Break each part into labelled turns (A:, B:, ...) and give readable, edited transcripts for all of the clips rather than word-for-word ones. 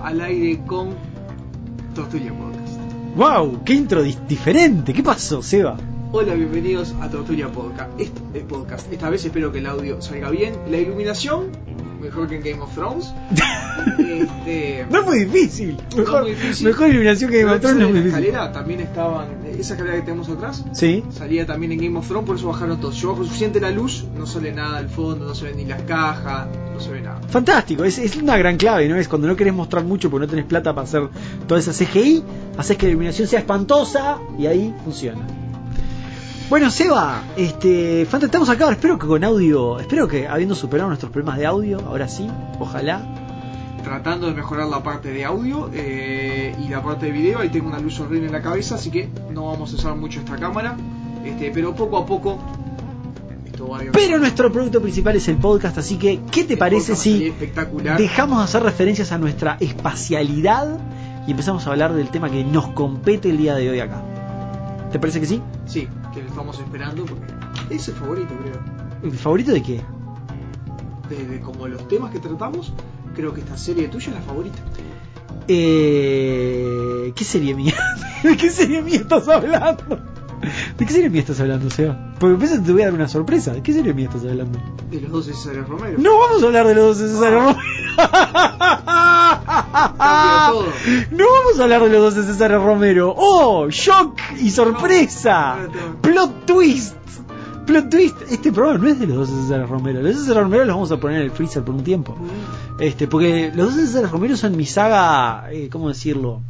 A: al aire con Tortulia Podcast.
B: ¡Wow! ¡Qué intro diferente! ¿Qué pasó, Seba?
A: Hola, bienvenidos a Tortulia Podcast. Esta vez espero que el audio salga bien. La iluminación, mejor que en Game of Thrones.
B: No es muy difícil. Mejor iluminación que Game of Thrones no es muy difícil.
A: Escalera también estaban. Esa escalera que tenemos atrás.
B: Sí.
A: Salía también en Game of Thrones, por eso bajaron todos. Yo bajo suficiente la luz, no sale nada al fondo, no se ven ni las cajas, no se ve nada.
B: Fantástico, es una gran clave, ¿no? Es cuando no querés mostrar mucho porque no tenés plata para hacer toda esa CGI, haces que la iluminación sea espantosa y ahí funciona. Bueno, Seba, Fanta, estamos acá, espero que con audio, espero que habiendo superado nuestros problemas de audio, ahora sí, ojalá.
A: Tratando de mejorar la parte de audio y la parte de video. Ahí tengo una luz horrible en la cabeza, así que no vamos a usar mucho esta cámara, pero poco a poco esto va a ir.
B: Pero nuestro producto principal es el podcast, así que ¿qué te parece si dejamos de hacer referencias a nuestra espacialidad y empezamos a hablar del tema que nos compete el día de hoy acá? ¿Te parece que sí?
A: Sí, que lo estamos esperando porque es el favorito, creo.
B: ¿El favorito de qué?
A: De como los temas que tratamos, creo que esta serie tuya es la favorita.
B: ¿Qué serie mía? ¿De qué serie mía estás hablando? ¿De qué serie mía estás hablando, Seba? Porque pensé que te voy a dar una sorpresa. ¿De qué serie mía estás hablando?
A: De los 12 Césares Romero.
B: No vamos a hablar de los 12 Césares Romero.
A: Cambia todo.
B: No vamos a hablar de los 12 Césares Romero. ¡Oh! ¡Shock y sorpresa! ¡Plot twist! Plot twist. Este programa no es de los 12 Césares Romero. Los 12 Césares Romero los vamos a poner en el freezer por un tiempo. Porque los 12 Césares Romero son mi saga. ¿Cómo decirlo?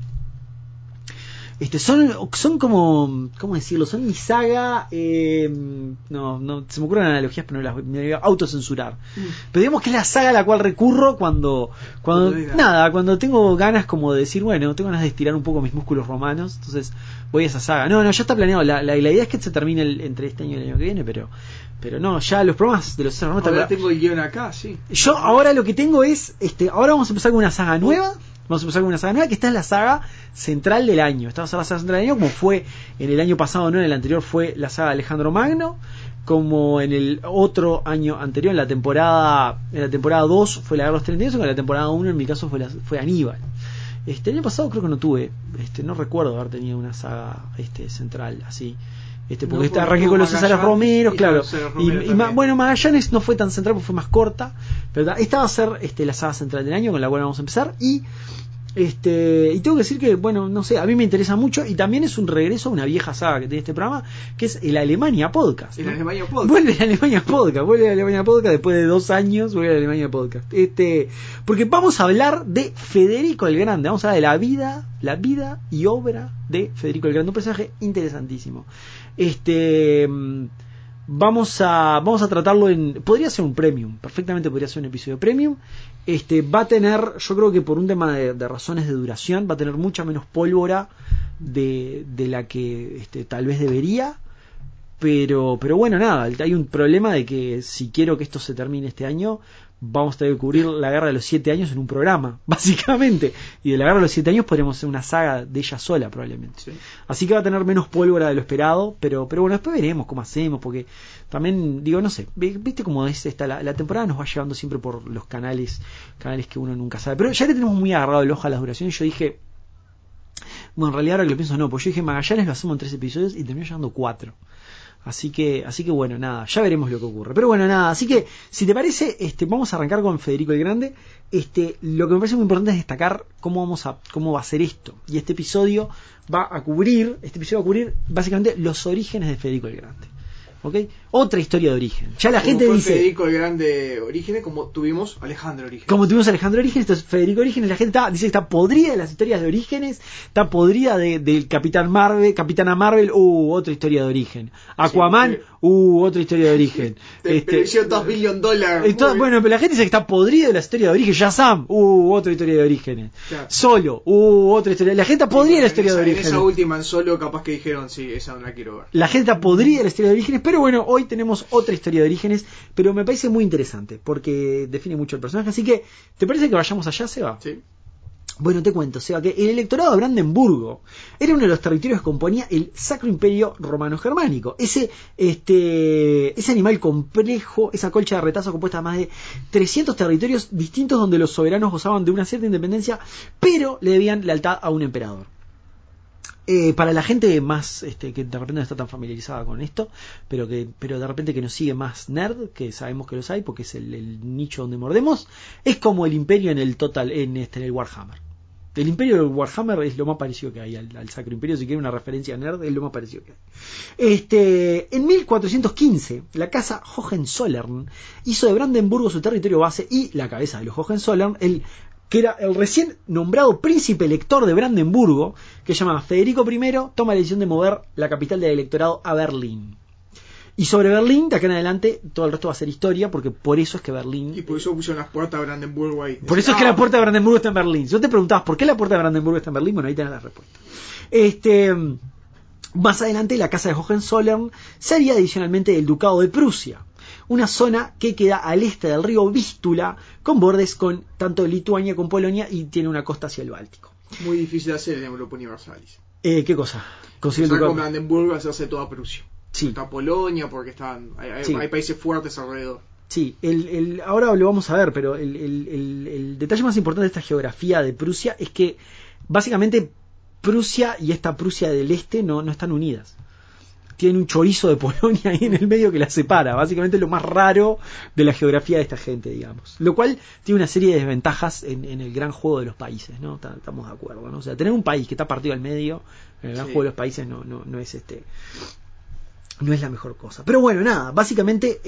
B: Son como, ¿cómo decirlo? Son mi saga, no se me ocurren analogías, pero no las voy a autocensurar. Pero digamos que es la saga a la cual recurro cuando tengo ganas como de decir, bueno, tengo ganas de estirar un poco mis músculos romanos, entonces voy a esa saga. No, ya está planeado, la idea es que se termine entre este año y el año que viene, pero no, ya los programas de los César Romero.
A: Ahora tengo el guión acá, sí.
B: Yo ahora lo que tengo es, ahora vamos a empezar con una saga nueva. Vamos a empezar con una saga nueva que está en la saga central del año. Esta va a ser la saga central del año, como fue en el año pasado, no en el anterior, fue la saga Alejandro Magno, como en el otro año anterior, en la temporada 2 fue la Guerra de los 32, en la temporada 1 en mi caso fue Aníbal. El año pasado creo que no tuve, no recuerdo haber tenido una saga central así. Porque arranqué con los Césares Romero, claro. Bueno, Magallanes no fue tan central porque fue más corta, pero esta va a ser la saga central del año con la cual vamos a empezar. Y tengo que decir que, bueno, no sé, a mí me interesa mucho y también es un regreso a una vieja saga que tiene este programa, que es el Alemania Podcast, ¿no? Vuelve el Alemania Podcast después de 2 años, vuelve el Alemania Podcast. Porque vamos a hablar de Federico el Grande, vamos a hablar de la vida y obra de Federico el Grande, un personaje interesantísimo. Vamos a tratarlo podría ser un premium, perfectamente podría ser un episodio premium. Va a tener, yo creo que por un tema de razones de duración, va a tener mucha menos pólvora de la que tal vez debería. Pero bueno, nada, hay un problema de que si quiero que esto se termine este año, vamos a tener que cubrir la Guerra de los 7 años en un programa, básicamente. Y de la Guerra de los 7 años podríamos hacer una saga de ella sola, probablemente. Sí. Así que va a tener menos pólvora de lo esperado, pero bueno, después veremos cómo hacemos, porque también, digo, no sé, viste cómo es la temporada nos va llevando siempre por los canales que uno nunca sabe. Pero ya le tenemos muy agarrado el ojo a las duraciones y yo dije, bueno, en realidad ahora que lo pienso no, pues yo dije Magallanes lo hacemos en 3 episodios y terminó llevando 4. Así que bueno, nada, ya veremos lo que ocurre. Pero bueno, nada, así que si te parece, vamos a arrancar con Federico el Grande. Lo que me parece muy importante es destacar cómo va a ser esto. Y este episodio va a cubrir básicamente los orígenes de Federico el Grande. ¿Ok? Otra historia de origen. Ya la gente dice
A: Federico el Grande Orígenes, como tuvimos Alejandro Orígenes.
B: Entonces Federico Orígenes, la gente dice que está podrida de las historias de Orígenes, está podrida del Capitana Marvel, otra historia de origen. Aquaman, sí, otra historia de origen.
A: Televisión $2 billion.
B: Bueno, pero la gente dice que está podrida de la historia de origen. Shazam, otra historia de orígenes. Claro. Solo, otra historia. La gente está podrida de la historia de orígenes.
A: En esa última en Solo capaz que dijeron, sí, esa no la quiero ver.
B: La gente está podrida de la historia de orígenes, pero bueno, hoy tenemos otra historia de orígenes, pero me parece muy interesante porque define mucho el personaje. Así que, ¿te parece que vayamos allá, Seba?
A: Sí.
B: Bueno, te cuento, o sea que el electorado de Brandenburgo era uno de los territorios que componía el Sacro Imperio Romano-Germánico. Ese animal complejo, esa colcha de retazos compuesta de más de 300 territorios distintos donde los soberanos gozaban de una cierta independencia, pero le debían lealtad a un emperador. Para la gente más que de repente no está tan familiarizada con esto, pero de repente que nos sigue más nerd, que sabemos que los hay porque es el nicho donde mordemos, es como el imperio en el el Warhammer. El imperio del Warhammer es lo más parecido que hay al Sacro Imperio. Si quieren una referencia nerd, es lo más parecido que hay. En 1415 la casa Hohenzollern hizo de Brandenburgo su territorio base, y la cabeza de los Hohenzollern, que era el recién nombrado príncipe elector de Brandenburgo, que se llama Federico I, toma la decisión de mover la capital del electorado a Berlín. Y sobre Berlín, de acá en adelante, todo el resto va a ser historia, porque por eso es que Berlín...
A: Y por eso pusieron las puertas de Brandenburgo ahí.
B: Por eso es que la puerta de Brandenburgo está en Berlín. Si vos te preguntabas por qué la puerta de Brandenburgo está en Berlín, bueno, ahí tenés la respuesta. Más adelante, la casa de Hohenzollern sería adicionalmente el ducado de Prusia, una zona que queda al este del río Vístula, con bordes con tanto Lituania como Polonia, y tiene una costa hacia el Báltico.
A: Muy difícil de hacer en Europa Universalis.
B: ¿Qué cosa?
A: Conseguir el ducado con Brandenburgo, hacerse toda Prusia.
B: Sí.
A: Está Polonia, porque hay países fuertes alrededor.
B: Sí, ahora lo vamos a ver, pero el detalle más importante de esta geografía de Prusia es que básicamente Prusia y esta Prusia del Este no están unidas. Tienen un chorizo de Polonia ahí en el medio que las separa. Básicamente lo más raro de la geografía de esta gente, digamos. Lo cual tiene una serie de desventajas en el gran juego de los países, ¿no? Estamos de acuerdo, ¿no? O sea, tener un país que está partido al medio en el gran juego de los países no es la mejor cosa. Pero bueno, nada, básicamente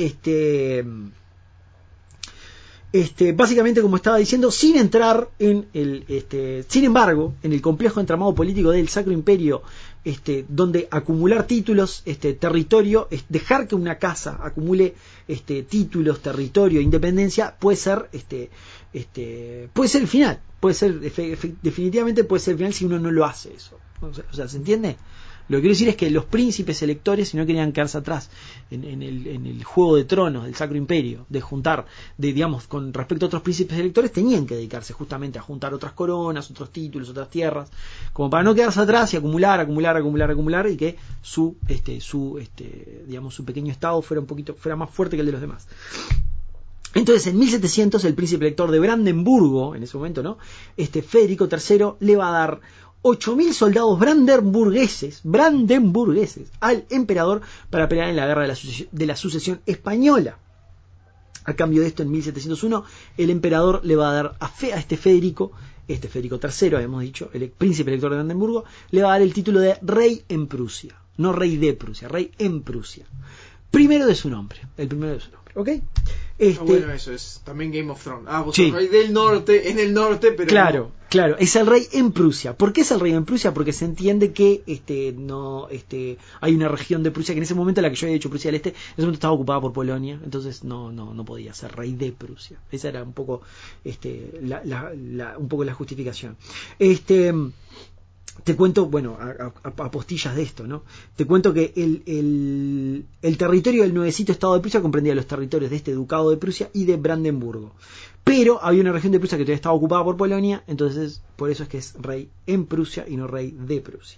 B: básicamente, como estaba diciendo, sin entrar en sin embargo, en el complejo entramado político del Sacro Imperio, donde acumular títulos, territorio, dejar que una casa acumule títulos, territorio, independencia, puede ser el final, definitivamente puede ser el final si uno no lo hace eso. O sea, ¿se entiende? Lo que quiero decir es que los príncipes electores, si no querían quedarse atrás en el juego de tronos del Sacro Imperio, de juntar, digamos, con respecto a otros príncipes electores, tenían que dedicarse justamente a juntar otras coronas, otros títulos, otras tierras, como para no quedarse atrás y acumular, y que su pequeño estado fuera más fuerte que el de los demás. Entonces, en 1700, el príncipe elector de Brandenburgo, en ese momento, ¿no? Federico III le va a dar 8.000 soldados brandenburgueses al emperador para pelear en la guerra de la sucesión española. A cambio de esto, en 1701, el emperador le va a dar a Federico III, habíamos dicho, el príncipe elector de Brandenburgo, le va a dar el título de rey en Prusia, no rey de Prusia, rey en Prusia. El primero de su nombre, ¿ok?
A: Bueno, eso es también Game of Thrones. Vos
B: sí.
A: sos rey del norte, en el norte, pero
B: Claro, es el rey en Prusia. ¿Por qué es el rey en Prusia? Porque se entiende que hay una región de Prusia que en ese momento, la que yo había dicho Prusia del Este, en ese momento estaba ocupada por Polonia, entonces no podía ser rey de Prusia. Esa era un poco un poco la justificación. Te cuento, bueno, a postillas de esto, ¿no? Te cuento que el territorio del nuevecito estado de Prusia comprendía los territorios de este ducado de Prusia y de Brandenburgo. Pero había una región de Prusia que todavía estaba ocupada por Polonia, entonces por eso es que es rey en Prusia y no rey de Prusia.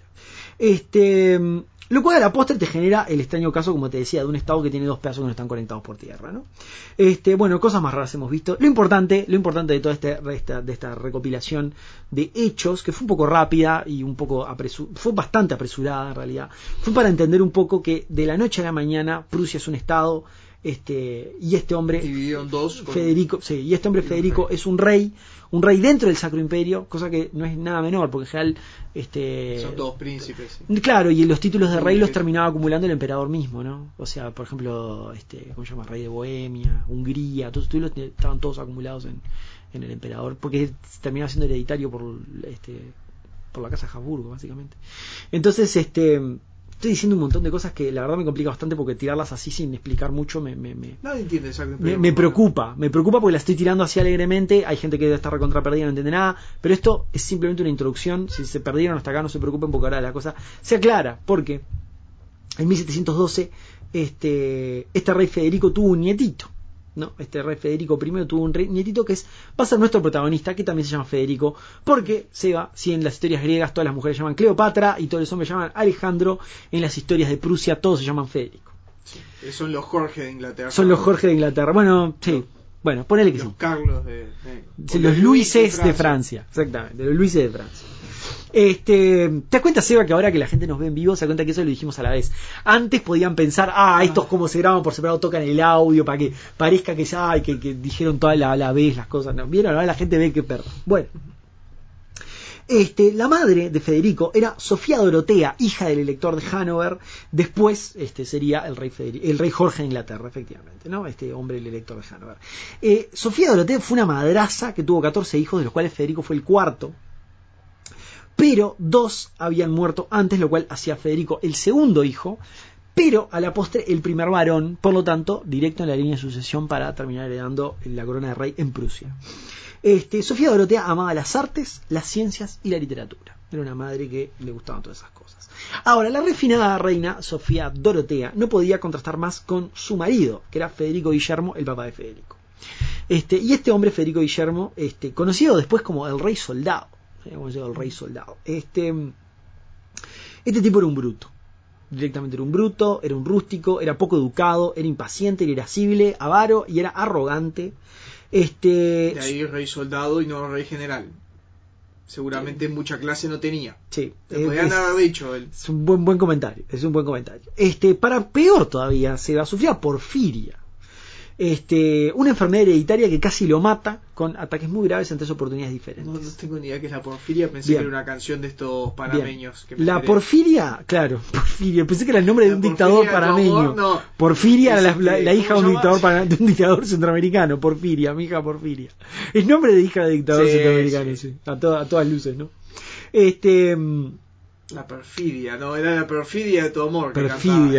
B: Lo cual a la postre te genera el extraño caso, como te decía, de un estado que tiene dos pedazos que no están conectados por tierra, ¿no? Bueno, cosas más raras hemos visto. Lo importante de toda esta recopilación de hechos, que fue un poco rápida y un poco fue bastante apresurada en realidad, fue para entender un poco que de la noche a la mañana Prusia es un estado, y este hombre
A: dividido en dos,
B: Federico, Federico es un rey dentro del Sacro Imperio, cosa que no es nada menor, porque en general
A: son todos príncipes.
B: Claro, y los títulos de rey los terminaba acumulando el emperador mismo, ¿no? O sea, por ejemplo, ¿cómo se llama? Rey de Bohemia, Hungría, todos los títulos estaban todos acumulados en el emperador, porque terminaba siendo hereditario por la casa Habsburgo, básicamente. Entonces, estoy diciendo un montón de cosas que la verdad me complica bastante, porque tirarlas así sin explicar mucho
A: Nadie entiende
B: me preocupa porque las estoy tirando así alegremente. Hay gente que debe estar recontra perdida, no entiende nada, pero esto es simplemente una introducción. Si se perdieron hasta acá, no se preocupen, porque ahora la cosa se aclara, porque en 1712 este rey Federico tuvo un nietito, ¿no? Este rey Federico I tuvo un nietito que va a ser nuestro protagonista, que también se llama Federico, porque Seba, si en las historias griegas todas las mujeres se llaman Cleopatra y todos los hombres se llaman Alejandro, en las historias de Prusia todos se llaman Federico.
A: Sí, son los Jorge de Inglaterra.
B: Son los Jorge de Inglaterra. Bueno, sí. Bueno, ponele que
A: los
B: sí.
A: Carlos
B: los Luises de Francia. Exactamente, los Luises de Francia. ¿Te das cuenta, Seba, que ahora que la gente nos ve en vivo, se da cuenta que eso lo dijimos a la vez? Antes podían pensar, estos como se graban por separado, tocan el audio para que parezca que dijeron toda la vez las cosas. ¿No? ¿Vieron? Ahora la gente ve que perro. Bueno. La madre de Federico era Sofía Dorotea, hija del elector de Hannover. Después sería el rey Jorge de Inglaterra, efectivamente, ¿no? Este hombre, el elector de Hannover. Sofía Dorotea fue una madraza que tuvo 14 hijos, de los cuales Federico fue el cuarto. Pero 2 habían muerto antes, lo cual hacía Federico el segundo hijo, pero a la postre el primer varón, por lo tanto, directo en la línea de sucesión para terminar heredando la corona de rey en Prusia. Sofía Dorotea amaba las artes, las ciencias y la literatura. Era una madre que le gustaban todas esas cosas. Ahora, la refinada reina Sofía Dorotea no podía contrastar más con su marido, que era Federico Guillermo, el papá de Federico. Y este hombre, Federico Guillermo, conocido después como el rey soldado, el rey soldado. Este tipo era un bruto. Directamente era un bruto, era un rústico, era poco educado, era impaciente, era irascible, avaro y era arrogante.
A: De ahí rey soldado y no rey general. Seguramente mucha clase no tenía.
B: Sí.
A: Te podían haber dicho él.
B: Es un buen comentario. Es un buen comentario. Para peor todavía, se sufría porfiria. Una enfermedad hereditaria que casi lo mata, con ataques muy graves en 3 oportunidades diferentes.
A: No tengo ni idea qué es la porfiria, pensé
B: Bien.
A: que era una canción de estos panameños. Que
B: la porfiria, claro, porfiria, pensé que era el nombre de un dictador panameño.
A: No.
B: Porfiria era la hija de un dictador centroamericano, Porfiria, mi hija Porfiria. Es nombre de hija de dictador centroamericano, sí. A todas luces, ¿no?
A: La perfidia, no, era la perfidia de tu amor.
B: Perfidia.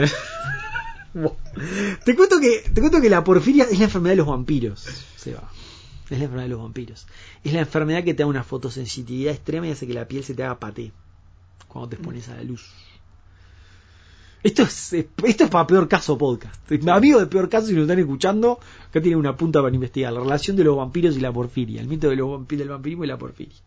B: Te cuento que la porfiria es la enfermedad de los vampiros, Seba. Es la enfermedad de los vampiros. Es la enfermedad que te da una fotosensitividad extrema y hace que la piel se te haga paté cuando te expones a la luz. Esto es para Peor Caso Podcast. Amigos de Peor Caso, si nos están escuchando, acá tienen una punta para investigar. La relación de los vampiros y la porfiria. El mito del vampirismo y la porfiria.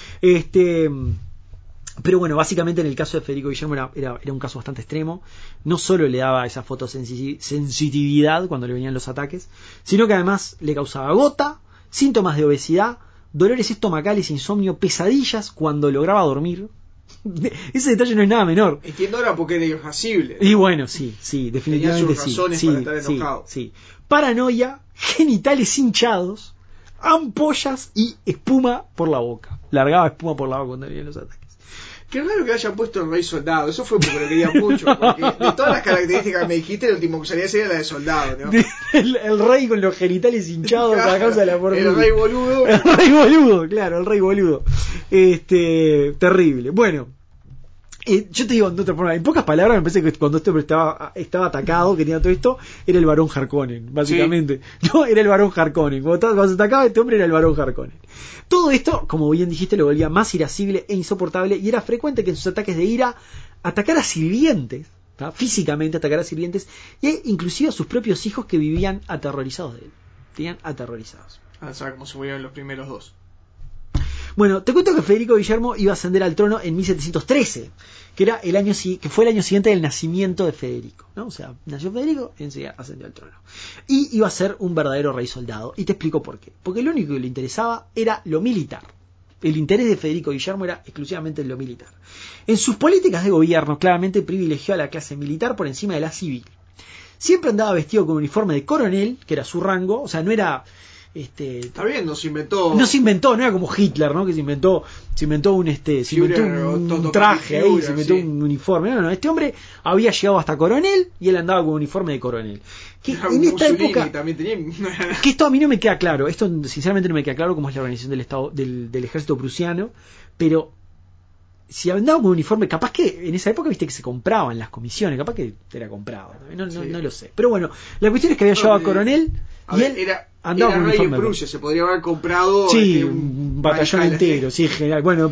B: Pero bueno, básicamente en el caso de Federico Guillermo era un caso bastante extremo. No solo le daba esa fotosensitividad cuando le venían los ataques, sino que además le causaba gota, síntomas de obesidad, dolores estomacales, insomnio, pesadillas cuando lograba dormir. Ese detalle no es nada menor.
A: Entiendo ahora porque era irascible.
B: Y bueno, sí, definitivamente
A: tenía sus razones para estar enojado.
B: Sí. Paranoia, genitales hinchados, ampollas y espuma por la boca. Largaba espuma por la boca cuando venían los ataques.
A: Qué raro que hayan puesto el rey soldado. Eso fue porque lo querían mucho. Porque de todas las características que me dijiste, el último que salía era la de soldado, ¿no?
B: El rey con los genitales hinchados a causa de la porfiria.
A: El rey boludo.
B: El rey boludo, claro, el rey boludo. Terrible. Bueno. Yo te digo de otra forma, en pocas palabras me parece que cuando este hombre estaba atacado, que tenía todo esto, era el barón Harkonnen, básicamente. Sí. No, era el barón Harkonnen. Cuando se atacaba este hombre era el barón Harkonnen. Todo esto, como bien dijiste, lo volvía más irascible e insoportable, y era frecuente que en sus ataques de ira atacara a sirvientes, ¿tá? Físicamente atacara a sirvientes, e inclusive a sus propios hijos que vivían aterrorizados de él. Tenían aterrorizados.
A: ¿Sabes cómo se murieron los primeros 2?
B: Bueno, te cuento que Federico Guillermo iba a ascender al trono en 1713, que fue el año siguiente del nacimiento de Federico, ¿no? O sea, nació Federico y enseguida ascendió al trono. Y iba a ser un verdadero rey soldado. Y te explico por qué. Porque lo único que le interesaba era lo militar. El interés de Federico Guillermo era exclusivamente lo militar. En sus políticas de gobierno, claramente privilegió a la clase militar por encima de la civil. Siempre andaba vestido con un uniforme de coronel, que era su rango, o sea, no era...
A: Está bien, no se inventó,
B: no era como Hitler, ¿no? Que se inventó un traje ahí, se inventó un uniforme. No, este hombre había llegado hasta coronel y él andaba con un uniforme de coronel. Que en esta época
A: también tenía...
B: que esto a mí no me queda claro, esto sinceramente no me queda claro cómo es la organización del Estado del ejército prusiano, pero si andaba con un uniforme, capaz que en esa época viste que se compraban las comisiones, capaz que era comprado, no lo sé. Pero bueno, la cuestión es que había llegado a coronel y él andaba con un
A: rey
B: uniforme.
A: En Prusia, se podría haber comprado
B: un batallón entero, sí, general. Bueno,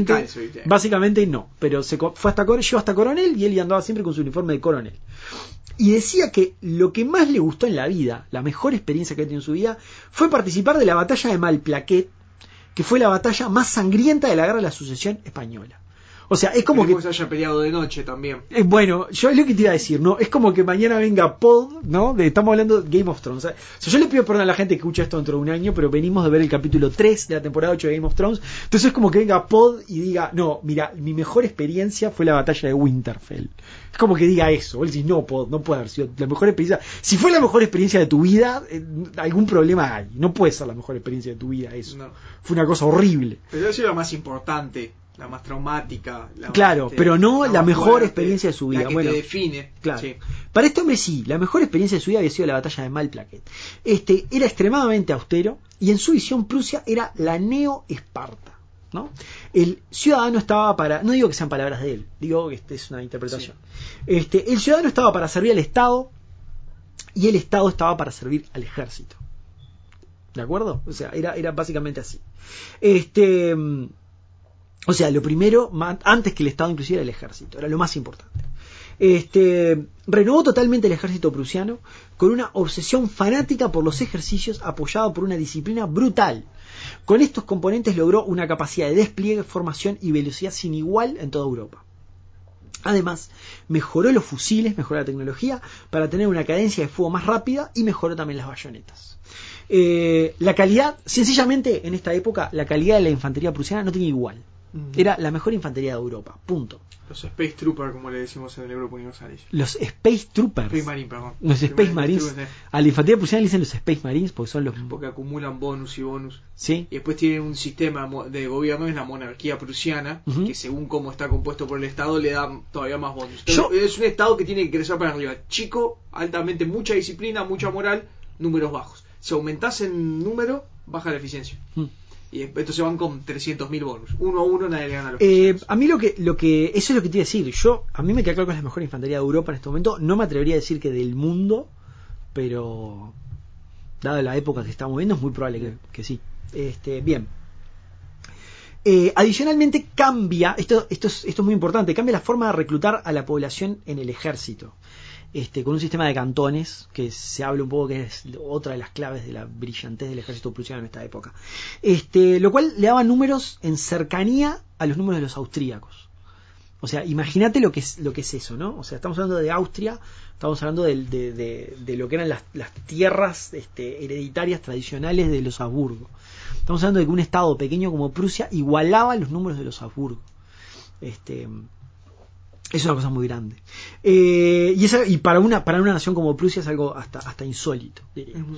B: básicamente no, pero llegó hasta coronel y él andaba siempre con su uniforme de coronel. y decía que lo que más le gustó en la vida, la mejor experiencia que ha tenido en su vida, fue participar de la batalla de Malplaquet, que fue la batalla más sangrienta de la guerra de la Sucesión española. O sea, es como
A: que
B: se
A: haya peleado de noche también.
B: Bueno, yo es lo que te iba a decir, ¿no? Es como que mañana venga Pod, ¿no? Estamos hablando de Game of Thrones. O sea, yo le pido perdón a la gente que escucha esto dentro de un año, pero venimos de ver el capítulo 3 de la temporada 8 de Game of Thrones. Entonces es como que venga Pod y diga, no, mira, mi mejor experiencia fue la batalla de Winterfell. Es como que diga eso. Vos decís, no, Pod, no puede haber sido la mejor experiencia. Si fue la mejor experiencia de tu vida, algún problema hay. No puede ser la mejor experiencia de tu vida eso. No. Fue una cosa horrible.
A: Pero ha sido la más importante. La más traumática.
B: Claro, pero no la mejor fuerte, experiencia de su vida.
A: La que te define.
B: Claro. Sí. Para este hombre sí, la mejor experiencia de su vida había sido la batalla de Malplaquet. Era extremadamente austero y en su visión Prusia era la Neo-Esparta, ¿no? El ciudadano estaba para... No digo que sean palabras de él, digo que es una interpretación. Sí. El ciudadano estaba para servir al Estado y el Estado estaba para servir al ejército. ¿De acuerdo? O sea, era básicamente así. O sea, lo primero, antes que el Estado inclusive, era el ejército, era lo más importante. Renovó totalmente el ejército prusiano con una obsesión fanática por los ejercicios apoyado por una disciplina brutal. Con estos componentes logró una capacidad de despliegue, formación y velocidad sin igual en toda Europa. Además, mejoró los fusiles, mejoró la tecnología para tener una cadencia de fuego más rápida y mejoró también las bayonetas. La calidad, sencillamente en esta época, la calidad de la infantería prusiana no tenía igual. Era la mejor infantería de Europa, punto.
A: Los Space Troopers, como le decimos en el grupo Universal.
B: Los Space Troopers.
A: Space Marine, perdón.
B: Los Space Marines. A la infantería prusiana le dicen los Space Marines porque son los...
A: Porque acumulan bonus y bonus.
B: Sí.
A: Y después tienen un sistema de gobierno, es la monarquía prusiana, que según cómo está compuesto por el Estado le da todavía más bonus. Es un Estado que tiene que crecer para arriba. Chico, altamente, mucha disciplina, mucha moral, números bajos. Si aumentás en número, baja la eficiencia. Y estos se van con 300.000 bonus. 1 a 1 nadie le gana a los
B: a mí lo que eso es lo que te iba a decir. A mí me queda claro que es la mejor infantería de Europa en este momento. No me atrevería a decir que del mundo, pero dada la época que estamos viendo es muy probable que sí. Bien. Adicionalmente cambia, esto es muy importante, cambia la forma de reclutar a la población en el ejército. Con un sistema de cantones, que se habla un poco que es otra de las claves de la brillantez del ejército prusiano en esta época. Lo cual le daba números en cercanía a los números de los austríacos. O sea, imagínate lo que es eso, ¿no? O sea, estamos hablando de Austria, estamos hablando de lo que eran las tierras hereditarias tradicionales de los Habsburgo. Estamos hablando de que un estado pequeño como Prusia igualaba los números de los Habsburgo. Es una cosa muy grande. Y para una nación como Prusia es algo hasta insólito, diríamos.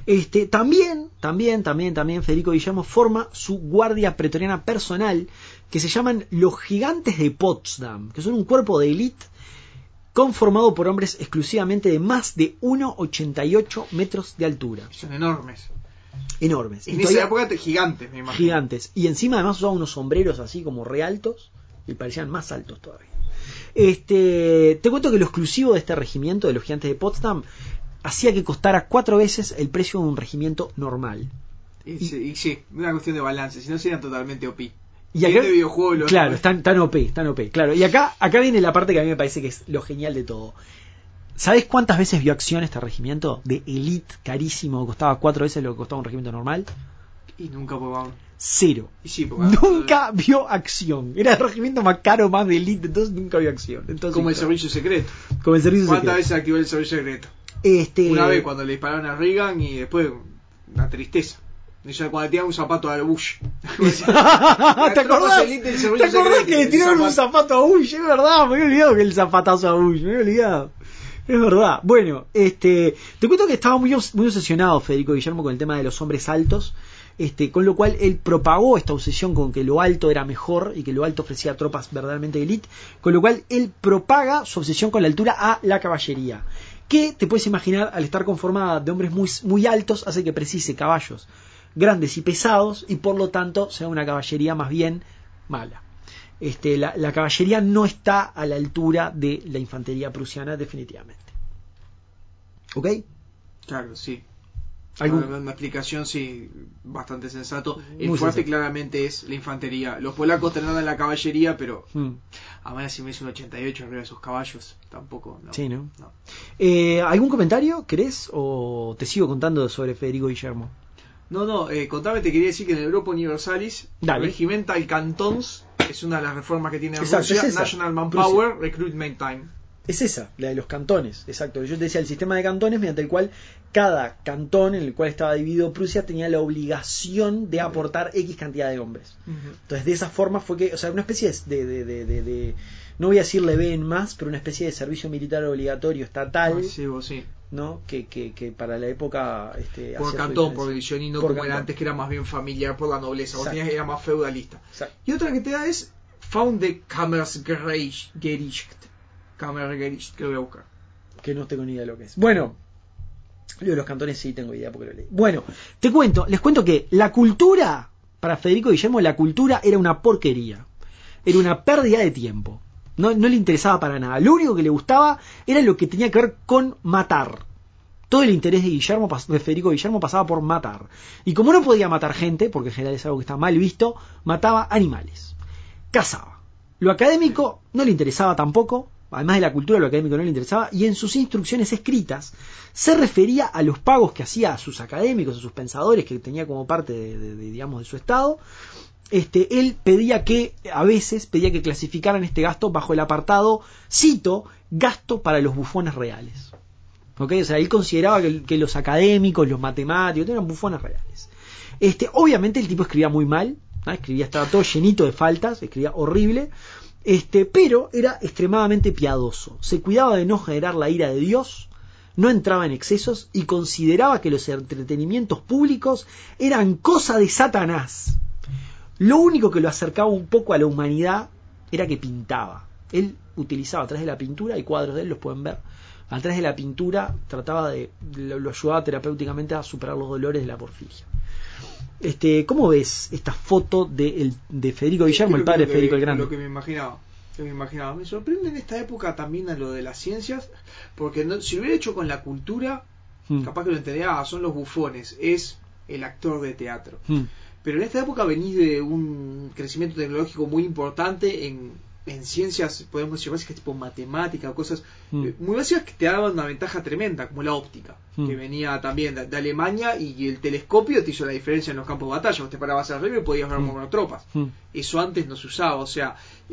B: También Federico Guillermo forma su guardia pretoriana personal, que se llaman los Gigantes de Potsdam, que son un cuerpo de élite conformado por hombres exclusivamente de más de 1,88 metros de altura.
A: Son enormes.
B: En
A: esa época gigantes, me imagino.
B: Gigantes. Y encima además usaban unos sombreros así como re altos y parecían más altos todavía. Te cuento que lo exclusivo de este regimiento de los Gigantes de Potsdam hacía que costara 4 veces el precio de un regimiento normal.
A: Y sí, una cuestión de balance, si no serían totalmente OP.
B: Y acá,
A: este videojuego
B: claro, están OP, claro. Y acá viene la parte que a mí me parece que es lo genial de todo. ¿Sabés cuántas veces vio acción este regimiento de elite carísimo, que costaba 4 veces lo que costaba un regimiento normal?
A: Y nunca por
B: 0.
A: Y sí,
B: nunca vio acción. Era el regimiento más caro, más de elite, entonces nunca vio acción. Entonces,
A: como el servicio secreto.
B: ¿Cuántas
A: veces activó el servicio secreto? Una vez cuando le dispararon a Reagan y después una tristeza. Cuando tiraron un zapato a Bush.
B: ¿Te acordás que le tiraron un zapato a Bush? Es verdad, me había olvidado que el zapatazo a Bush, me había olvidado. Es verdad. Bueno, te cuento que estaba muy obsesionado Federico Guillermo con el tema de los hombres altos, con lo cual él propagó esta obsesión con que lo alto era mejor y que lo alto ofrecía tropas verdaderamente de élite, con lo cual él propaga su obsesión con la altura a la caballería, que te puedes imaginar, al estar conformada de hombres muy altos, hace que precise caballos grandes y pesados y por lo tanto sea una caballería más bien mala. La caballería no está a la altura de la infantería prusiana definitivamente. ¿Ok?
A: Claro, sí. Una explicación, sí, bastante sensato. El
B: Muy
A: fuerte
B: sensato.
A: claramente es la infantería. Los polacos tenían la caballería, pero además si me hizo un 88 arriba de esos caballos, tampoco. No.
B: Sí, ¿no?
A: No.
B: ¿Algún comentario querés o te sigo contando sobre Federico Guillermo?
A: No, contame, te quería decir que en el Grupo Universalis,
B: Dale.
A: Regimental Cantons es una de las reformas que tiene
B: Exacto,
A: Rusia,
B: es esa.
A: National Manpower, Recruitment Time.
B: Es esa, la de los cantones, exacto. Yo te decía, el sistema de cantones mediante el cual cada cantón en el cual estaba dividido Prusia tenía la obligación de aportar X cantidad de hombres. Entonces, de esa forma fue que, o sea, una especie de no voy a decirle ven más, pero una especie de servicio militar obligatorio estatal,
A: Sí.
B: ¿no? Que para la época
A: Por
B: hacía
A: cantón,
B: su
A: por
B: diferencia.
A: división, y no
B: Por
A: como era
B: cantón.
A: antes, que era más bien familiar por la nobleza. Vos
B: Exacto.
A: tenías, era más feudalista.
B: Exacto.
A: Y otra que te da es Found the Kammersgericht. Kammergericht, que lo voy a buscar.
B: Que no tengo ni idea de lo que es. Bueno, lo de los cantones sí tengo idea porque lo leí. Bueno, les cuento que la cultura, para Federico Guillermo, la cultura era una porquería. Era una pérdida de tiempo. No le interesaba para nada. Lo único que le gustaba era lo que tenía que ver con matar. Todo el interés de Federico Guillermo pasaba por matar. Y como no podía matar gente, porque en general es algo que está mal visto, mataba animales. Cazaba. Lo académico no le interesaba tampoco. Además de la cultura, lo académico no le interesaba, y en sus instrucciones escritas se refería a los pagos que hacía a sus académicos, a sus pensadores, que tenía como parte digamos, de su estado. Él a veces pedía que clasificaran este gasto bajo el apartado, cito, gasto para los bufones reales. ¿Okay? O sea, él consideraba que los académicos, los matemáticos, eran bufones reales. Obviamente el tipo escribía muy mal, ¿no? Estaba todo llenito de faltas, escribía horrible. Pero era extremadamente piadoso. Se cuidaba de no generar la ira de Dios, no entraba en excesos y consideraba que los entretenimientos públicos eran cosa de Satanás. Lo único que lo acercaba un poco a la humanidad era que pintaba. Él utilizaba a través de la pintura, hay cuadros de él, los pueden ver. A través de la pintura lo ayudaba terapéuticamente a superar los dolores de la porfiria. ¿Cómo ves esta foto de Federico Guillermo, el padre de Federico el Grande?
A: Lo que me imaginaba. Me sorprende en esta época también a lo de las ciencias, porque si lo hubiera hecho con la cultura, capaz que lo entendía, son los bufones, es el actor de teatro. Pero en esta época venís de un crecimiento tecnológico muy importante en ciencias, podemos decir básicas, tipo matemática o cosas muy básicas que te daban una ventaja tremenda, como la óptica, que venía también de Alemania, y el telescopio te hizo la diferencia en los campos de batalla. Vos te parabas arriba y podías ver monotropas. Eso antes no se usaba. O sea,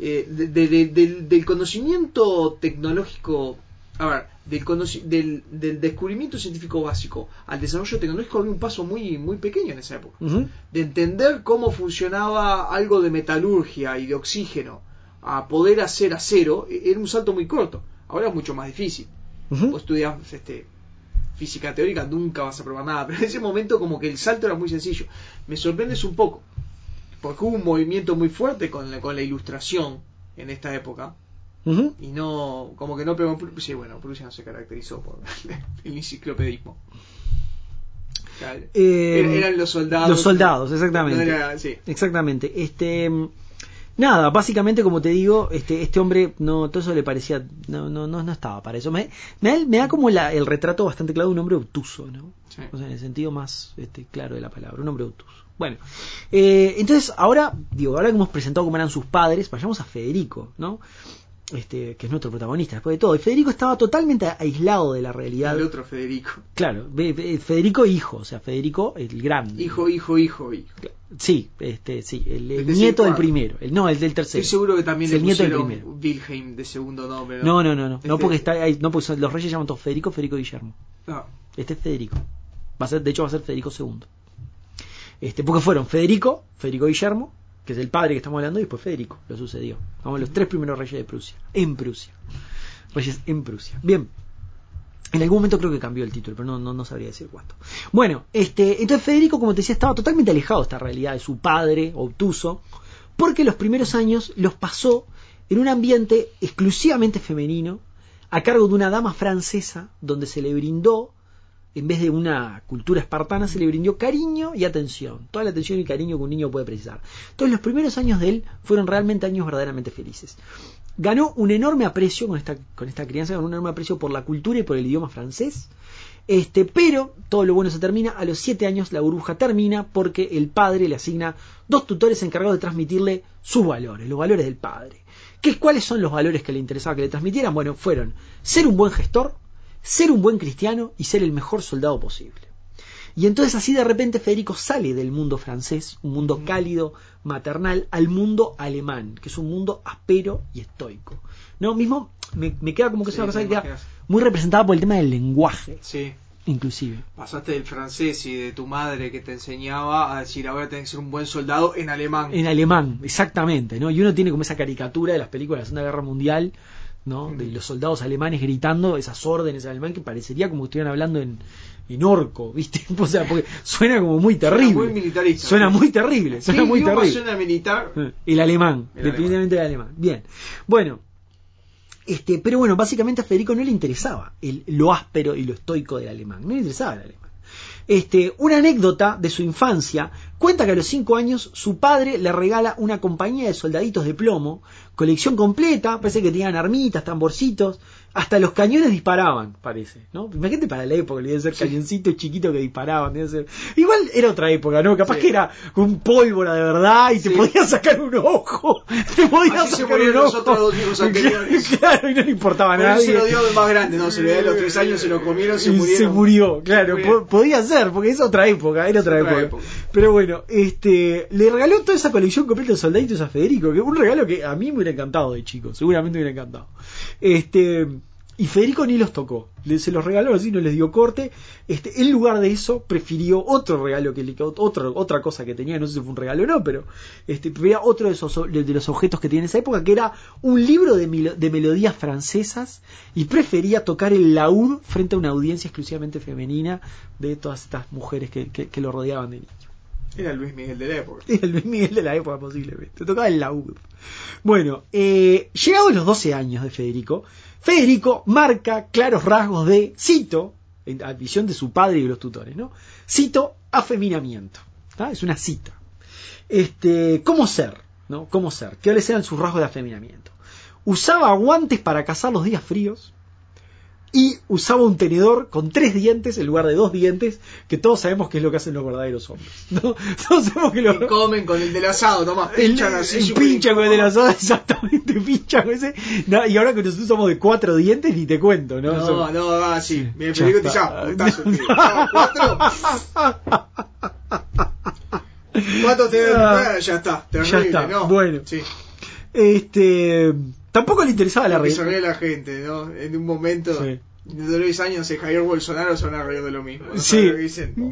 A: del conocimiento tecnológico, a ver, del descubrimiento científico básico al desarrollo tecnológico había un paso muy, muy pequeño en esa época. De entender cómo funcionaba algo de metalurgia y de oxígeno a poder hacer acero, era un salto muy corto. Ahora es mucho más difícil. Vos estudias física teórica, nunca vas a probar nada, pero en ese momento como que el salto era muy sencillo. Me sorprendes un poco, porque hubo un movimiento muy fuerte con la ilustración en esta época. Y no, como que no pegó. Sí, bueno, Prusia no se caracterizó por el enciclopedismo. Eran los soldados.
B: Los soldados, exactamente.
A: No era, sí.
B: Exactamente. Nada, básicamente, como te digo, este hombre, no, todo eso le parecía, no estaba para eso. Me da como el retrato bastante claro de un hombre obtuso, ¿no?
A: Sí.
B: O sea, en el sentido más claro de la palabra, un hombre obtuso. Bueno, entonces ahora que hemos presentado cómo eran sus padres, vayamos a Federico, ¿no? Que es nuestro protagonista después de todo. Y Federico estaba totalmente aislado de la realidad.
A: El otro Federico.
B: Claro, Federico hijo, o sea, Federico el grande.
A: Hijo.
B: Sí, el nieto del primero. El del tercero.
A: Estoy seguro que también
B: el
A: le
B: nieto del
A: pusieron
B: primero.
A: Wilhelm de segundo nombre.
B: No, porque porque los reyes llaman todos Federico Guillermo.
A: No.
B: Este es Federico. De hecho va a ser Federico II. Porque fueron Federico Guillermo, que es el padre que estamos hablando, y después Federico, lo sucedió. Vamos, los 3 primeros reyes de Prusia. Reyes en Prusia. Bien. En algún momento creo que cambió el título, pero no sabría decir cuánto. Bueno, entonces Federico, como te decía, estaba totalmente alejado de esta realidad de su padre obtuso, porque los primeros años los pasó en un ambiente exclusivamente femenino, a cargo de una dama francesa, donde se le brindó, en vez de una cultura espartana, se le brindó cariño y atención. Toda la atención y cariño que un niño puede precisar. Entonces los primeros años de él fueron realmente años verdaderamente felices. Ganó un enorme aprecio con esta crianza, ganó un enorme aprecio por la cultura y por el idioma francés. Pero todo lo bueno se termina. A los 7 años la burbuja termina porque el padre le asigna 2 tutores encargados de transmitirle sus valores, los valores del padre. ¿Cuáles son los valores que le interesaba que le transmitieran? Bueno, fueron ser un buen gestor, ser un buen cristiano y ser el mejor soldado posible. Y entonces así de repente Federico sale del mundo francés, un mundo cálido, maternal, al mundo alemán, que es un mundo áspero y estoico. ¿No? Mismo me queda como que es una persona que queda muy representada por el tema del lenguaje.
A: Sí.
B: Inclusive.
A: Pasaste del francés y de tu madre que te enseñaba a decir ahora tenés que ser un buen soldado en alemán.
B: En alemán, exactamente, ¿no? Y uno tiene como esa caricatura de las películas de la Segunda Guerra Mundial, ¿no? De los soldados alemanes gritando esas órdenes en alemán que parecería como que estuvieran hablando en orco, ¿viste? O sea, porque suena como muy terrible.
A: Suena muy militarista.
B: Suena muy terrible. Suena muy terrible.
A: Suena militar.
B: El alemán, definitivamente el alemán. Bien. Bueno. Pero bueno, básicamente a Federico no le interesaba lo áspero y lo estoico del alemán. No le interesaba el alemán. Una anécdota de su infancia cuenta que a los 5 años su padre le regala una compañía de soldaditos de plomo, colección completa, parece que tenían armitas, tamborcitos, hasta los cañones disparaban, parece, ¿no? Imagínate para la época, le deben ser cañoncitos chiquitos que disparaban, deben ser... Igual era otra época, ¿no? Capaz que era con pólvora de verdad y te podías sacar un ojo, te podías sacar un ojo.
A: Los otros 2 hijos anteriores.
B: Claro, y no le importaba a nadie.
A: Se lo dio el más grande, ¿no? Se lo dio a los 3 años, se lo comieron, se murieron.
B: Se murió, claro, podía ser, porque es otra época, era otra época. Pero bueno, le regaló toda esa colección completa de soldaditos a Federico, que un regalo que a mí me hubiera encantado de chico, seguramente me hubiera encantado. Y Federico ni los tocó, se los regaló así, no les dio corte. En lugar de eso prefirió otro regalo otra cosa que tenía, no sé si fue un regalo o no, pero veía otro de los objetos que tenía en esa época, que era un libro de melodías francesas, y prefería tocar el laúd frente a una audiencia exclusivamente femenina de todas estas mujeres que lo rodeaban de niño.
A: Era el Luis Miguel de la época.
B: Era el Luis Miguel de la época, posiblemente. Tocaba el laúd. Bueno, llegados los 12 años de Federico marca claros rasgos de, cito, a visión de su padre y de los tutores, ¿no? Cito, afeminamiento. ¿Tá? Es una cita. ¿Cómo ser? ¿No? ¿Cómo ser? ¿Cuáles eran sus rasgos de afeminamiento? Usaba guantes para cazar los días fríos y usaba un tenedor con 3 dientes en lugar de 2 dientes, que todos sabemos que es lo que hacen los verdaderos hombres, ¿no? Todos sabemos que
A: comen con el del asado, nomás pinchan así.
B: Pinchan con el del asado, exactamente, pinchan con ese. No, y ahora que nosotros somos de 4 dientes, ni te cuento, ¿no?
A: Sí. Me explico que ya, putazo, tío. 4. ¿Cuánto te da? Ya está, terrible,
B: ya está.
A: ¿no?
B: Bueno.
A: Sí.
B: Tampoco le interesaba la
A: religión. Se ríe la gente, ¿no? En un momento, de 10 años, Jair Bolsonaro se van a reír de lo mismo. ¿No?
B: Sí.
A: Lo dicen, ¿no?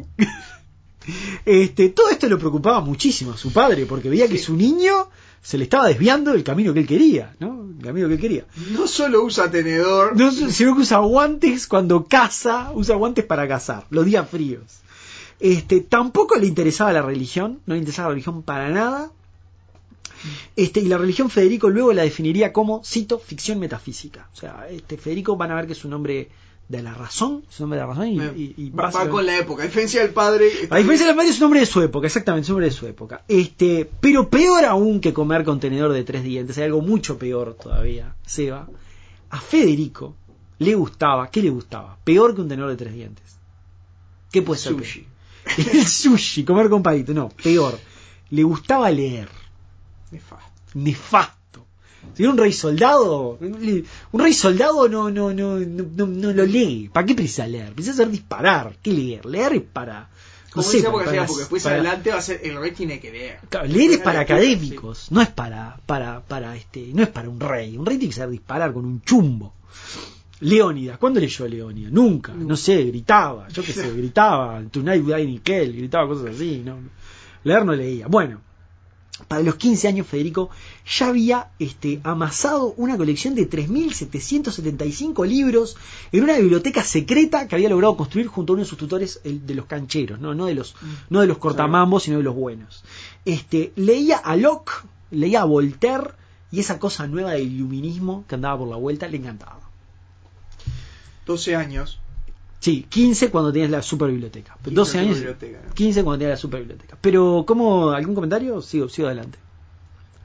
B: Todo esto lo preocupaba muchísimo a su padre, porque veía que su niño se le estaba desviando del camino que él quería, ¿no? El camino que él quería.
A: No solo usa tenedor,
B: sino que usa guantes cuando caza, usa guantes para cazar, los días fríos. Tampoco le interesaba la religión, no le interesaba la religión para nada. Y la religión Federico luego la definiría como, cito, ficción metafísica. O sea, Federico van a ver que es un hombre de la razón, y
A: va con la época. A diferencia del padre.
B: A diferencia del padre es un hombre de su época, exactamente, es un hombre de su época. Pero peor aún que comer con tenedor de 3 dientes, hay algo mucho peor todavía, Seba. A Federico le gustaba, ¿qué le gustaba? Peor que un tenedor de 3 dientes. ¿Qué puede ser?
A: Sushi.
B: El sushi, comer con palito, no, peor. Le gustaba leer. Nefasto. Si era un rey soldado no lo lee. ¿Para qué precisa leer? Precisa hacer disparar. ¿Qué leer? Leer es para...
A: Como decía, porque después adelante va a ser el rey tiene que leer.
B: Claro, leer es para académicos, sí. No es para no es para un rey. Un rey tiene que saber disparar con un chumbo. Leónidas, ¿cuándo leyó Leónidas? Nunca, no sé, gritaba, yo qué sé, gritaba, Tonight with I Nickel, gritaba cosas así, no. Leer no leía. Bueno, para los 15 años Federico ya había amasado una colección de 3.775 libros en una biblioteca secreta que había logrado construir junto a uno de sus tutores, el de los cancheros, no de los cortamambos, sino de los buenos. Leía a Locke, leía a Voltaire, y esa cosa nueva del iluminismo que andaba por la vuelta le encantaba.
A: 12 años.
B: Sí, 15 cuando tenías la superbiblioteca. 12 años, 15 cuando tenías la superbiblioteca. Pero, ¿algún comentario? Sigo adelante.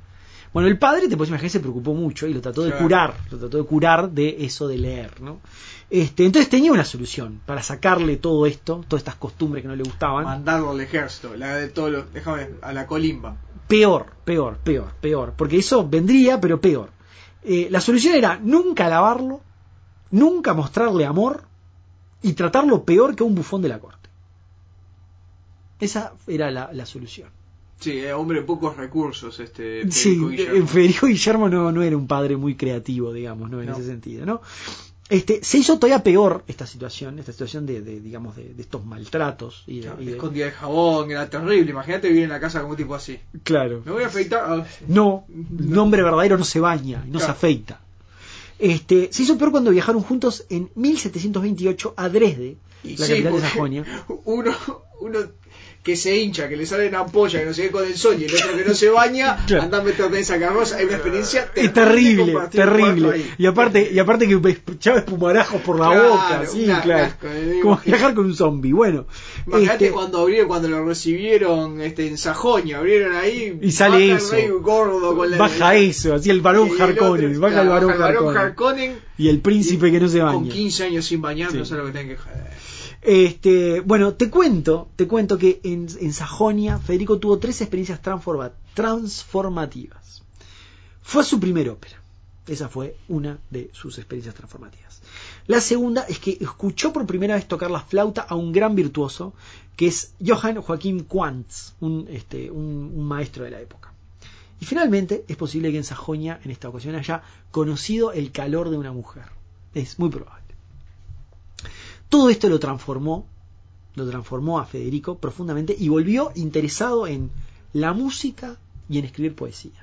B: Bueno, el padre, te puedes imaginar, se preocupó mucho y lo trató de curar de eso de leer, ¿no? Entonces tenía una solución para sacarle todo esto, todas estas costumbres que no le gustaban.
A: Mandarlo al ejército, déjame, a la colimba.
B: Peor, porque eso vendría, pero peor. La solución era nunca alabarlo, nunca mostrarle amor y tratarlo peor que un bufón de la corte. Esa era la solución.
A: Sí, hombre, pocos recursos,
B: Federico Guillermo no era un padre muy creativo, digamos, ¿no? En ese sentido, ¿no? Se hizo todavía peor esta situación de estos maltratos.
A: Escondía el jabón, era terrible. Imagínate vivir en la casa como un tipo así.
B: Claro.
A: Me voy a afeitar.
B: No, un hombre verdadero no se baña, no se afeita. Se hizo peor cuando viajaron juntos en 1728 a Dresde, la capital de Sajonia.
A: Uno que se hincha, que le sale una ampolla, que no se ve con el sol, y el otro que no se baña, claro, anda a meterte en esa carroza. Hay una experiencia
B: terrible. Y aparte que echaba espumarajos por la boca, sí, claro. Como viajar con un zombie. Bueno,
A: imagínate cuando lo recibieron en Sajonia, abrieron ahí
B: y sale
A: eso. El rey gordo con
B: baja eso, así el varón Harkonnen, baja el varón Harkonnen. Y el príncipe que no se baña.
A: Con 15 años sin bañar, no sé lo que tienen que joder.
B: Bueno, te cuento que en Sajonia Federico tuvo 3 experiencias transformativas. Fue su primera ópera. Esa fue una de sus experiencias transformativas. La segunda es que escuchó por primera vez tocar la flauta a un gran virtuoso, que es Johann Joachim Quantz, un maestro de la época. Y finalmente es posible que en Sajonia en esta ocasión haya conocido el calor de una mujer. Es muy probable. Todo esto lo transformó a Federico profundamente y volvió interesado en la música y en escribir poesía.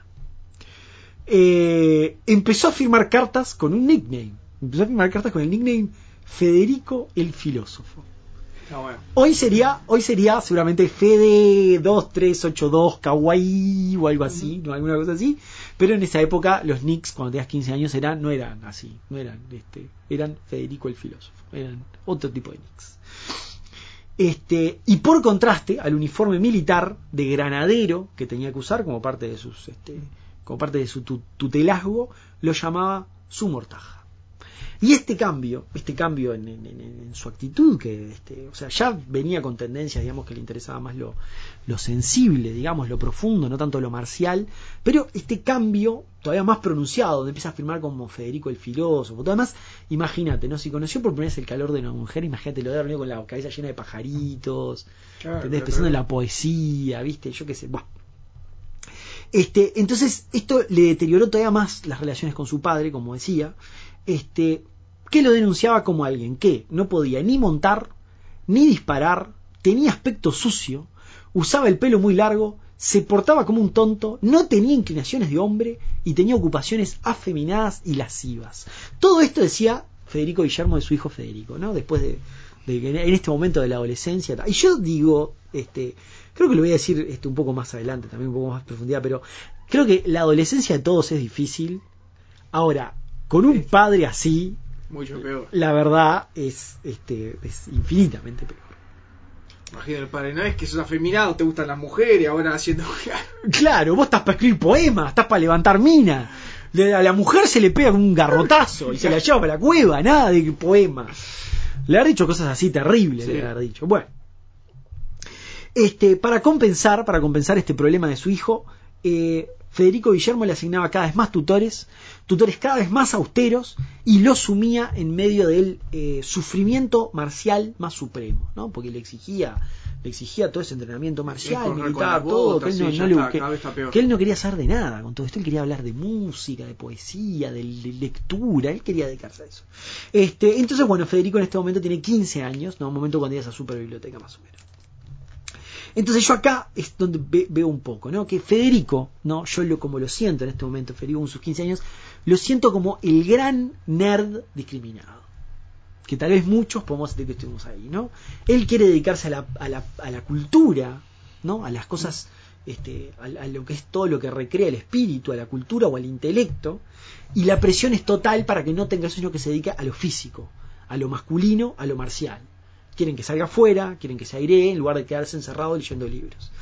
B: Empezó a firmar cartas con un nickname. Empezó a firmar cartas con el nickname Federico el Filósofo.
A: Bueno.
B: Hoy sería seguramente Fede 2382 Kawaii o algo así, ¿no? Alguna cosa así. Pero en esa época los nicks cuando tenías 15 años no eran así, eran Federico el Filósofo, eran otro tipo de nicks. Y por contraste al uniforme militar de granadero que tenía que usar como parte de su tutelazgo, lo llamaba su mortaja. Y este cambio en su actitud, que ya venía con tendencias, digamos, que le interesaba más lo sensible, digamos, lo profundo, no tanto lo marcial, pero este cambio todavía más pronunciado, donde empieza a firmar como Federico el Filósofo. Además, imagínate, ¿no? Si conoció por primera vez el calor de una mujer, imagínate lo de haber venido con la cabeza llena de pajaritos, pensando en la poesía, ¿viste? Yo qué sé, bueno. Entonces, esto le deterioró todavía más las relaciones con su padre, como decía, que lo denunciaba como alguien que no podía ni montar, ni disparar, tenía aspecto sucio, usaba el pelo muy largo, se portaba como un tonto, no tenía inclinaciones de hombre y tenía ocupaciones afeminadas y lascivas. Todo esto decía Federico Guillermo de su hijo Federico, ¿no? Después de en este momento de la adolescencia. Y yo digo, creo que lo voy a decir un poco más adelante, también un poco más profundidad, pero creo que la adolescencia de todos es difícil. Ahora, con un padre así,
A: mucho peor.
B: La verdad es infinitamente peor.
A: Imagino el padre, no es que sos afeminado, te gustan las mujeres, ahora haciendo...
B: Claro, vos estás para escribir poemas, estás para levantar mina. A la mujer se le pega con un garrotazo y se la lleva para la cueva, nada de poema. Le ha dicho cosas así terribles, sí. Le ha dicho. Bueno, para compensar este problema de su hijo, Federico Guillermo le asignaba cada vez más tutores cada vez más austeros, y lo sumía en medio del sufrimiento marcial más supremo, ¿no? Porque le exigía todo ese entrenamiento marcial, militar, todo, que él no quería saber de nada con todo esto. Él quería hablar de música, de poesía, de lectura, él quería dedicarse a eso. Entonces, bueno, Federico en este momento tiene 15 años, ¿no? Un momento cuando iba a esa super biblioteca más o menos. Entonces yo acá es donde veo un poco, ¿no? Que Federico, ¿no? Como lo siento en este momento, Federico con sus 15 años, lo siento como el gran nerd discriminado. Que tal vez muchos podemos sentir que estuvimos ahí, ¿no? Él quiere dedicarse a la cultura, ¿no? A las cosas, a lo que es todo lo que recrea el espíritu, a la cultura o al intelecto, y la presión es total para que no tenga sueño que se dedique a lo físico, a lo masculino, a lo marcial. Quieren que salga afuera, quieren que se airee en lugar de quedarse encerrado leyendo libros.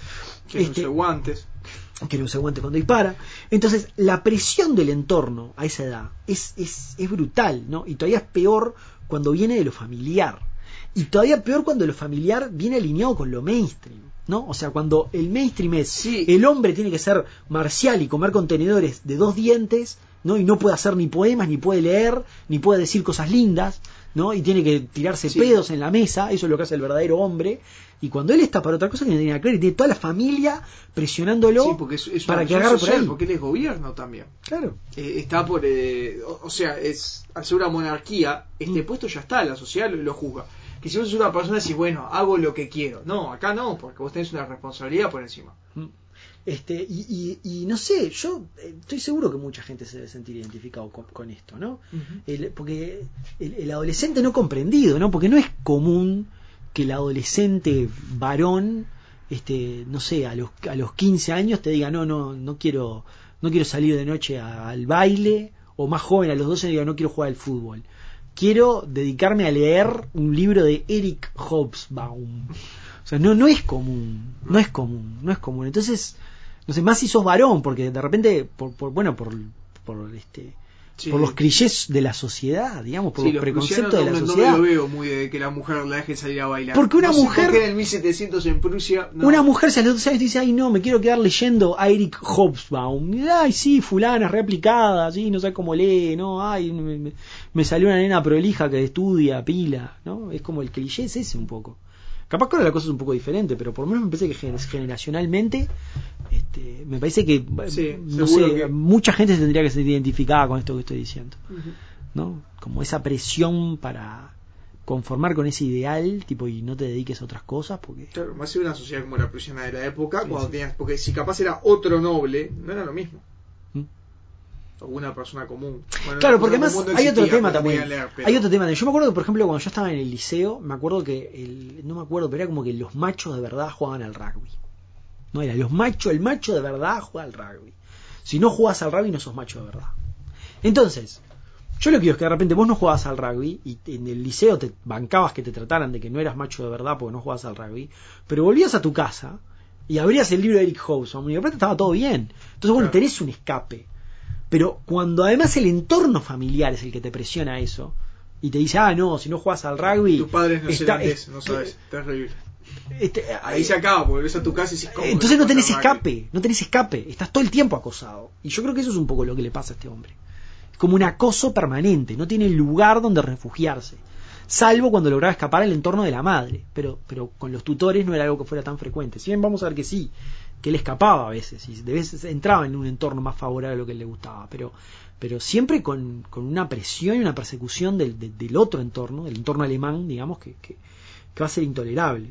A: Que use guantes.
B: Que no use guantes cuando dispara. Entonces, la presión del entorno a esa edad es brutal, ¿no? Y todavía es peor cuando viene de lo familiar. Y todavía peor cuando lo familiar viene alineado con lo mainstream, ¿no? O sea, cuando el mainstream es el hombre tiene que ser marcial y comer contenedores de 2 dientes, ¿no? Y no puede hacer ni poemas, ni puede leer, ni puede decir cosas lindas, ¿no? Y tiene que tirarse pedos en la mesa, eso es lo que hace el verdadero hombre. Y cuando él está para otra cosa que no tiene nada que ver, y tiene toda la familia presionándolo
A: porque es
B: para que agarre por ahí.
A: Porque él es gobierno también.
B: Claro.
A: Está por... o sea, al ser una monarquía, puesto ya está, la sociedad lo juzga. Que si vos sos una persona decís, bueno, hago lo que quiero. No, acá no, porque vos tenés una responsabilidad por encima.
B: Y no sé, yo estoy seguro que mucha gente se debe sentir identificado con esto, ¿no? Porque el adolescente no comprendido, ¿no? Porque no es común que el adolescente varón, no sé, a los 15 años te diga, no quiero salir de noche al baile, o más joven a los 12 diga, no quiero jugar al fútbol. Quiero dedicarme a leer un libro de Eric Hobsbawm. O sea, no es común. Entonces, no sé, más si sos varón, porque de repente, por los clichés de la sociedad, digamos, por los preconceptos de la sociedad.
A: No lo veo muy de que la mujer la deje salir a bailar.
B: Porque una mujer.
A: Porque en el 1700 en Prusia. No.
B: Una mujer, si a los 12 años dice, ay, no, me quiero quedar leyendo a Eric Hobsbawm. Ay, sí, fulana, es reaplicada, sí, no sé cómo lee, no, ay, me salió una nena prolija que estudia, pila, ¿no? Es como el cliché es ese un poco. Capaz que ahora la cosa es un poco diferente, pero por lo menos me parece que generacionalmente me parece que no sé, que mucha gente se tendría que sentir identificada con esto que estoy diciendo, ¿no? Como esa presión para conformar con ese ideal, tipo, y no te dediques a otras cosas, porque
A: claro, más de una sociedad como la prusiana de la época, cuando tenías, porque si capaz era otro noble, no era lo mismo. O una persona común. Bueno,
B: claro, porque además hay otro tema también. Hay otro tema. Yo me acuerdo que, por ejemplo, cuando yo estaba en el liceo, me acuerdo que no me acuerdo, pero era como que los machos de verdad jugaban al rugby. No era el macho de verdad juega al rugby. Si no jugás al rugby no sos macho de verdad. Entonces, yo lo que digo es que de repente vos no jugabas al rugby y en el liceo te bancabas que te trataran de que no eras macho de verdad porque no jugabas al rugby, pero volvías a tu casa y abrías el libro de Eric Hobsbawm y de repente estaba todo bien. Entonces, bueno, tenés un escape. Pero cuando además el entorno familiar es el que te presiona eso y te dice, no, si no juegas al rugby...
A: Tus padres no serán eso, no sabes, terrible. Ahí se acaba, volvés a tu casa y dices, ¿cómo?
B: Entonces no tenés escape, estás todo el tiempo acosado. Y yo creo que eso es un poco lo que le pasa a este hombre. Es como un acoso permanente, no tiene lugar donde refugiarse. Salvo cuando lograba escapar al entorno de la madre, pero con los tutores no era algo que fuera tan frecuente. Si bien vamos a ver que sí, que él escapaba a veces, y de veces entraba en un entorno más favorable a lo que le gustaba, pero siempre con una presión y una persecución del otro entorno, del entorno alemán, digamos, que va a ser intolerable.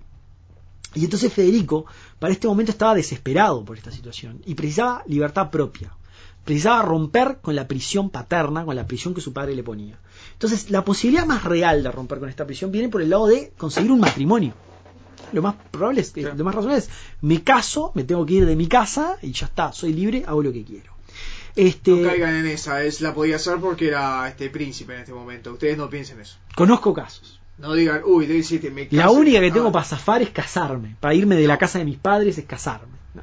B: Y entonces Federico, para este momento, estaba desesperado por esta situación y precisaba libertad propia. Precisaba romper con la prisión paterna, con la prisión que su padre le ponía. Entonces, la posibilidad más real de romper con esta prisión viene por el lado de conseguir un matrimonio. Lo más probable es, lo más razonable es, me caso, me tengo que ir de mi casa y ya está, soy libre, hago lo que quiero.
A: No caigan en esa, la podía hacer porque era príncipe en este momento. Ustedes no piensen eso.
B: Conozco casos.
A: No digan, uy, debe decirte, me caso.
B: La única que tengo para zafar es casarme. Para irme de la casa de mis padres es casarme. No.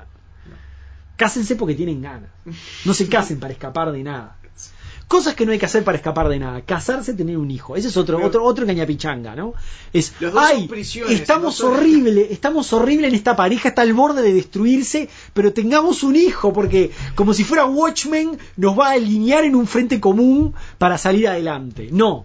B: Cásense porque tienen ganas. No se casen para escapar de nada. Cosas que no hay que hacer para escapar de nada. Casarse, tener un hijo. Ese es otro cañapichanga, ¿no? Es, estamos horrible en esta pareja, está al borde de destruirse, pero tengamos un hijo, porque como si fuera Watchmen, nos va a alinear en un frente común para salir adelante. No.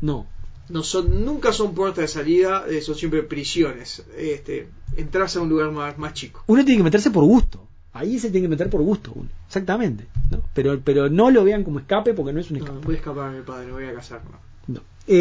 A: Nunca son puertas de salida, son siempre prisiones. Entras a un lugar más chico.
B: Uno tiene que meterse por gusto. Ahí se tiene que meter por gusto uno. Exactamente, ¿no? Pero no lo vean como escape, porque no es un escape.
A: No voy a escapar a mi padre, voy a casarme.
B: No.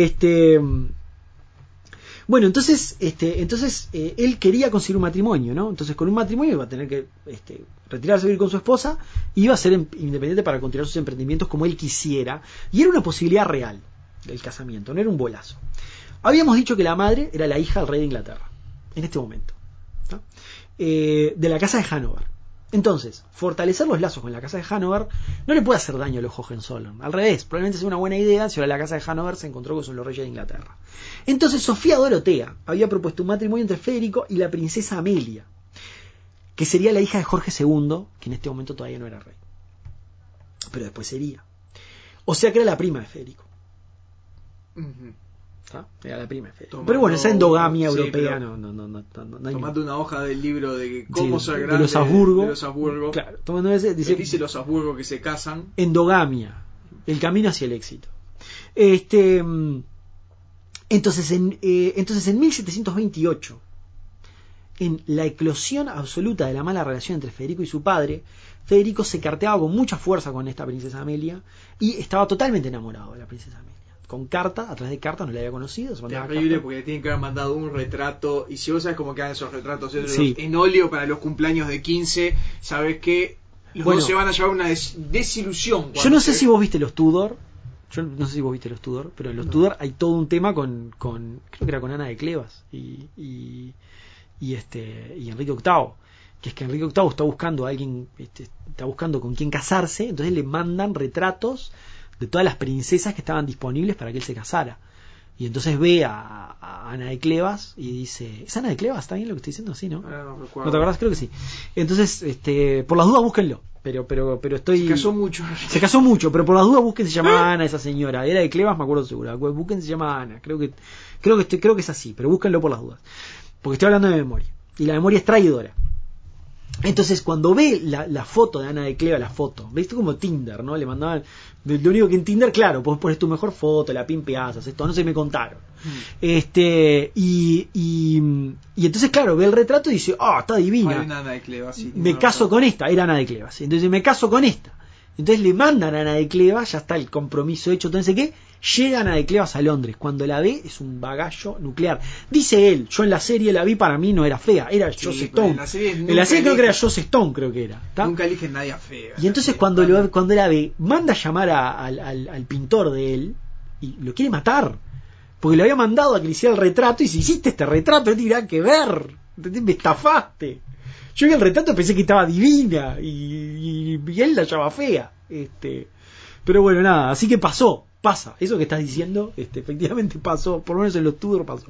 B: Bueno, entonces él quería conseguir un matrimonio, ¿no? Entonces con un matrimonio iba a tener que retirarse a vivir con su esposa y iba a ser independiente para continuar sus emprendimientos como él quisiera. Y era una posibilidad real del casamiento, no era un bolazo. Habíamos dicho que la madre era la hija del rey de Inglaterra, en este momento, ¿no? De la casa de Hannover. Entonces, fortalecer los lazos con la casa de Hannover no le puede hacer daño a los Hohenzollern. Al revés, probablemente sea una buena idea si ahora la casa de Hannover se encontró con los reyes de Inglaterra. Entonces, Sofía Dorotea había propuesto un matrimonio entre Federico y la princesa Amelia. que sería la hija de Jorge II, que en este momento todavía no era rey, pero después sería. O sea que era la prima de Federico. ¿Ah? Era la prima de Federico.
A: Tomando,
B: pero bueno, esa endogamia
A: sí,
B: europea
A: pero
B: no hay
A: tomando una hoja del libro de cómo ser grande
B: de los Habsburgo.
A: De los Habsburgo.
B: Claro, tomando ese,
A: dice los Habsburgo que se casan.
B: Endogamia, el camino hacia el éxito. Entonces en 1728, en la eclosión absoluta de la mala relación entre Federico y su padre, Federico se carteaba con mucha fuerza con esta princesa Amelia y estaba totalmente enamorado de la princesa Amelia. Con carta, a través de carta, no la había conocido.
A: Terrible, porque le tienen que haber mandado un retrato. Y si vos sabes cómo quedan esos retratos
B: sí.
A: en óleo para los cumpleaños de 15, sabes que los dos se van a llevar una desilusión.
B: Yo no sé si vos viste los Tudor. Pero en los Tudor hay todo un tema con creo que era con Ana de Clevas y Enrique VIII, que es que Enrique VIII está buscando a alguien, está buscando con quién casarse, entonces le mandan retratos de todas las princesas que estaban disponibles para que él se casara. Y entonces ve a Ana de Clevas y dice, ¿es Ana de Clevas? ¿Está bien lo que estoy diciendo? Sí, ¿no?
A: No
B: ¿No te acordás? Creo que sí. Entonces, por las dudas búsquenlo. Pero estoy...
A: Se
B: casó mucho, pero por las dudas busquen, se llama Ana esa señora. Era de Clevas, me acuerdo seguro. Busquen, se llama Ana. Creo que es así, pero búsquenlo por las dudas. Porque estoy hablando de memoria. Y la memoria es traidora. Entonces, cuando ve la foto de Ana de Cleva, la foto, ¿viste? Como Tinder, ¿no? Le mandaban. Lo único que en Tinder, claro, vos pones tu mejor foto, la pimpeás, haces todo, no sé, me contaron. Y entonces, claro, ve el retrato y dice, está divina.
A: Hay una Ana de Cleva, sí,
B: me caso con esta, era Ana de Cleva, ¿sí? Entonces me caso con esta. Entonces le mandan a Ana de Cleva, ya está el compromiso hecho, entonces ¿qué? Llega Ana de Clevas a Londres. Cuando la ve es un bagallo nuclear. Dice él, yo en la serie la vi, para mí no era fea, era Joss Stone. En la serie creo que era Joss Stone, creo que era. ¿Tá?
A: Nunca eligen nadie fea.
B: Y entonces cuando la ve, manda a llamar al pintor de él y lo quiere matar. Porque le había mandado a que le hiciera el retrato y si hiciste este retrato no tiene nada que ver. Me estafaste. Yo vi el retrato, pensé que estaba divina y él la llama fea. Pero bueno, nada, así que pasa, eso que estás diciendo, efectivamente pasó, por lo menos en los Tudor pasó.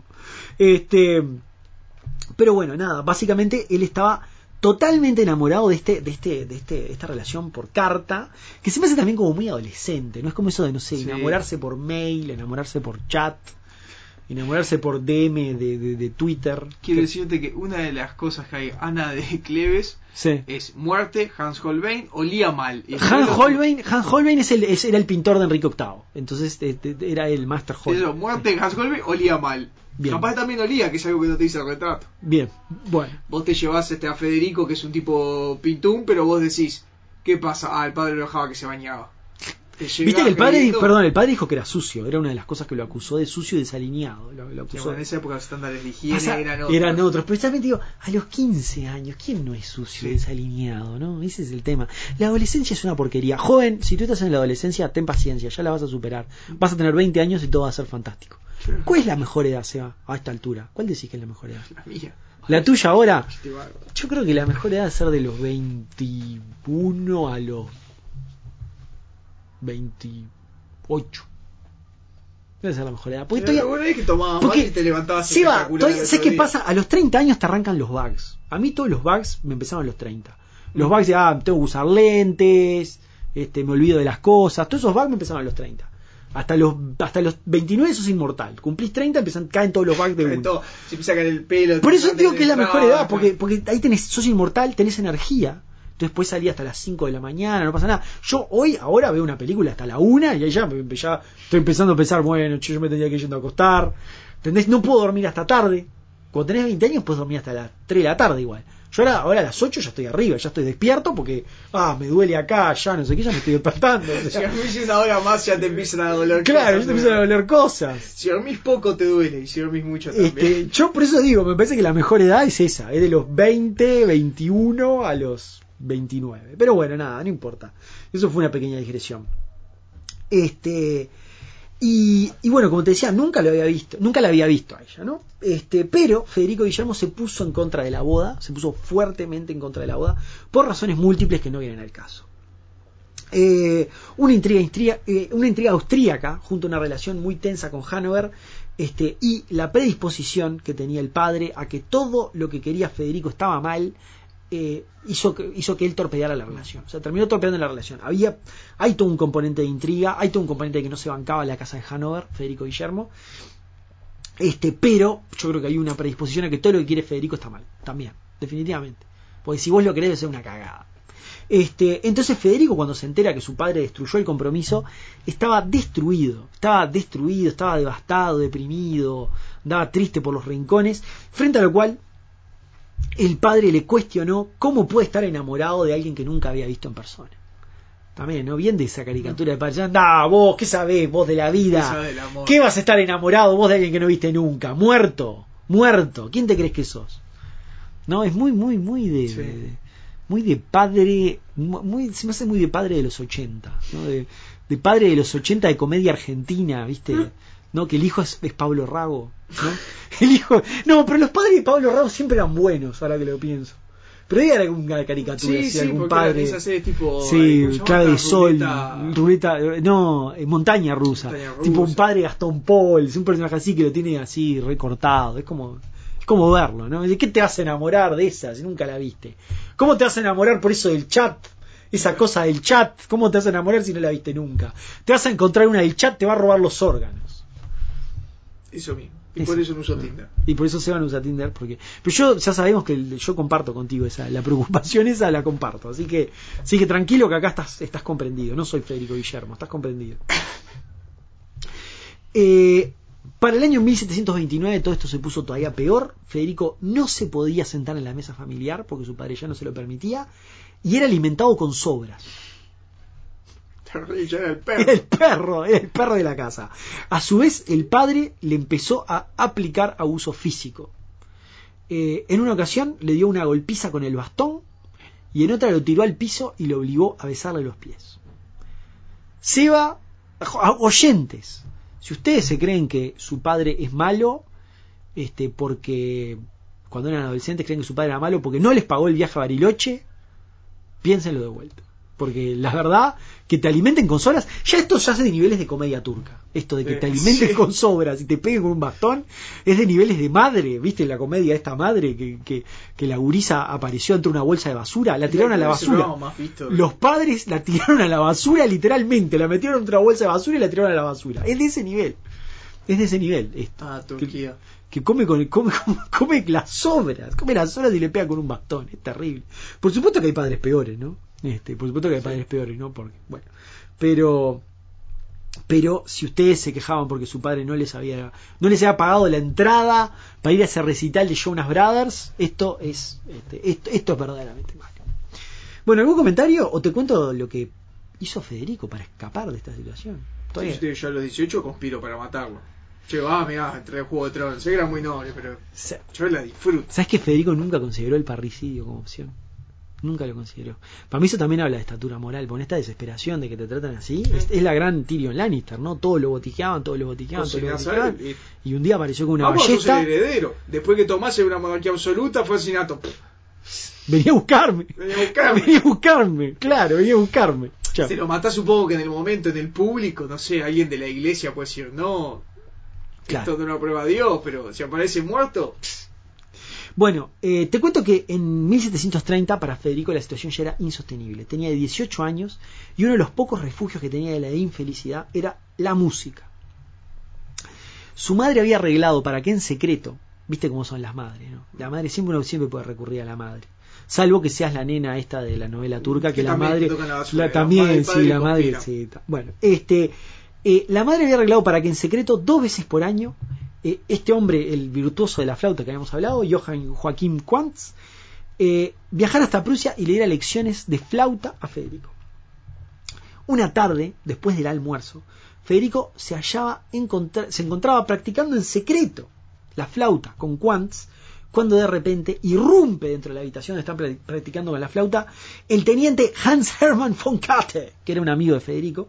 B: Pero bueno, nada, básicamente él estaba totalmente enamorado de esta relación por carta, que se me hace también como muy adolescente, no es como eso de, no sé, enamorarse por mail, enamorarse por chat, enamorarse por DM de Twitter.
A: Quiero decirte que una de las cosas que hay Ana de Cleves es muerte, Hans Holbein, olía mal.
B: Hans Holbein era el pintor de Enrique VIII, entonces era el Master Holbein.
A: Eso, muerte, Hans Holbein, olía mal.
B: Bien.
A: Capaz también olía, que es algo que no te dice el retrato.
B: Bien, bueno.
A: Vos te llevás a Federico, que es un tipo pintún, pero vos decís, ¿qué pasa? El padre lo dejaba que se bañaba.
B: Viste que el padre dijo que era sucio, era una de las cosas que lo acusó de sucio y desalineado. Lo acusó.
A: En esa época los estándares de higiene eran
B: otros. Precisamente digo, a los 15 años, ¿quién no es sucio y desalineado? ¿No? Ese es el tema. La adolescencia es una porquería. Joven, si tú estás en la adolescencia, ten paciencia, ya la vas a superar. Vas a tener 20 años y todo va a ser fantástico. ¿Cuál es la mejor edad, Seba, a esta altura? ¿Cuál decís que es la mejor edad?
A: La mía.
B: ¿La tuya ahora? Yo creo que la mejor edad es ser de los 21 a los 28. Debe ser la mejor edad. Porque
A: es que tomabas más y te levantabas.
B: ¿Sabes qué pasa? A los 30 años te arrancan los bugs. A mí todos los bugs me empezaron a los 30. Los bugs de, tengo que usar lentes, me olvido de las cosas. Todos esos bugs me empezaron a los 30. Hasta los 29 sos inmortal. Cumplís 30, caen todos los bugs de uno.
A: Se empieza a caer el pelo.
B: Por eso digo que es la mejor edad, porque ahí sos inmortal, tenés energía. Entonces puedes salir hasta las 5 de la mañana, no pasa nada. Yo ahora veo una película hasta la 1 y ahí ya estoy empezando a pensar, bueno, yo me tendría que ir yendo a acostar. ¿Entendés? No puedo dormir hasta tarde. Cuando tenés 20 años puedes dormir hasta las 3 de la tarde igual. Yo ahora a las 8 ya estoy arriba, ya estoy despierto porque me duele acá, ya no sé qué, ya me estoy despertando. O sea,
A: si dormís una hora más ya te empiezan a doler
B: cosas. Claro, ya te empiezan a doler cosas.
A: Si dormís poco te duele y si dormís mucho también.
B: Yo por eso digo, me parece que la mejor edad es esa, es de los 20, 21 a los 29. Pero bueno, nada, no importa. Eso fue una pequeña digresión. Y bueno, como te decía, nunca la había visto a ella, ¿no? Pero Federico Guillermo se puso en contra de la boda, se puso fuertemente en contra de la boda, por razones múltiples que no vienen al caso. Una intriga austríaca, junto a una relación muy tensa con Hannover, y la predisposición que tenía el padre a que todo lo que quería Federico estaba mal, hizo que él torpedeara la relación. O sea, terminó torpedeando la relación. Hay todo un componente de intriga, hay todo un componente de que no se bancaba en la casa de Hanover, Federico Guillermo. Pero yo creo que hay una predisposición a que todo lo que quiere Federico está mal, también, definitivamente. Porque si vos lo querés, debe ser una cagada. Entonces Federico, cuando se entera que su padre destruyó el compromiso, estaba destruido, estaba devastado, deprimido, andaba triste por los rincones, frente a lo cual el padre le cuestionó cómo puede estar enamorado de alguien que nunca había visto en persona. También, ¿no? Bien de esa caricatura de padre. ¡Ah, vos! ¿Qué sabés vos de la vida? ¿Qué vas a estar enamorado vos de alguien que no viste nunca? ¡Muerto! ¿Quién te crees que sos? No, es muy de...
A: Sí.
B: Muy de padre, se me hace muy de padre de los 80, ¿no? De padre de los 80 de comedia argentina, ¿viste? ¿No? Que el hijo es Pablo Rago, ¿no? El hijo, no, pero los padres de Pablo Rago siempre eran buenos, ahora que lo pienso. Pero hay alguna caricatura,
A: sí,
B: algún padre.
A: Esa serie tipo,
B: sí, clave de sol,
A: ruleta,
B: montaña rusa. Tipo un padre Gastón Pauls, un personaje así que lo tiene así recortado, es como verlo, ¿no? ¿De qué te vas a enamorar de esa si nunca la viste? ¿Cómo te vas a enamorar por eso del chat? Esa cosa del chat, ¿cómo te vas a enamorar si no la viste nunca? Te vas a encontrar una del chat, te va a robar los órganos.
A: Eso mismo. Y por eso no uso Tinder.
B: Y por eso se van a usar Tinder, porque... Pero yo, ya sabemos que yo comparto contigo la preocupación esa la comparto, así que tranquilo que acá estás comprendido, no soy Federico Guillermo, estás comprendido. Para el año 1729 todo esto se puso todavía peor. Federico no se podía sentar en la mesa familiar porque su padre ya no se lo permitía y era alimentado con sobras.
A: Ya era el perro.
B: Era el perro de la casa. A su vez el padre le empezó a aplicar abuso físico. En una ocasión le dio una golpiza con el bastón y en otra lo tiró al piso y lo obligó a besarle los pies. Seba, oyentes, si ustedes se creen que su padre es malo, porque cuando eran adolescentes creen que su padre era malo porque no les pagó el viaje a Bariloche, piénsenlo de vuelta. Porque la verdad, que te alimenten con sobras, esto ya es de niveles de comedia turca. Esto de que te alimenten con sobras y te peguen con un bastón, es de niveles de madre. ¿Viste la comedia de esta madre que la gurisa apareció entre una bolsa de basura? La tiraron a la basura. Los padres la tiraron a la basura literalmente. La metieron entre una bolsa de basura y la tiraron a la basura. Es de ese nivel. Esto.
A: Turquía.
B: Que come las sobras. Come las sobras y le pega con un bastón. Es terrible. Por supuesto que hay padres peores, ¿no? Por supuesto que hay padres peores, ¿no? Porque, bueno, pero si ustedes se quejaban porque su padre no les había pagado la entrada para ir a ese recital de Jonas Brothers, esto es verdaderamente malo. Bueno, ¿algún comentario? ¿O te cuento lo que hizo Federico para escapar de esta situación?
A: Sí, yo a los 18 conspiro para matarlo. Che, mirá, entré al Juego de Tronos. Sé que era muy noble, pero yo la disfruto.
B: ¿Sabes que Federico nunca consideró el parricidio como opción? Nunca lo consideró. Para mí eso también habla de estatura moral, con esta desesperación de que te tratan así. Es la gran Tyrion Lannister, ¿no? Todos lo botiqueaban. Y un día apareció con una ballesta.
A: El heredero. Después que tomase una monarquía absoluta, fue asesinato.
B: Venía a buscarme. Claro, venía a buscarme. Chao.
A: Si lo matás, supongo que en el momento, en el público, no sé, alguien de la iglesia puede decir, no, claro, esto no lo aprueba Dios, pero si aparece muerto...
B: Bueno, te cuento que en 1730 para Federico la situación ya era insostenible. Tenía 18 años y uno de los pocos refugios que tenía de la infelicidad era la música. Su madre había arreglado para que en secreto, viste cómo son las madres, ¿no? La madre uno siempre puede recurrir a la madre. Salvo que seas la nena esta de la novela turca, que la madre... La madre, sí. Bueno, la madre había arreglado para que en secreto 2 veces por año este hombre, el virtuoso de la flauta que habíamos hablado, Joachim Quantz, viajara hasta Prusia y le diera lecciones de flauta a Federico. Una tarde, después del almuerzo, Federico se encontraba practicando en secreto la flauta con Quantz, cuando de repente irrumpe dentro de la habitación donde están practicando con la flauta el teniente Hans Hermann von Katte, que era un amigo de Federico.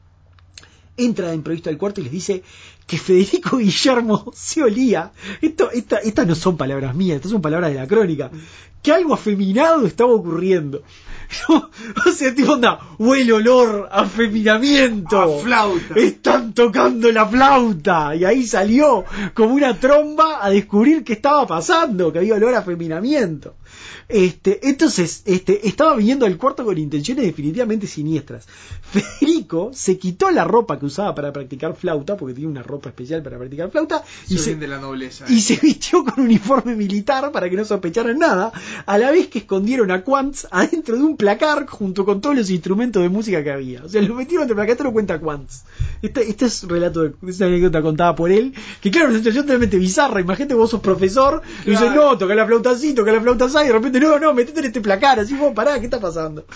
B: Entra de improviso al cuarto y les dice que Federico Guillermo se olía. Estas no son palabras mías, estas son palabras de la crónica. Que algo afeminado estaba ocurriendo. O sea, tipo onda, huele olor a afeminamiento.
A: A flauta.
B: Están tocando la flauta. Y ahí salió como una tromba a descubrir qué estaba pasando, que había olor a afeminamiento. Entonces, estaba viniendo al cuarto con intenciones definitivamente siniestras. Federico se quitó la ropa que usaba para practicar flauta, porque tiene una ropa especial para practicar flauta,
A: de la nobleza,
B: y se vistió con un uniforme militar para que no sospecharan nada, a la vez que escondieron a Quantz adentro de un placar junto con todos los instrumentos de música que había. O sea, lo metieron entre el placar, esto lo cuenta Quantz. Este es un relato, es una anécdota contada por él, que claro, una situación totalmente bizarra. Imagínate, vos sos profesor, y dices, no, toca la flauta así, toca la flauta así, y de repente, no, metete en este placar, así, vos, pará, ¿qué está pasando?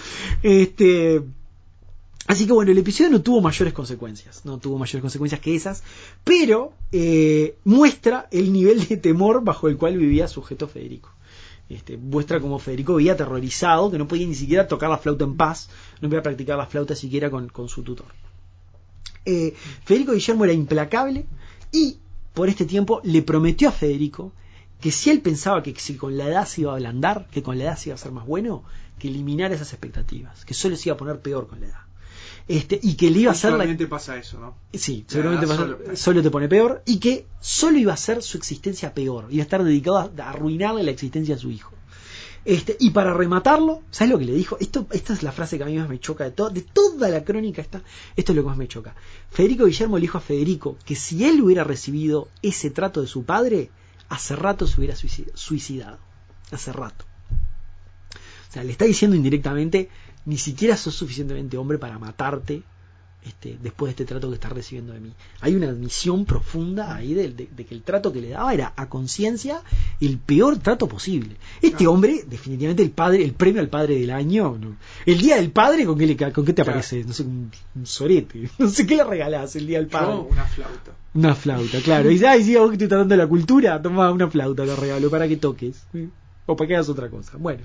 B: Así que bueno, el episodio no tuvo mayores consecuencias que esas, pero muestra el nivel de temor bajo el cual vivía sujeto Federico. Muestra cómo Federico vivía aterrorizado, que no podía ni siquiera tocar la flauta en paz, no podía practicar la flauta siquiera con su tutor. Federico Guillermo era implacable y por este tiempo le prometió a Federico que si él pensaba que si con la edad se iba a ablandar, que con la edad se iba a ser más bueno, que eliminara esas expectativas, que solo se iba a poner peor con la edad. Y que le iba a hacer
A: seguramente pasa eso, ¿no?
B: Sí, seguramente solo te pone peor, y que solo iba a hacer su existencia peor, iba a estar dedicado a arruinarle la existencia a su hijo. Y para rematarlo, ¿sabes lo que le dijo? Esta es la frase que a mí más me choca de toda la crónica. Esto es lo que más me choca. Federico Guillermo le dijo a Federico que si él hubiera recibido ese trato de su padre, hace rato se hubiera suicidado. Hace rato. O sea, le está diciendo indirectamente, ni siquiera sos suficientemente hombre para matarte después de este trato que estás recibiendo de mí. Hay una admisión profunda ahí de que el trato que le daba era a conciencia el peor trato posible. Hombre, definitivamente el premio al padre del año, ¿no? El día del padre, ¿con qué te aparece? No sé, un sorete, no sé qué le regalás el día del padre.
A: No, una flauta.
B: Una flauta, claro. Y dice, ay, sí, vos que estoy tratando de la cultura, toma una flauta, te regalo para que toques. O para que hagas otra cosa. Bueno.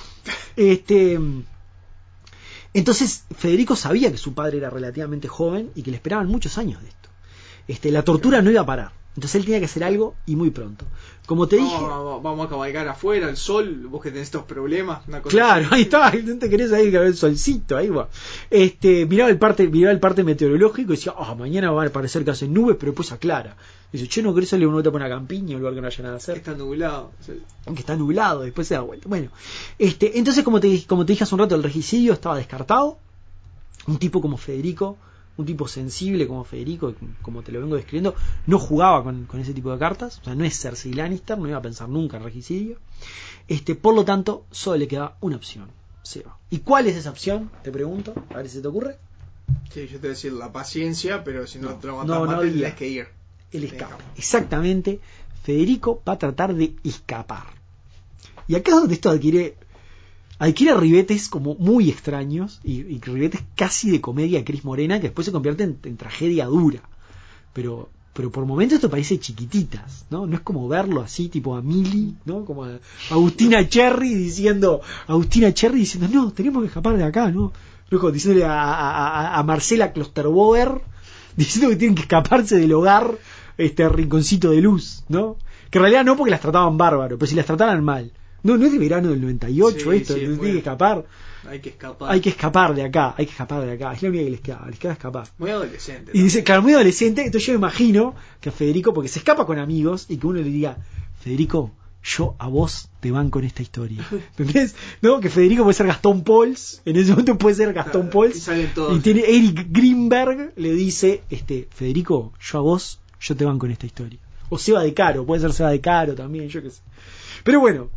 B: Entonces Federico sabía que su padre era relativamente joven y que le esperaban muchos años de esto. La tortura no iba a parar. Entonces él tenía que hacer algo y muy pronto. Como te dije...
A: Vamos a cabalgar afuera, el sol, vos que tenés estos problemas. Una cosa
B: claro,
A: así.
B: Ahí está, no te querés ahí que ver el solcito, ahí va. Miraba el parte meteorológico y decía, mañana va a aparecer que hace nubes, pero después aclara. Dice, che, no querés salir a una vuelta por una campiña, un lugar que no haya nada a hacer.
A: Que está nublado. Sí.
B: Que está nublado, después se da vuelta. Bueno, entonces como te dije hace un rato, el regicidio estaba descartado. Un tipo como Federico, un tipo sensible como Federico, como te lo vengo describiendo, no jugaba con ese tipo de cartas. O sea, no es Cersei Lannister, no iba a pensar nunca en regicidio. Por lo tanto, solo le queda una opción, Seba. ¿Y cuál es esa opción? Te pregunto, a ver si se te ocurre.
A: Sí, yo te voy a decir la paciencia, pero si no te lo aguantas más, tenés que ir.
B: El escape. Exactamente. Federico va a tratar de escapar. Y acá es donde esto adquiere ribetes como muy extraños y ribetes casi de comedia Cris Morena, que después se convierten en tragedia dura. Pero por momentos esto parece chiquititas, ¿no? No es como verlo así, tipo a Mili, ¿no? Como a Agustina Cherry diciendo, no, tenemos que escapar de acá, ¿no? Luego diciéndole a Marcela Klosterboer, diciendo que tienen que escaparse del hogar, rinconcito de luz, ¿no? Que en realidad no, porque las trataban bárbaro, pero si las trataran mal. No es de verano del 98 esto,
A: sí,
B: tiene que escapar.
A: Hay que
B: escapar de acá, es la única que les queda escapar.
A: Muy adolescente.
B: Y dice, claro, muy adolescente, entonces yo me imagino que a Federico, porque se escapa con amigos, y que uno le diga, Federico, yo a vos te banco en esta historia. ¿Entendés? ¿No? Que Federico puede ser Gastón Pauls, en ese momento puede ser Gastón Pauls, y tiene Eric Greenberg, le dice, Federico, yo te banco en esta historia. O Seba de Caro, puede ser Seba de Caro también, yo qué sé. Pero bueno,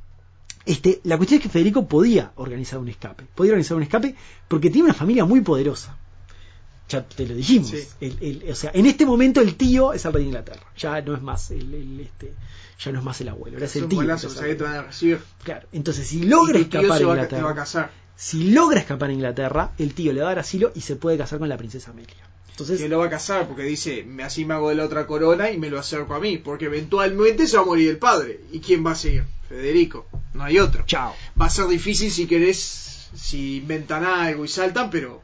B: la cuestión es que Federico podía organizar un escape porque tiene una familia muy poderosa. Ya te lo dijimos. Sí. O sea, en este momento el tío es el rey de Inglaterra. Ya no es más ya no es más el abuelo, ahora es el tío. Claro. Entonces, si logra escapar a Inglaterra, si logra escapar a Inglaterra, el tío le va a dar asilo y se puede casar con la princesa Amelia. Entonces,
A: que lo va a casar porque dice, así me hago de la otra corona y me lo acerco a mí, porque eventualmente se va a morir el padre. ¿Y quién va a seguir? Federico, no hay otro.
B: Chao.
A: Va a ser difícil si inventan algo y saltan, pero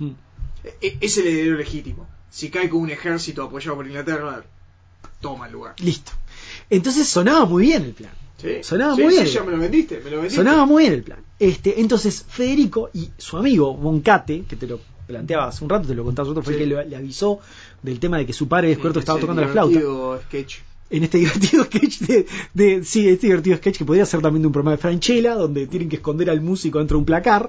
A: es el heredero legítimo. Si cae con un ejército apoyado por Inglaterra, toma el lugar.
B: Listo. Entonces sonaba muy bien el plan.
A: Sí,
B: sonaba muy bien.
A: Sí, ya me lo vendiste.
B: Sonaba muy bien el plan. Entonces Federico y su amigo Boncate, que te lo planteaba hace un rato, te lo contaba otro, fue el que le avisó del tema de que su padre descubierto estaba tocando la flauta.
A: Sketch.
B: en este divertido sketch este divertido sketch que podría ser también de un programa de Franchella, donde tienen que esconder al músico dentro de un placar,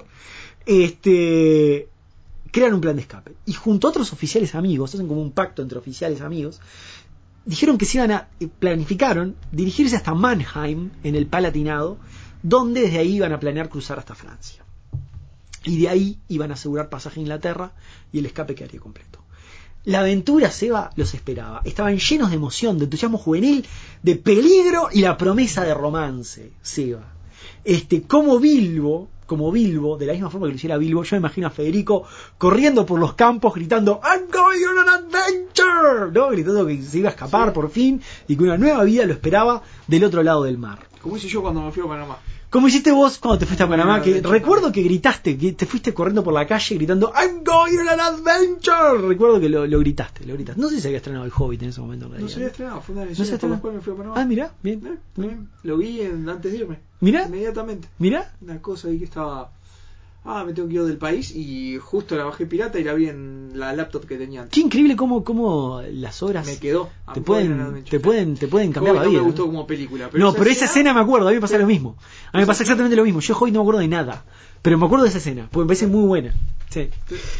B: crean un plan de escape. Y junto a otros oficiales amigos, hacen como un pacto entre oficiales amigos, dijeron que planificaron dirigirse hasta Mannheim, en el Palatinado, donde desde ahí iban a planear cruzar hasta Francia. Y de ahí iban a asegurar pasaje a Inglaterra y el escape quedaría completo. La aventura, Seba, los esperaba. Estaban llenos de emoción, de entusiasmo juvenil, de peligro y la promesa de romance, Seba. Como Bilbo, de la misma forma que lo hiciera Bilbo, yo me imagino a Federico corriendo por los campos gritando "I'm going on an adventure", ¿no? Gritando que se iba a escapar por fin y que una nueva vida lo esperaba del otro lado del mar.
A: Como hice yo cuando me fui a Panamá.
B: ¿Cómo hiciste vos cuando te fuiste a Panamá? Que recuerdo que gritaste, que te fuiste corriendo por la calle gritando "I'm going on an adventure". Recuerdo que lo gritaste. No sé si se había estrenado El Hobbit en ese momento.
A: No se había estrenado, fue una de las
B: ¿No se
A: por las cuales me fui a Panamá.
B: Ah, mirá, bien.
A: Lo vi antes de irme.
B: Mirá.
A: Inmediatamente.
B: Mirá.
A: Una cosa ahí que estaba... me tengo que ir del país y justo la bajé pirata y la vi en la laptop que tenía antes.
B: Qué increíble cómo las obras
A: me quedó.
B: Te pueden cambiar la vida.
A: No me gustó como película. Pero
B: esa escena me acuerdo, a mí me pasa lo mismo. A mí me pasa exactamente lo mismo. Yo hoy no me acuerdo de nada, pero me acuerdo de esa escena, porque me parece muy buena. Sí.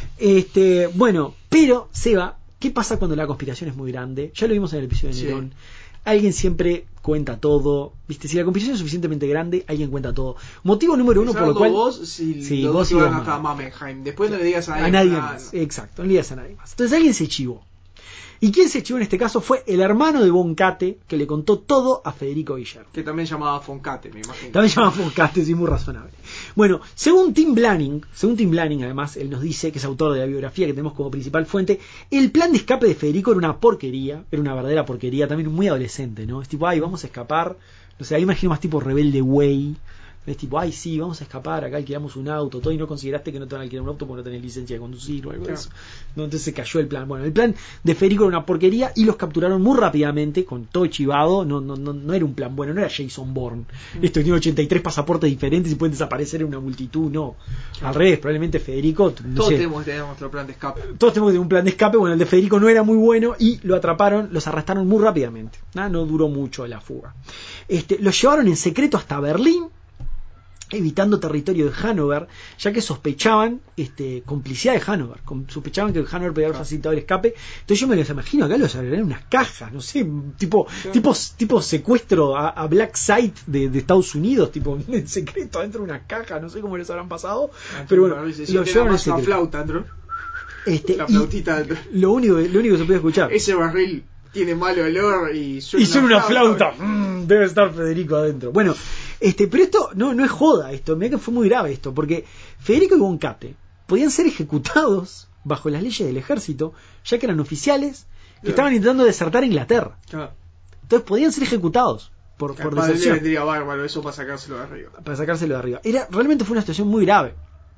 B: Bueno, pero Seba, ¿qué pasa cuando la conspiración es muy grande? Ya lo vimos en el episodio de Nerón. Alguien siempre cuenta todo, ¿viste? Si la conspiración es suficientemente grande, alguien cuenta todo. Motivo número uno por lo cual...
A: vos
B: vos iban
A: hasta Mannheim. Después no le digas
B: a nadie más. Exacto, no le digas a nadie más. Entonces alguien se chivó. ¿Y quién se chivó en este caso? Fue el hermano de Boncate, que le contó todo a Federico Guillermo.
A: Que también llamaba Foncate, me imagino.
B: También llamaba Foncate, sí, muy razonable. Bueno, según Tim Blanning, además, él nos dice, que es autor de la biografía que tenemos como principal fuente, el plan de escape de Federico era una porquería, era una verdadera porquería, también muy adolescente, ¿no? Es tipo, vamos a escapar, no sé, ahí imagino más tipo Rebelde Way. Es tipo, sí, vamos a escapar, acá alquilamos un auto, todo, y no consideraste que no te van a alquilar un auto porque no tenés licencia de conducir o algo de eso. No, entonces se cayó el plan. Bueno, el plan de Federico era una porquería y los capturaron muy rápidamente, con todo chivado. No era un plan bueno, no era Jason Bourne. Esto tiene 83 pasaportes diferentes y pueden desaparecer en una multitud, no. Al revés, probablemente Federico...
A: Todos tenemos que tener nuestro plan de escape.
B: Todos tenemos que tener un plan de escape. Bueno, el de Federico no era muy bueno y los arrestaron muy rápidamente. No duró mucho la fuga. Los llevaron en secreto hasta Berlín, evitando territorio de Hannover, ya que sospechaban complicidad de Hannover, sospechaban que Hannover podía haber facilitado el escape. Entonces yo me los imagino acá, los agregaron en unas cajas, no sé, tipo secuestro a Black Site de Estados Unidos, tipo en secreto dentro de unas cajas, no sé cómo les habrán pasado, pero bueno, los llevaron en secreto.
A: Flauta, ¿no?
B: La flautita, lo único que se puede escuchar,
A: ese barril tiene mal olor y
B: suena una flauta. Debe estar Federico adentro. Bueno, pero esto no es joda, mirá que fue muy grave esto, porque Federico y Boncate podían ser ejecutados bajo las leyes del ejército, ya que eran oficiales que estaban intentando desertar a Inglaterra. Entonces podían ser ejecutados por deserción.
A: Le vendría bárbaro eso para sacárselo de arriba.
B: Realmente fue una situación muy grave.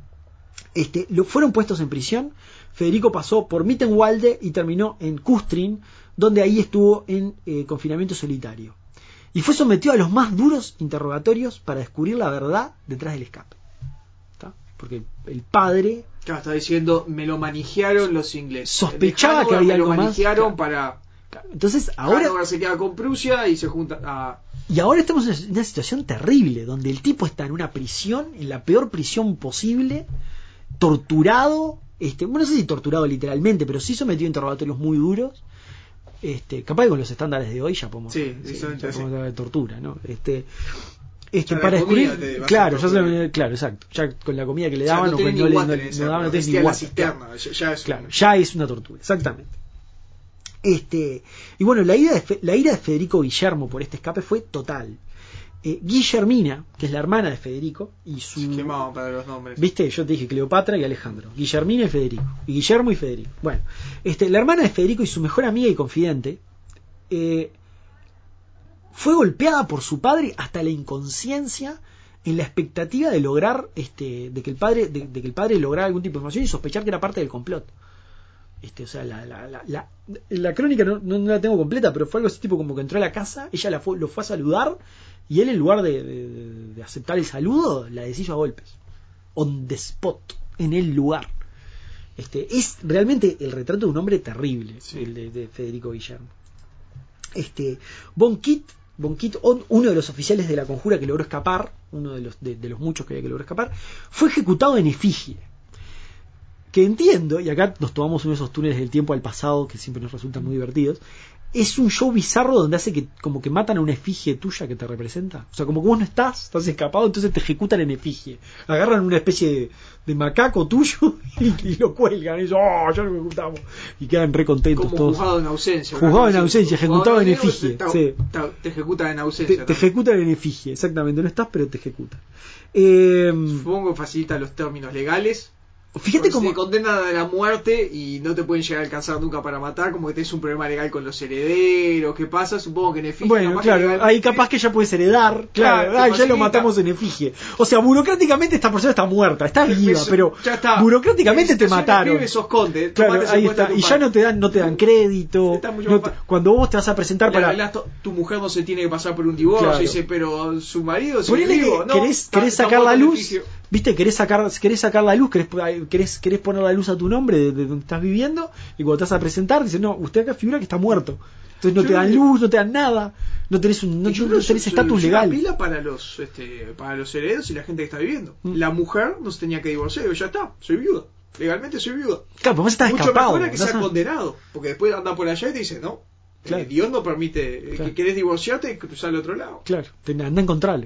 B: Fueron puestos en prisión. Federico pasó por Mittenwalde y terminó en Kustrin, donde ahí estuvo en confinamiento solitario. Y fue sometido a los más duros interrogatorios para descubrir la verdad detrás del escape. ¿Está? Porque el padre...
A: Claro, está diciendo, me lo manijearon los ingleses.
B: Sospechaba que había algo más.
A: Me lo manijearon para...
B: Entonces ahora
A: se queda con Prusia y se junta a...
B: Y ahora estamos en una situación terrible, donde el tipo está en una prisión, en la peor prisión posible, torturado, no sé si torturado literalmente, pero sí sometido a interrogatorios muy duros. Capaz que con los estándares de hoy ya podemos hablar de tortura, ¿no? Para descubrir, claro, exacto, ya con la comida que le daban,
A: no
B: tenés ni
A: water,
B: ya es una tortura, exactamente. Y bueno, la ira de Federico Guillermo por este escape fue total. Guillermina, que es la hermana de Federico, y su...
A: Se quemaban para los nombres.
B: ¿Viste? Yo te dije Cleopatra y Alejandro. Guillermina y Federico. Y Guillermo y Federico. Bueno, la hermana de Federico y su mejor amiga y confidente fue golpeada por su padre hasta la inconsciencia en la expectativa de lograr de que el padre lograra algún tipo de información y sospechar que era parte del complot. O sea, la crónica no la tengo completa, pero fue algo así tipo como que entró a la casa, ella lo fue a saludar y él, en lugar de aceptar el saludo, la deshizo a golpes. On the spot, en el lugar. Es realmente el retrato de un hombre terrible, el de Federico Guillermo. Von Kitt, uno de los oficiales de la conjura que logró escapar, uno de los muchos que logró escapar, fue ejecutado en efigie. Que entiendo, y acá nos tomamos uno de esos túneles del tiempo al pasado que siempre nos resultan muy divertidos, es un show bizarro donde hace que como que matan a una efigie tuya que te representa. O sea, como que vos no estás escapado, entonces te ejecutan en efigie. Agarran una especie de macaco tuyo y lo cuelgan. Y dicen, ¡oh, ya lo ejecutamos! Y quedan re contentos
A: como
B: todos.
A: Juzgado en ausencia.
B: Juzgado en ausencia, ejecutado en efigie.
A: Te ejecutan en ausencia.
B: Te ejecutan en efigie, exactamente. No estás, pero te ejecutan.
A: Supongo que facilita los términos legales.
B: Fíjate cómo
A: te condenan a la muerte y no te pueden llegar a alcanzar nunca para matar, como que tenés un problema legal con los herederos. ¿Qué pasa? Supongo que en efigie.
B: Bueno, claro, ahí capaz que ya puedes heredar. Claro, ya lo matamos en efigie. O sea, burocráticamente esta persona está muerta, está viva, pero
A: ya está.
B: Burocráticamente te mataron.
A: Pibe, sos conde,
B: claro, ahí está. Y ya no te dan crédito. Cuando vos te vas a presentar para.
A: Tu mujer no se tiene que pasar por un divorcio,
B: claro.
A: Dice, pero su marido se
B: vivo. ¿No? ¿Querés sacar la luz? ¿Viste? ¿Querés sacar la luz? ¿Querés poner la luz a tu nombre de donde estás viviendo? Y cuando te vas a presentar, dicen, no, usted acá figura que está muerto. Entonces no te dan luz, no te dan nada. No tenés estatus legal.
A: Pila para los herederos y la gente que está viviendo. La mujer no se tenía que divorciar, ya está, soy viuda. Legalmente soy viuda.
B: Claro, pero vos estás
A: mucho
B: escapado.
A: Mejor que sea condenado, porque después anda por allá y te dice, no,
B: claro.
A: Dios no permite, que querés divorciarte y cruzar al otro lado.
B: Claro, anda a encontrarlo.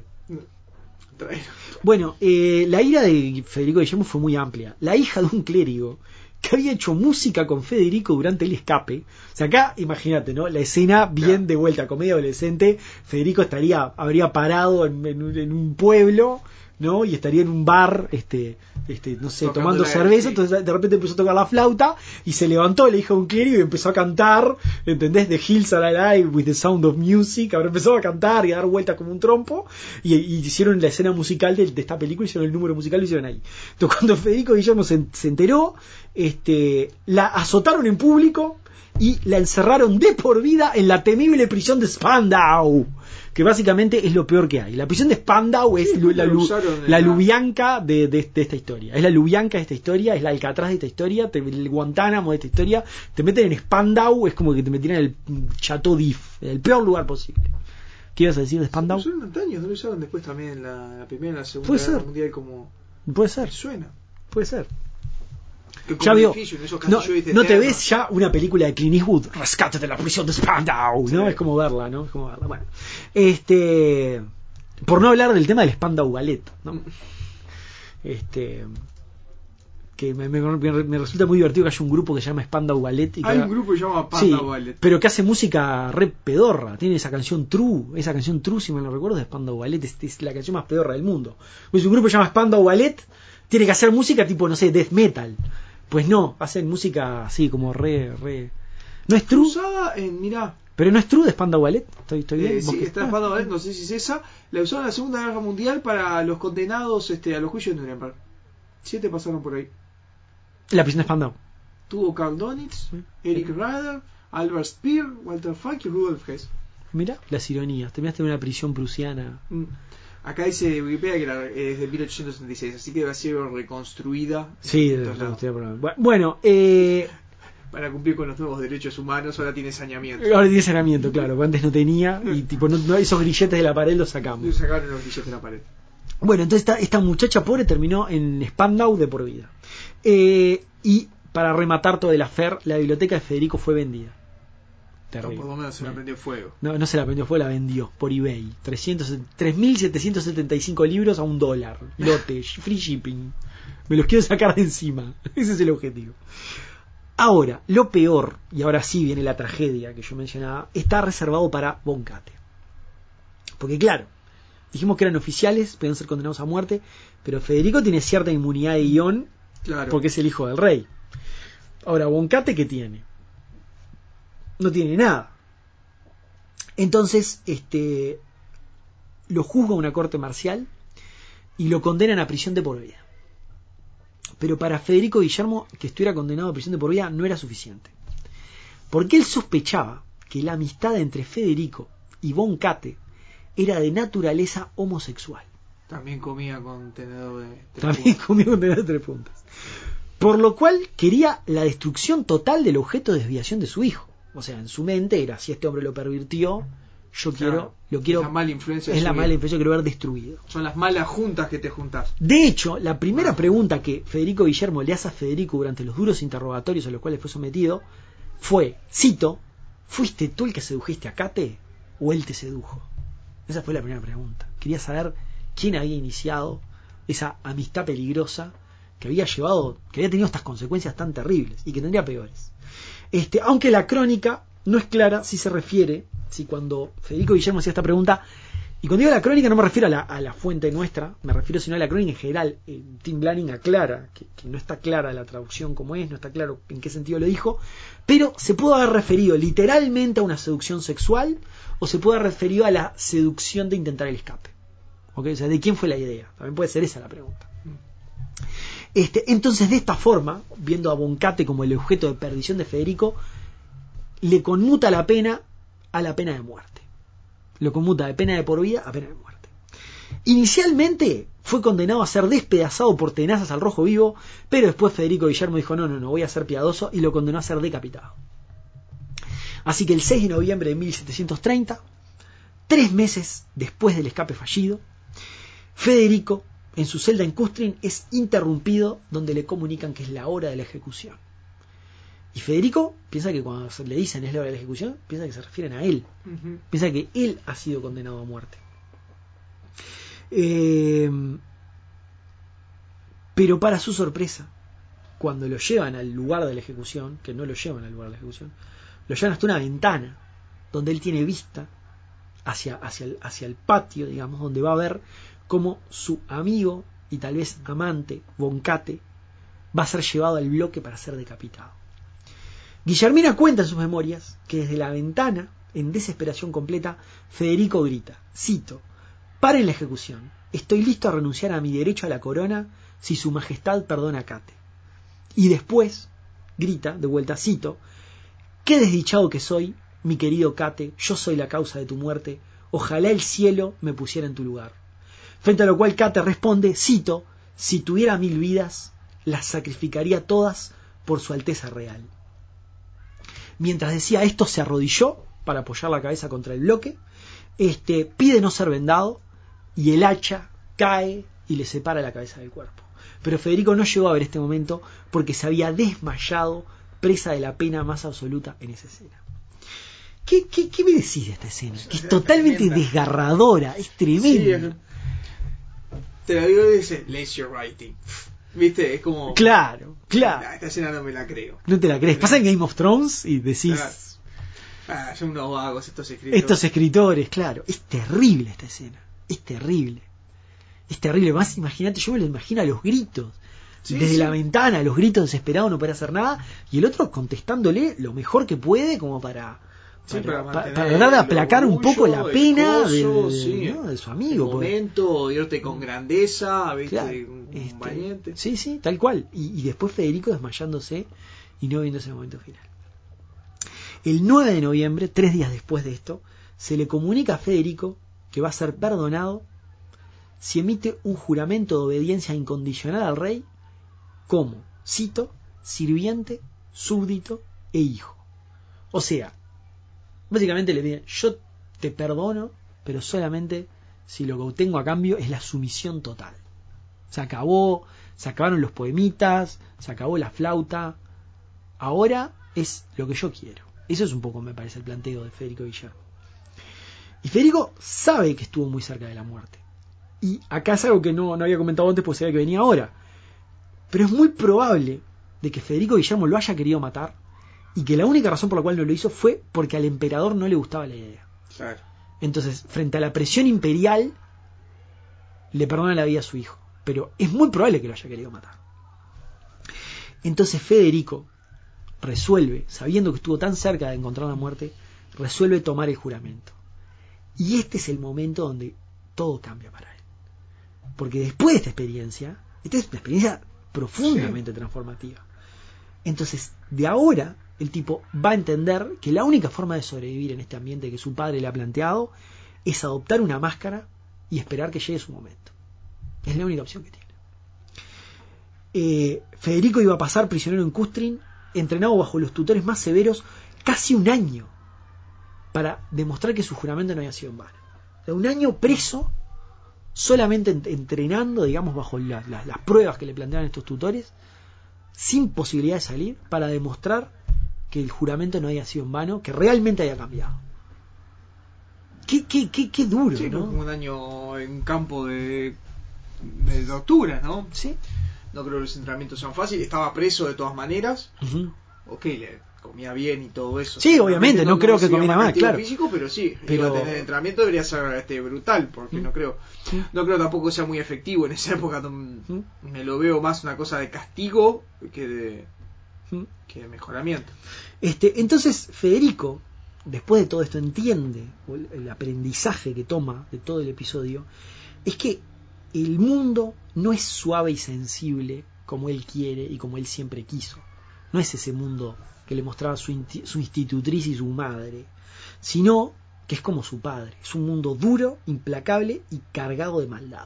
B: Bueno, la ira de Federico Guillermo fue muy amplia. La hija de un clérigo que había hecho música con Federico durante el escape. O sea, acá, imagínate, ¿no? La escena bien de vuelta, comedia adolescente. Federico habría parado en un pueblo, ¿no? Y estaría en un bar, no sé, tomando cerveza. Entonces de repente empezó a tocar la flauta y se levantó la hija de un clérigo y empezó a cantar, ¿entendés? The Hills Are Alive with the Sound of Music. Ahora empezó a cantar y a dar vueltas como un trompo y hicieron la escena musical de esta película, hicieron el número musical, lo hicieron ahí. Entonces cuando Federico Guillermo se enteró, la azotaron en público y la encerraron de por vida en la temible prisión de Spandau, que básicamente es lo peor que hay. La prisión de Spandau es la Lubyanka de esta historia. Es la Lubyanka de esta historia, es la Alcatraz de esta historia, el Guantánamo de esta historia. Te meten en Spandau, es como que te metieran en el Chateau d'If, en el peor lugar posible. ¿Qué ibas a decir de Spandau?
A: Son montañas, ¿no lo usaron después también en la Primera y la Segunda Guerra Mundial como...
B: Puede ser.
A: Suena.
B: Puede ser. Ya veo, no te ves ya una película de Clint Eastwood, Rescate de la prisión de Spandau, ¿no? Sí. Es como verla, ¿no? Bueno, por no hablar del tema del Spandau Ballet, ¿no? Que me resulta muy divertido que haya un grupo que se llama Spandau Ballet.
A: Hay un grupo que se llama Spandau Ballet.
B: Pero que hace música re pedorra. Tiene esa canción True, si me lo recuerdo, de Spandau Ballet. Es la canción más pedorra del mundo. Pues un grupo que se llama Spandau Ballet tiene que hacer música tipo, no sé, death metal. Pues no, hacen música así como re. ¿No es True?
A: Usada en, mirá.
B: ¿Pero no es True de Spandau Ballet? ¿Estoy bien?
A: Sí, está Spandau Ballet, no sé si es esa. La usaron en la Segunda Guerra Mundial para los condenados a los juicios de Nuremberg. 7 pasaron por ahí.
B: La prisión de Spandau.
A: Tuvo Karl Donitz, Eric Rader, Albert Speer, Walter Funk y Rudolf Hess.
B: Mira, las ironías. Terminaste en una prisión prusiana.
A: Acá dice Wikipedia que es de 1866, así que debe ser reconstruida.
B: Sí, bueno,
A: para cumplir con los nuevos derechos humanos, ahora tiene saneamiento.
B: Ahora tiene saneamiento, claro, antes no tenía, y tipo no esos grilletes de la pared los sacamos.
A: Sacaron los grilletes de la pared.
B: Bueno, entonces esta muchacha pobre terminó en Spandau de por vida. Y para rematar todo el affair, la biblioteca de Federico fue vendida. Terrible.
A: No, por lo menos se la prendió fuego.
B: No se la prendió fuego, la vendió por eBay. 3.775 libros a $1. Lote, free shipping. Me los quiero sacar de encima. Ese es el objetivo. Ahora, lo peor, y ahora sí viene la tragedia que yo mencionaba, está reservado para Von Katte. Porque claro, dijimos que eran oficiales, podían ser condenados a muerte, pero Federico tiene cierta inmunidad de guión, claro, porque es el hijo del rey. Ahora, Von Katte, ¿qué tiene? No tiene nada. Entonces, lo juzga una corte marcial y lo condenan a prisión de por vida. Pero para Federico Guillermo, que estuviera condenado a prisión de por vida no era suficiente. Porque él sospechaba que la amistad entre Federico y Von Katte era de naturaleza homosexual.
A: También comía con tenedor de
B: 3 puntas. Por lo cual quería la destrucción total del objeto de desviación de su hijo. O sea, en su mente era, si este hombre lo pervirtió, yo
A: Claro.
B: lo quiero...
A: Es la mala influencia de
B: Es
A: su
B: la
A: vida.
B: mala influencia, quiero ver destruido.
A: Son las malas juntas que te juntás.
B: De hecho, la primera pregunta que Federico Guillermo le hace a Federico durante los duros interrogatorios a los cuales fue sometido fue, cito, ¿fuiste tú el que sedujiste a Kate o él te sedujo? Esa fue la primera pregunta. Quería saber quién había iniciado esa amistad peligrosa que había tenido estas consecuencias tan terribles y que tendría peores. Aunque la crónica no es clara si se refiere, si cuando Federico Guillermo hacía esta pregunta, y cuando digo la crónica no me refiero a la fuente nuestra, me refiero sino a la crónica en general. Tim Lanning aclara que no está clara la traducción como es, no está claro en qué sentido lo dijo, pero se pudo haber referido literalmente a una seducción sexual o se pudo haber referido a la seducción de intentar el escape. ¿Okay? O sea, ¿de quién fue la idea? También puede ser esa la pregunta. Entonces, de esta forma, viendo a Boncate como el objeto de perdición de Federico, le conmuta la pena a la pena de muerte. Lo conmuta de pena de por vida a pena de muerte. Inicialmente fue condenado a ser despedazado por tenazas al rojo vivo, pero después Federico Guillermo dijo no, voy a ser piadoso, y lo condenó a ser decapitado. Así que el 6 de noviembre de 1730, 3 meses después del escape fallido, Federico, en su celda en Custrin, es interrumpido donde le comunican que es la hora de la ejecución. Y Federico piensa que cuando le dicen es la hora de la ejecución, piensa que se refieren a él.
A: Uh-huh.
B: Piensa que él ha sido condenado a muerte. Pero para su sorpresa, cuando lo llevan al lugar de la ejecución, que no lo llevan al lugar de la ejecución, lo llevan hasta una ventana donde él tiene vista hacia el patio, digamos, donde va a ver cómo su amigo y tal vez amante, Boncate, va a ser llevado al bloque para ser decapitado. Guillermina cuenta en sus memorias que desde la ventana, en desesperación completa, Federico grita, cito, «Paren la ejecución, estoy listo a renunciar a mi derecho a la corona si su majestad perdona a Kate». Y después, grita, de vuelta, cito, «Qué desdichado que soy, mi querido Kate, yo soy la causa de tu muerte, ojalá el cielo me pusiera en tu lugar». Frente a lo cual Kate responde, cito, «Si tuviera 1000 vidas, las sacrificaría todas por su Alteza Real». Mientras decía esto, se arrodilló para apoyar la cabeza contra el bloque, pide no ser vendado, y el hacha cae y le separa la cabeza del cuerpo. Pero Federico no llegó a ver este momento porque se había desmayado, presa de la pena más absoluta en esa escena. ¿Qué me decís de esta escena? Que es totalmente tremenda, desgarradora, es tremenda.
A: Sí, te lo digo y dice, lazy writing. ¿Viste? Es como...
B: Claro.
A: Esta escena no me la creo.
B: No te la crees. Pasa en Game of Thrones y decís...
A: son unos vagos
B: estos escritores, claro. Es terrible esta escena. Es terrible. Más imagínate, yo me lo imagino a los gritos. Desde la ventana, los gritos desesperados, no puede hacer nada. Y el otro contestándole lo mejor que puede como para tratar de aplacar un poco la pena de su amigo.
A: El momento, irte con grandeza, ¿viste?
B: Claro,
A: un valiente.
B: Sí, tal cual. Y después Federico desmayándose y no viendo ese momento final. El 9 de noviembre, 3 días después de esto, se le comunica a Federico que va a ser perdonado si emite un juramento de obediencia incondicional al rey como, cito, sirviente, súbdito e hijo. O sea, básicamente le piden, yo te perdono, pero solamente si lo que obtengo a cambio es la sumisión total. Se acabaron los poemitas, se acabó la flauta, ahora es lo que yo quiero. Eso es un poco, me parece, el planteo de Federico Guillermo. Y Federico sabe que estuvo muy cerca de la muerte. Y acá es algo que no había comentado antes porque sabía que venía ahora. Pero es muy probable de que Federico Guillermo lo haya querido matar y que la única razón por la cual no lo hizo fue porque al emperador no le gustaba la idea.
A: Claro.
B: Entonces, frente a la presión imperial, le perdona la vida a su hijo. Pero es muy probable que lo haya querido matar. Entonces Federico resuelve, sabiendo que estuvo tan cerca de encontrar la muerte, resuelve tomar el juramento. Y este es el momento donde todo cambia para él. Porque después de esta es una experiencia profundamente transformativa. Entonces, de ahora, el tipo va a entender que la única forma de sobrevivir en este ambiente que su padre le ha planteado es adoptar una máscara y esperar que llegue su momento. Es la única opción que tiene. Federico iba a pasar prisionero en Custrin, entrenado bajo los tutores más severos casi un año para demostrar que su juramento no había sido en vano. O sea, un año preso, solamente entrenando, digamos, bajo las pruebas que le planteaban estos tutores, sin posibilidad de salir, para demostrar que el juramento no había sido en vano, que realmente había cambiado. Qué duro,
A: sí,
B: ¿no?
A: Como un año en campo de tortura, ¿no?
B: Sí.
A: No creo que los entrenamientos sean fáciles. Estaba preso de todas maneras.
B: Uh-huh.
A: Ok, le comía bien y todo eso.
B: Sí, obviamente, no creo que comiera mal, claro.
A: Físico, pero sí,
B: pero
A: iba a tener entrenamiento, debería ser brutal, porque no creo tampoco que sea muy efectivo en esa época. Me lo veo más una cosa de castigo que de mejoramiento.
B: Entonces Federico, después de todo esto, entiende el aprendizaje que toma de todo el episodio, es que el mundo no es suave y sensible como él quiere y como él siempre quiso. No es ese mundo que le mostraba su institutriz y su madre, sino que es como su padre. Es un mundo duro, implacable y cargado de maldad.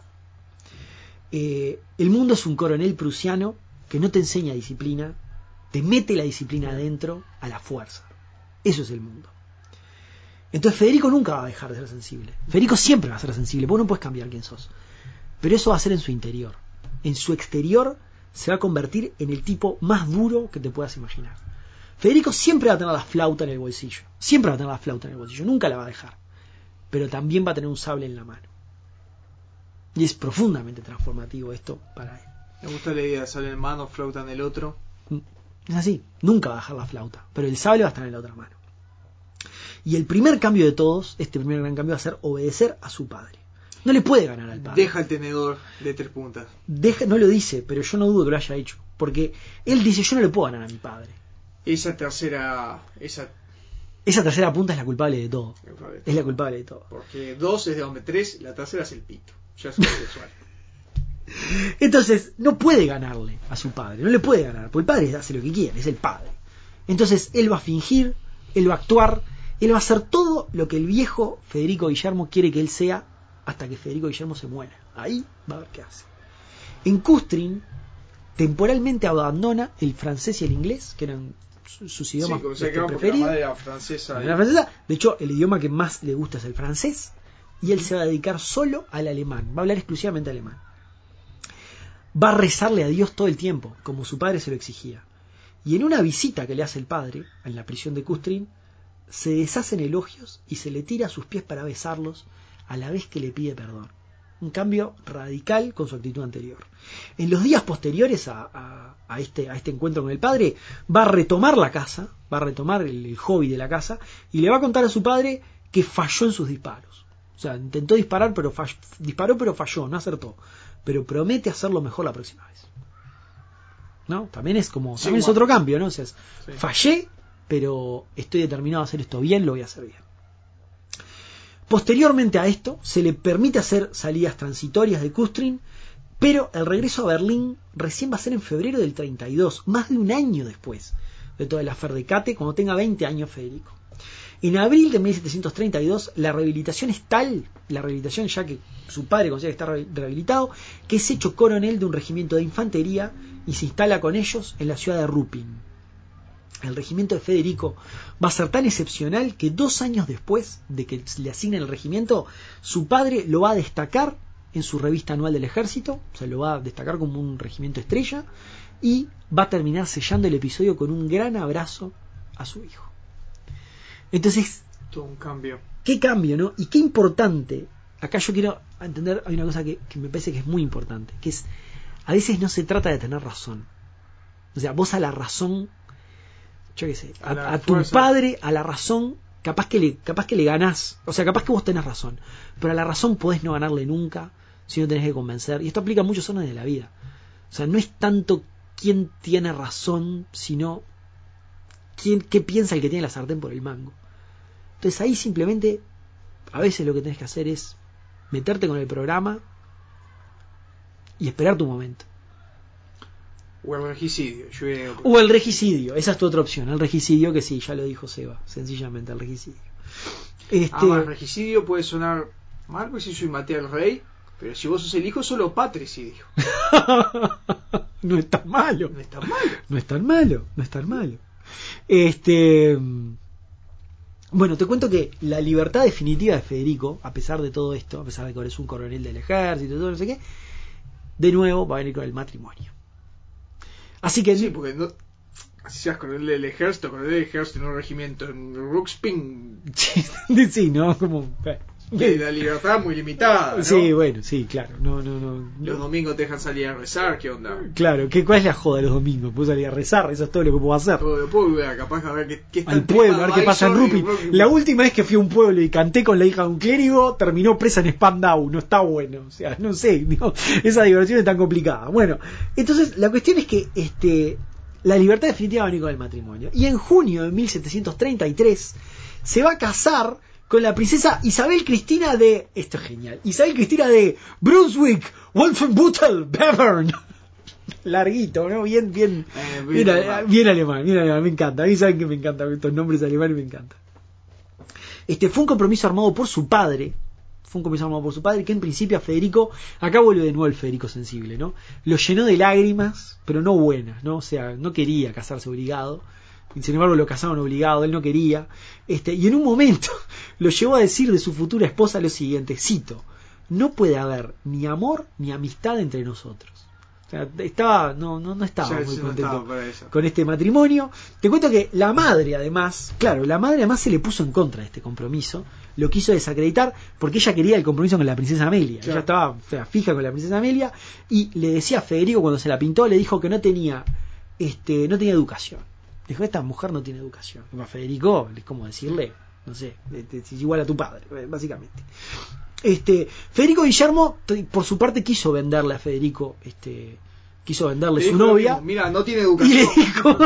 B: El mundo es un coronel prusiano que no te enseña disciplina, te mete la disciplina adentro a la fuerza. Eso es el mundo. Entonces Federico nunca va a dejar de ser sensible. Federico siempre va a ser sensible, vos no puedes cambiar quién sos. Pero eso va a ser en su interior. En su exterior se va a convertir en el tipo más duro que te puedas imaginar. Federico siempre va a tener la flauta en el bolsillo. Siempre va a tener la flauta en el bolsillo. Nunca la va a dejar. Pero también va a tener un sable en la mano. Y es profundamente transformativo esto para él.
A: Me gusta la idea de sable en mano, flauta en el otro.
B: Es así. Nunca va a dejar la flauta. Pero el sable va a estar en la otra mano. Y el primer cambio de todos, este primer gran cambio, va a ser obedecer a su padre. No le puede ganar al padre.
A: Deja el tenedor de 3 puntas.
B: No lo dice, pero yo no dudo que lo haya hecho. Porque él dice, yo no le puedo ganar a mi padre.
A: Esa tercera
B: punta es la culpable de todo. Es la culpable de todo.
A: Porque 2 es de hombre, 3, la tercera es el pito. Ya es homosexual.
B: Entonces, no puede ganarle a su padre. No le puede ganar. Porque el padre hace lo que quiere, es el padre. Entonces, él va a fingir, él va a actuar, él va a hacer todo lo que el viejo Federico Guillermo quiere que él sea hasta que Federico Guillermo se muera. Ahí va a ver qué hace. En Custrin, temporalmente abandona el francés y el inglés, que eran sus idiomas preferidos.
A: Era francesa.
B: De hecho, el idioma que más le gusta es el francés, y él se va a dedicar solo al alemán. Va a hablar exclusivamente alemán. Va a rezarle a Dios todo el tiempo, como su padre se lo exigía. Y en una visita que le hace el padre, en la prisión de Custrin, se deshacen elogios y se le tira a sus pies para besarlos, a la vez que le pide perdón. Un cambio radical con su actitud anterior. En los días posteriores a este encuentro con el padre, va a retomar la casa, va a retomar el hobby de la casa, y le va a contar a su padre que falló en sus disparos. O sea, intentó disparar, disparó pero falló, no acertó. Pero promete hacerlo mejor la próxima vez. ¿No? También es como, también es otro cambio, ¿no? O sea, fallé, pero estoy determinado a hacer esto bien, lo voy a hacer bien. Posteriormente a esto, se le permite hacer salidas transitorias de Custrin, pero el regreso a Berlín recién va a ser en febrero del 32, más de un año después de toda la affaire de Katte, cuando tenga 20 años Federico. En abril de 1732, la rehabilitación es tal, la rehabilitación ya que su padre considera que está rehabilitado, que es hecho coronel de un regimiento de infantería y se instala con ellos en la ciudad de Ruppin. El regimiento de Federico va a ser tan excepcional que 2 años después de que le asignen el regimiento, su padre lo va a destacar en su revista anual del ejército, o sea, lo va a destacar como un regimiento estrella, y va a terminar sellando el episodio con un gran abrazo a su hijo. Entonces,
A: todo un cambio.
B: Qué cambio, ¿no? Y qué importante. Acá yo quiero entender, hay una cosa que me parece que es muy importante, que es, a veces no se trata de tener razón. O sea, vos a la razón, yo qué sé, a tu padre, a la razón, capaz que le ganás. O sea, capaz que vos tenés razón, pero a la razón podés no ganarle nunca si no tenés que convencer. Y esto aplica a muchos órdenes de la vida. O sea, no es tanto quién tiene razón, sino qué piensa el que tiene la sartén por el mango. Entonces ahí simplemente, a veces lo que tenés que hacer es meterte con el programa y esperar tu momento.
A: O el regicidio.
B: O el regicidio, esa es tu otra opción. El regicidio, que sí, ya lo dijo Seba, sencillamente el regicidio.
A: El regicidio puede sonar mal, porque si soy Mateo el Rey, pero si vos sos el hijo, solo patricidio.
B: No es tan malo.
A: No es tan malo.
B: No es tan malo. No es tan malo. Bueno, te cuento que la libertad definitiva de Federico, a pesar de todo esto, a pesar de que ahora es un coronel del ejército y todo, no sé qué, de nuevo va a venir con el matrimonio. Así que...
A: Sí, porque no... Si seas coronel del ejército en un regimiento en Ruxpin...
B: sí, ¿no? Como...
A: La libertad muy limitada, ¿no?
B: Sí, bueno, sí, claro. No.
A: Los domingos te dejan salir a rezar, ¿qué onda?
B: Claro, ¿cuál es la joda los domingos? Puedo salir a rezar, eso es todo lo que puedo hacer.
A: Puedo capaz a ver qué está
B: al pueblo, a ver qué pasa en Rupin. La última vez que fui a un pueblo y canté con la hija de un clérigo, terminó presa en Spandau, no está bueno. O sea, no sé, digo, esa diversión es tan complicada. Bueno, entonces la cuestión es que la libertad definitiva va a venir con el matrimonio. Y en junio de 1733 se va a casar con la princesa Isabel Cristina de... Esto es genial. Isabel Cristina de Brunswick, Wolfenbüttel, Bevern. Larguito, ¿no? Bien alemán, me encanta. A mí saben que me encantan estos nombres alemanes, me encantan. Fue un compromiso armado por su padre. Que en principio a Federico, acá vuelve de nuevo el Federico sensible, ¿no? Lo llenó de lágrimas, pero no buenas, ¿no? O sea, no quería casarse obligado. Sin embargo lo casaron obligado, él no quería, y en un momento lo llevó a decir de su futura esposa lo siguiente, cito: no puede haber ni amor ni amistad entre nosotros. O sea, no estaba muy contento con este matrimonio. Te cuento que la madre además se le puso en contra de este compromiso, lo quiso desacreditar porque ella quería el compromiso con la princesa Amelia. Claro. Ella estaba fija con la princesa Amelia y le decía a Federico cuando se la pintó, le dijo que no tenía educación. Dijo, esta mujer no tiene educación. A Federico, es como decirle, no sé, es igual a tu padre, básicamente. Federico Guillermo, por su parte, quiso venderle a Federico, quiso venderle su novia.
A: Mira, no tiene educación.
B: Y le dijo,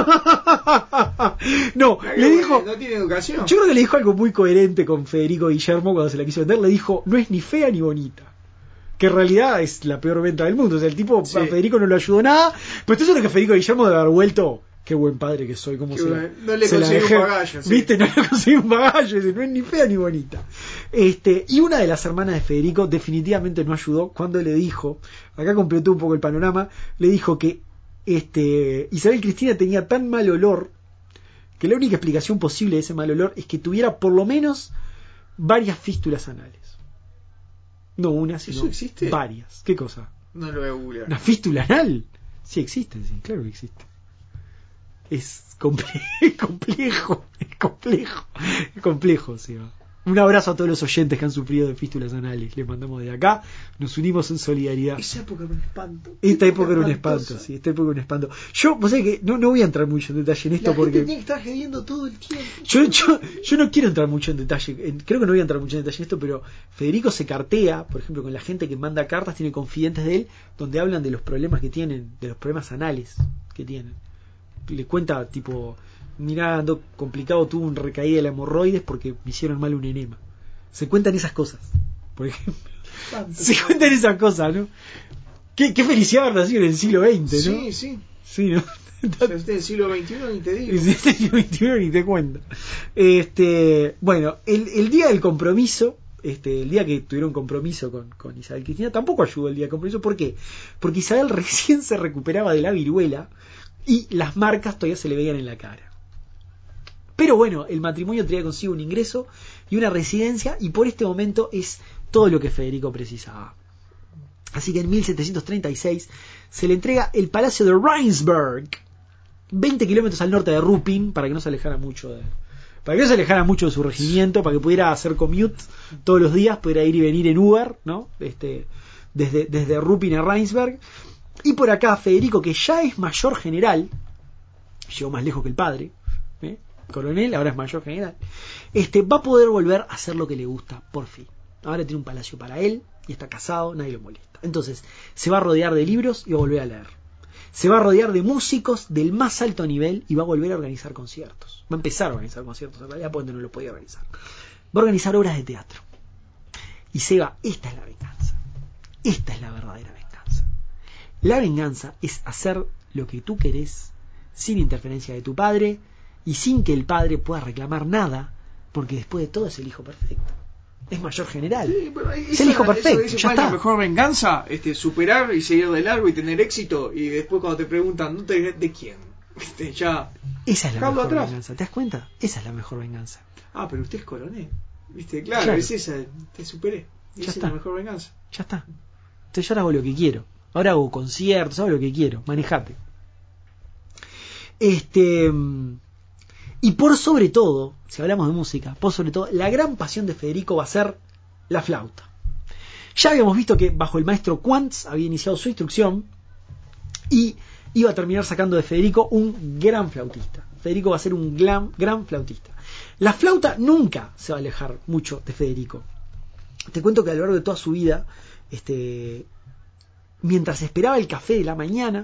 B: no tiene
A: educación.
B: Yo creo que le dijo algo muy coherente con Federico Guillermo cuando se la quiso vender. Le dijo, no es ni fea ni bonita. Que en realidad es la peor venta del mundo. O sea, el tipo, sí. A Federico no le ayudó nada. Pero esto es lo que Federico Guillermo debe haber vuelto. Qué buen padre que soy, como
A: no le conseguí un bagallo,
B: ¿viste? No le conseguí un bagallo, no es ni fea ni bonita. Y una de las hermanas de Federico definitivamente no ayudó cuando le dijo, acá completó un poco el panorama, le dijo que Isabel Cristina tenía tan mal olor que la única explicación posible de ese mal olor es que tuviera por lo menos varias fístulas anales. No una, sino
A: ¿eso existe?
B: Varias. ¿Qué cosa?
A: No lo voy a googlear.
B: ¿Una fístula anal? Sí existe, sí, claro que existe. Es complejo, sí. Un abrazo a todos los oyentes que han sufrido de fístulas anales. Les mandamos de acá, nos unimos en solidaridad.
A: Esa época era un espanto.
B: Esta época era un espanto. Yo, vos sabés que no voy a entrar mucho en detalle en esto porque
A: tiene que estar gediendo todo el tiempo.
B: Yo no quiero entrar mucho en detalle. Creo que no voy a entrar mucho en detalle en esto, pero Federico se cartea, por ejemplo, con la gente que manda cartas, tiene confidentes de él, donde hablan de los problemas que tienen, de los problemas anales que tienen. Le cuenta tipo, mirá, ando complicado, tuve un recaída de la hemorroides porque me hicieron mal un enema. Se cuentan esas cosas, por ejemplo. Se cuentan esas cosas, ¿no? Qué felicidad haber nacido en el siglo XX, ¿no? Sí, ¿no?
A: Este del siglo XXI ni te digo.
B: Este del siglo XXI ni te cuento. Bueno, el día del compromiso, el día que tuvieron compromiso con Isabel Cristina, tampoco ayudó el día del compromiso. ¿Por qué? Porque Isabel recién se recuperaba de la viruela y las marcas todavía se le veían en la cara. Pero bueno, el matrimonio traía consigo un ingreso y una residencia, y por este momento es todo lo que Federico precisaba. Así que en 1736 se le entrega el palacio de Rheinsberg, 20 kilómetros al norte de Rupin, para que no se alejara mucho de su regimiento, para que pudiera hacer commute todos los días, pudiera ir y venir en Uber, ¿no? Desde Rupin a Rheinsberg. Y por acá Federico, que ya es mayor general, llegó más lejos que el padre, coronel, ahora es mayor general, va a poder volver a hacer lo que le gusta, por fin. Ahora tiene un palacio para él y está casado, nadie lo molesta. Entonces se va a rodear de libros y va a volver a leer. Se va a rodear de músicos del más alto nivel y va a volver a organizar conciertos. Va a empezar a organizar conciertos, en realidad porque no lo podía organizar. Va a organizar obras de teatro. Y Seba, esta es la venganza. Esta es la verdadera venganza. La venganza es hacer lo que tú querés sin interferencia de tu padre y sin que el padre pueda reclamar nada, porque después de todo es el hijo perfecto. Es mayor general. Sí, es el hijo perfecto.
A: Ya está. La mejor venganza, superar y seguir de largo y tener éxito, y después cuando te preguntan, ¿de quién? Ya.
B: Esa es la
A: Dejarlo
B: mejor
A: atrás.
B: venganza. ¿Te das cuenta? Esa es la mejor venganza.
A: Ah, pero usted es coronel. ¿Viste? Claro,
B: Claro.
A: es esa. Te superé.
B: Ya
A: Esa
B: está.
A: es la mejor venganza.
B: Ya está. Entonces yo ahora hago lo que quiero. Ahora hago conciertos, hago lo que quiero. Manejate. Y por sobre todo, si hablamos de música, por sobre todo, la gran pasión de Federico va a ser la flauta. Ya habíamos visto que bajo el maestro Quantz había iniciado su instrucción y iba a terminar sacando de Federico un gran flautista. Federico va a ser un gran flautista. La flauta nunca se va a alejar mucho de Federico. Te cuento que a lo largo de toda su vida, mientras esperaba el café de la mañana,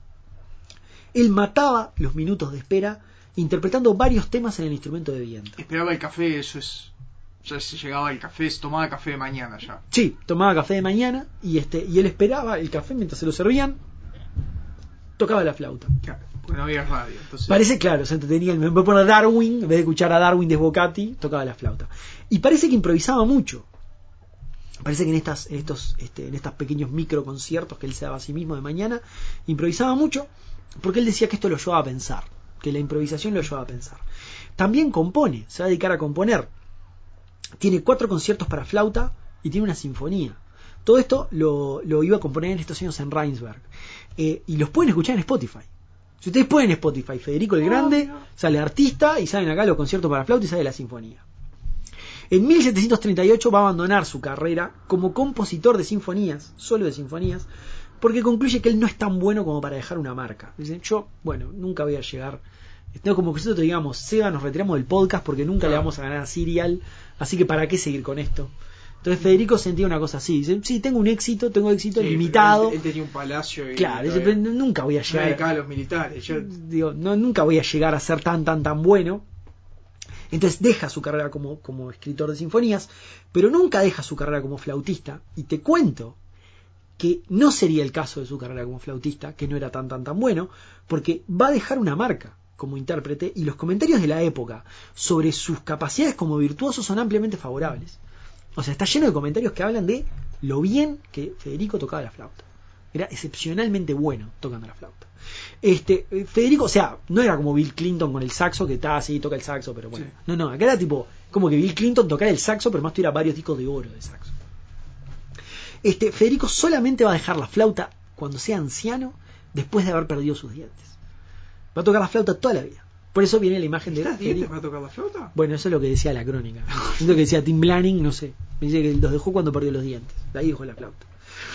B: él mataba los minutos de espera interpretando varios temas en el instrumento de viento.
A: Esperaba el café, eso es. Ya se llegaba el café, se tomaba café de mañana ya.
B: Sí, tomaba café de mañana y él esperaba el café mientras se lo servían, tocaba la flauta.
A: Claro, porque no había radio. Entonces...
B: Parece claro, se entretenía. Me voy a poner Darwin, en vez de escuchar a Darwin de Sbocati, tocaba la flauta. Y parece que improvisaba mucho. Parece que en estos pequeños micro conciertos que él se daba a sí mismo de mañana, improvisaba mucho, porque él decía que esto lo llevaba a pensar, que la improvisación lo llevaba a pensar. También compone, se va a dedicar a componer. Tiene 4 conciertos para flauta y tiene una sinfonía. Todo esto lo iba a componer en estos años en Rheinsberg. Y los pueden escuchar en Spotify. Si ustedes ponen Spotify, Federico el Grande, sale artista y salen acá los conciertos para flauta y sale la sinfonía. En 1738 va a abandonar su carrera como compositor de sinfonías, solo de sinfonías, porque concluye que él no es tan bueno como para dejar una marca. Dice, yo, nunca voy a llegar. No, como que nosotros digamos, Seba, nos retiramos del podcast porque nunca le vamos a ganar a Serial, así que ¿para qué seguir con esto? Entonces Federico sentía una cosa así, dice, sí, tengo éxito
A: sí,
B: limitado.
A: Él tenía un palacio y
B: claro, dice, pero nunca voy a llegar.
A: Acá a los militares.
B: Nunca voy a llegar a ser tan bueno. Entonces deja su carrera como escritor de sinfonías, pero nunca deja su carrera como flautista. Y te cuento que no sería el caso de su carrera como flautista, que no era tan bueno, porque va a dejar una marca como intérprete y los comentarios de la época sobre sus capacidades como virtuoso son ampliamente favorables. O sea, está lleno de comentarios que hablan de lo bien que Federico tocaba la flauta. Era excepcionalmente bueno tocando la flauta. Federico, o sea, no era como Bill Clinton con el saxo, que está así, toca el saxo, pero bueno. Sí. No, acá era tipo, como que Bill Clinton tocara el saxo, pero más tuviera varios discos de oro de saxo. Federico solamente va a dejar la flauta cuando sea anciano, después de haber perdido sus dientes. Va a tocar la flauta toda la vida. Por eso viene la imagen de
A: Federico. ¿Va a tocar la flauta?
B: Bueno, eso es lo que decía la crónica. Es lo que decía Tim Blanning, no sé. Me dice que los dejó cuando perdió los dientes. Ahí dejó la flauta.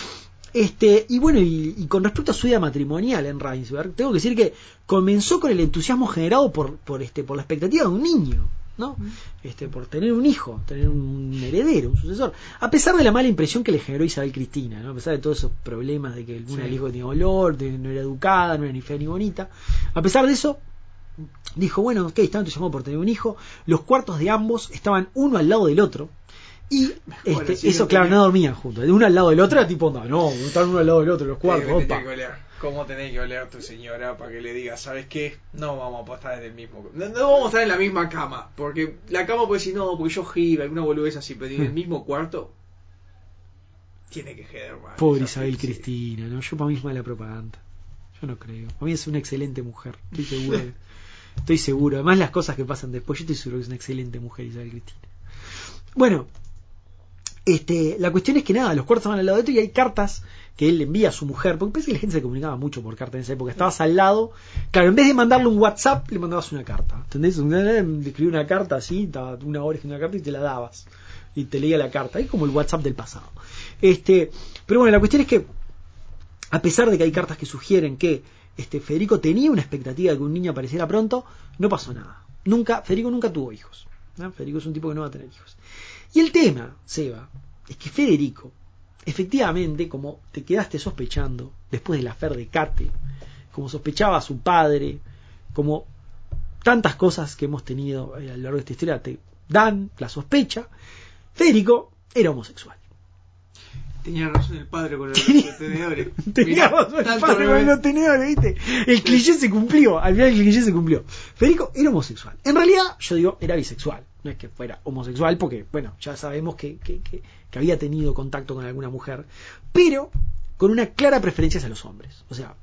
B: Y con respecto a su vida matrimonial en Rheinsberg, tengo que decir que comenzó con el entusiasmo generado por la expectativa de un niño, ¿no? Por tener un hijo, tener un heredero, un sucesor, a pesar de la mala impresión que le generó Isabel Cristina, ¿no? A pesar de todos esos problemas de que una hijo tenía olor, no era educada, no era ni fea ni bonita, a pesar de eso dijo, bueno, ok, estaba entusiasmado por tener un hijo, los cuartos de ambos estaban uno al lado del otro. Y eso, claro, no dormían juntos. De uno al lado del otro era tipo, no, están uno al lado del otro, los cuartos.
A: ¿Cómo tenés que oler tu señora para que le digas, ¿sabes qué? No vamos a estar en el mismo. No vamos a estar en la misma cama. Porque la cama puede decir, no, porque yo giro, alguna boludez así, pero en el mismo cuarto. Tiene que quedar mal.
B: Pobre Isabel Cristina, ¿no? Yo para mí es mala propaganda. Yo no creo. Para mí es una excelente mujer. Estoy seguro. Además, las cosas que pasan después, yo estoy seguro que es una excelente mujer Isabel Cristina. Bueno. La cuestión es que nada, los cuartos van al lado de esto y hay cartas que él le envía a su mujer, porque parece que la gente se comunicaba mucho por carta en esa época, estabas al lado, claro, en vez de mandarle un WhatsApp, le mandabas una carta, ¿entendés? Escribí una carta así, estaba una hora escribiendo una carta y te la dabas, y te leía la carta, es como el WhatsApp del pasado. Pero bueno, la cuestión es que, a pesar de que hay cartas que sugieren que Federico tenía una expectativa de que un niño apareciera pronto, no pasó nada. Federico nunca tuvo hijos, ¿no? Federico es un tipo que no va a tener hijos. Y el tema, Seba, es que Federico, efectivamente, como te quedaste sospechando después del affair de Kate, como sospechaba a su padre, como tantas cosas que hemos tenido a lo largo de esta historia te dan la sospecha, Federico era homosexual.
A: Tenía razón el padre con los tenedores.
B: Tenía razón el padre con los tenedores, ¿viste? El cliché se cumplió, al final el cliché se cumplió. Federico era homosexual. En realidad, yo digo, era bisexual. No es que fuera homosexual, porque, bueno, ya sabemos que había tenido contacto con alguna mujer, pero con una clara preferencia hacia los hombres. O sea,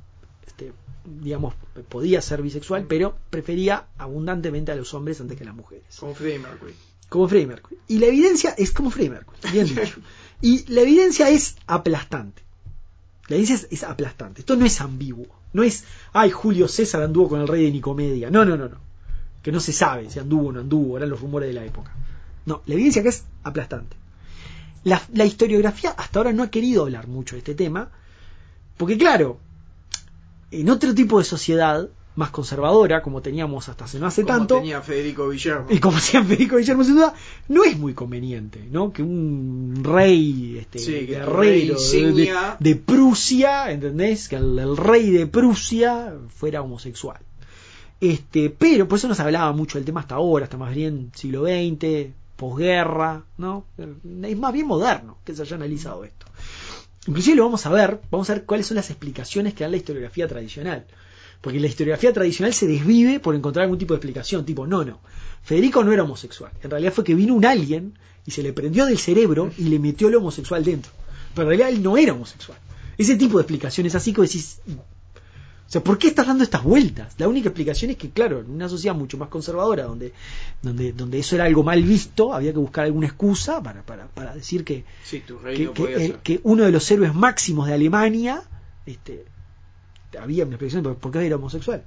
B: digamos, podía ser bisexual, pero prefería abundantemente a los hombres antes que a las mujeres.
A: Como Freddie Mercury.
B: Como Freddie Mercury. Y la evidencia es como Freddie Mercury, bien dicho. Y la evidencia es aplastante. La evidencia es aplastante. Esto no es ambiguo. No es, ay, Julio César anduvo con el rey de Nicomedia. No. Que no se sabe si anduvo o no anduvo, eran los rumores de la época. No, la evidencia que es aplastante. La historiografía hasta ahora no ha querido hablar mucho de este tema, porque claro, en otro tipo de sociedad más conservadora, como teníamos hasta hace no hace
A: como
B: tanto,
A: tenía Federico Guillermo,
B: y como tenía Federico Guillermo sin duda, no es muy conveniente, ¿no? Que un rey guerrero de Prusia, ¿entendés? Que el rey de Prusia fuera homosexual. Pero por eso no se hablaba mucho del tema hasta ahora, hasta más bien siglo XX, posguerra, ¿no? Es más bien moderno que se haya analizado esto. Inclusive vamos a ver cuáles son las explicaciones que da la historiografía tradicional. Porque la historiografía tradicional se desvive por encontrar algún tipo de explicación, tipo, no, Federico no era homosexual. En realidad fue que vino un alien y se le prendió del cerebro y le metió lo homosexual dentro. Pero en realidad él no era homosexual. Ese tipo de explicaciones así que decís, o sea, ¿por qué estás dando estas vueltas? La única explicación es que, claro, en una sociedad mucho más conservadora, donde eso era algo mal visto, había que buscar alguna excusa para decir que,
A: sí, tu rey no podía ser.
B: Que uno de los héroes máximos de Alemania, había una explicación por qué era homosexual.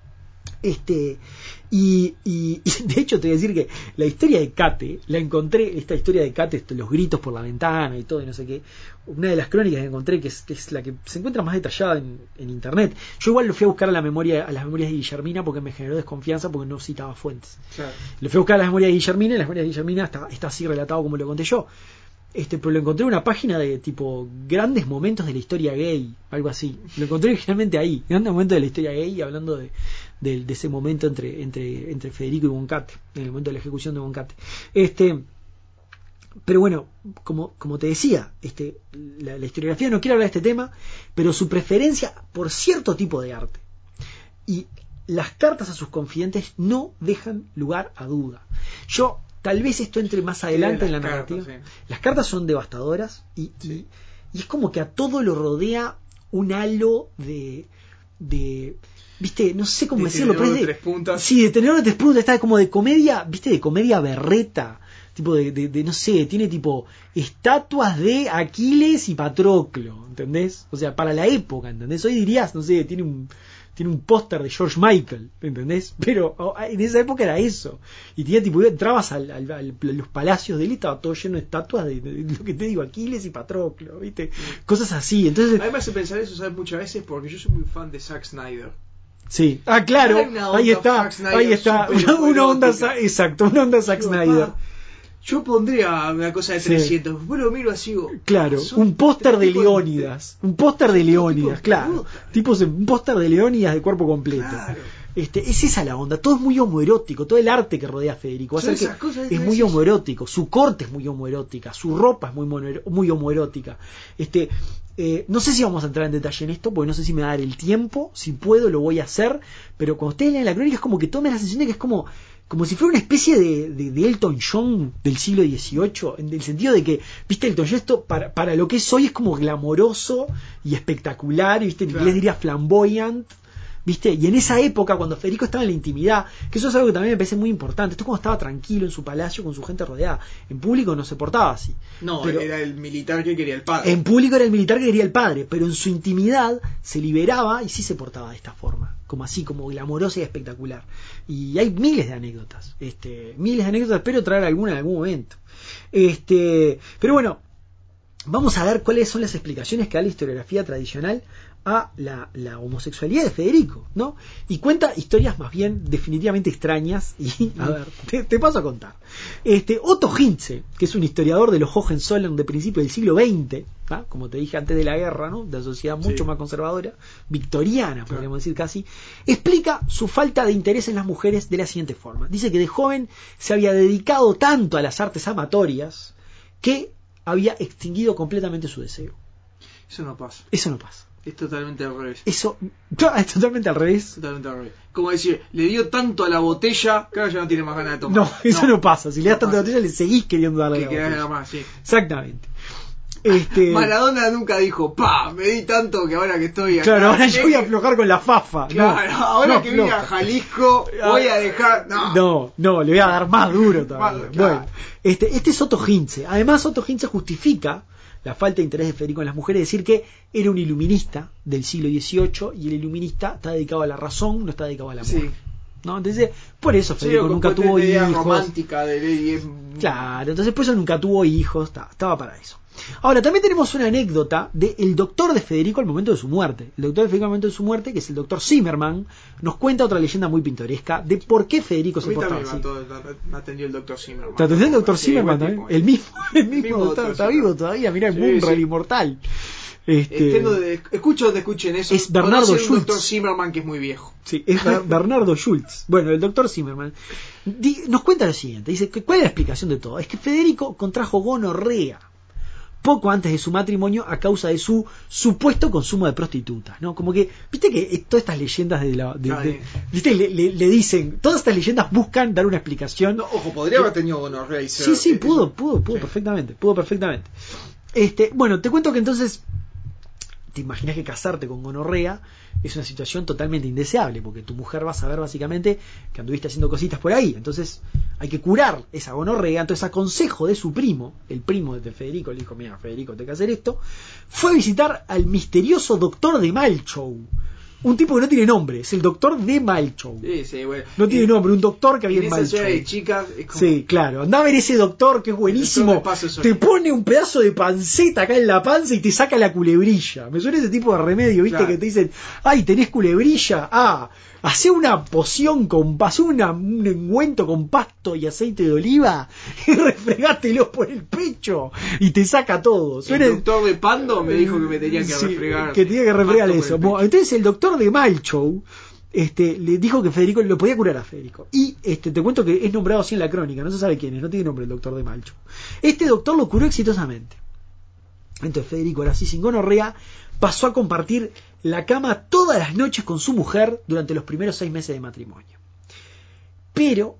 B: Y de hecho te voy a decir que la historia de Cate, la encontré, esta historia de Cate, los gritos por la ventana y todo y no sé qué, una de las crónicas que encontré, que es la que se encuentra más detallada en internet. Yo igual lo fui a buscar a las memorias de Guillermina porque me generó desconfianza porque no citaba fuentes.
A: Claro.
B: Lo fui a buscar a las memorias de Guillermina, y las memorias de Guillermina está así relatado como lo conté yo. Pero lo encontré en una página de tipo grandes momentos de la historia gay, algo así. Lo encontré originalmente ahí, grandes momentos de la historia gay, hablando de ese momento entre Federico y Boncate, en el momento de la ejecución de Boncate. Pero bueno, como te decía, la historiografía no quiere hablar de este tema, pero su preferencia por cierto tipo de arte y las cartas a sus confidentes no dejan lugar a duda. Tal vez esto entre más adelante en la narrativa. Sí. Las cartas son devastadoras y es como que a todo lo rodea un halo de ¿viste? No sé cómo decirlo, pero es
A: de 3 puntas.
B: Sí, de Tenedor de 3 puntas, está como de comedia, ¿viste? De comedia berreta, tipo de no sé, tiene tipo estatuas de Aquiles y Patroclo, ¿entendés? O sea, para la época, ¿entendés? Hoy dirías, no sé, tiene un póster de George Michael, ¿entendés? Pero en esa época era eso. Y tenía tipo, entrabas a los palacios de él y estaba todo lleno de estatuas de lo que te digo, Aquiles y Patroclo, ¿viste? Cosas así. Entonces,
A: además de pensar eso, ¿sabes? Muchas veces porque yo soy muy fan de Zack Snyder.
B: Sí. Ah, claro. Ahí está. Una onda, exacto, una onda Zack Snyder.
A: Yo pondría una cosa de 300. Bueno, lo miro así.
B: Claro, un póster de Leónidas. Un póster de Leónidas, claro. Un póster de Leónidas de cuerpo completo. Claro. Es esa la onda. Todo es muy homoerótico. Todo el arte que rodea a Federico es muy homoerótico. Su corte es muy homoerótica. Su ropa es muy homoerótica. No sé si vamos a entrar en detalle en esto, porque no sé si me va a dar el tiempo. Si puedo, lo voy a hacer. Pero cuando ustedes leen la crónica, es como que tome la sensación de que es como si fuera una especie de Elton John del siglo XVIII, en el sentido de que, viste, Elton John esto para lo que es hoy es como glamoroso y espectacular, y viste, en inglés diría flamboyant, viste, y en esa época cuando Federico estaba en la intimidad, que eso es algo que también me parece muy importante, esto cuando estaba tranquilo en su palacio con su gente rodeada, en público no se portaba así.
A: No, pero era el militar que quería el padre.
B: En público era el militar que quería el padre, pero en su intimidad se liberaba y sí se portaba de esta forma, como así, como glamorosa y espectacular. Y hay miles de anécdotas, espero traer alguna en algún momento. Pero bueno, vamos a ver cuáles son las explicaciones que da la historiografía tradicional a la homosexualidad de Federico, ¿no? Y cuenta historias más bien definitivamente extrañas y, a ver, te paso a contar. Otto Hintze, que es un historiador de los Hohenzollern de principios del siglo XX, ¿tá? Como te dije antes de la guerra, ¿no? De una sociedad mucho más conservadora, victoriana, podríamos decir casi, explica su falta de interés en las mujeres de la siguiente forma. Dice que de joven se había dedicado tanto a las artes amatorias que había extinguido completamente su deseo.
A: Eso no pasa.
B: Es
A: totalmente al revés.
B: Es totalmente al revés.
A: Como decir, le dio tanto a la botella que ahora ya no tiene más ganas de tomar.
B: No, eso no pasa. Si le das tanto a la botella, le seguís queriendo darle la botella.
A: Más, sí.
B: Exactamente.
A: Maradona nunca dijo, me di tanto que ahora que estoy acá.
B: Claro, ahora yo voy a aflojar con la fafa.
A: Claro, ahora que vine a Jalisco, voy a dejar.
B: No, le voy a dar más duro todavía.
A: Claro.
B: Bueno, este es Otto Hintze. Además, Otto Hintze justifica la falta de interés de Federico en las mujeres, decir que era un iluminista del siglo XVIII y el iluminista está dedicado a la razón, no está dedicado al amor.
A: Sí.
B: ¿No? Entonces, por eso Federico nunca tuvo hijos.
A: Romántica de ley.
B: Claro, entonces por eso nunca tuvo hijos, estaba para eso. Ahora, también tenemos una anécdota del doctor de Federico al momento de su muerte. El doctor de Federico al momento de su muerte, que es el doctor Zimmerman, nos cuenta otra leyenda muy pintoresca de por qué Federico se portaba así.
A: Me atendió el doctor Zimmerman.
B: ¿Te atendió el doctor Zimmerman también? El mismo doctor, está vivo todavía, mirá, el Munral inmortal.
A: Escucho donde escuchen eso.
B: Es Bernardo Schultz.
A: El doctor Zimmerman que es muy viejo.
B: Sí, es Bernardo Schultz. Bueno, el doctor Zimmerman nos cuenta lo siguiente. Dice, ¿cuál es la explicación de todo? Es que Federico contrajo gonorrea poco antes de su matrimonio a causa de su supuesto consumo de prostitutas, ¿no? Como que, viste que todas estas leyendas viste, le dicen, todas estas leyendas buscan dar una explicación.
A: No, ojo, podría haber tenido gonorrea y
B: ser, sí, pudo perfectamente. Bueno, te cuento que entonces te imaginas que casarte con gonorrea es una situación totalmente indeseable, porque tu mujer va a saber básicamente que anduviste haciendo cositas por ahí, entonces hay que curar esa gonorrea. Entonces, a consejo de su primo, el primo de Federico, le dijo, mira, Federico, tengo que hacer esto, fue a visitar al misterioso doctor de Malchow, un tipo que no tiene nombre, es el doctor de Malchow.
A: Sí, bueno.
B: No tiene nombre, un doctor que había en Malchow.
A: De chicas, es como...
B: Sí, claro. Andá a ver ese doctor que es buenísimo. Te pone un pedazo de panceta acá en la panza y te saca la culebrilla. Me suena ese tipo de remedio, ¿viste? Claro. Que te dicen, ay, ¿tenés culebrilla? Hacé una poción hacé un ungüento con pasto y aceite de oliva y refregátelo por el pecho y te saca todo.
A: El doctor de Pando me dijo que me tenía que refregar.
B: Que tenía que refregar eso. Bueno, entonces el doctor de Malchow le dijo que Federico lo podía curar a Federico. Y te cuento que es nombrado así en la crónica, no se sabe quién es, no tiene nombre el doctor de Malchow. Este doctor lo curó exitosamente. Entonces Federico, ahora sí sin gonorrea, pasó a compartir la cama todas las noches con su mujer durante los primeros 6 meses de matrimonio. Pero,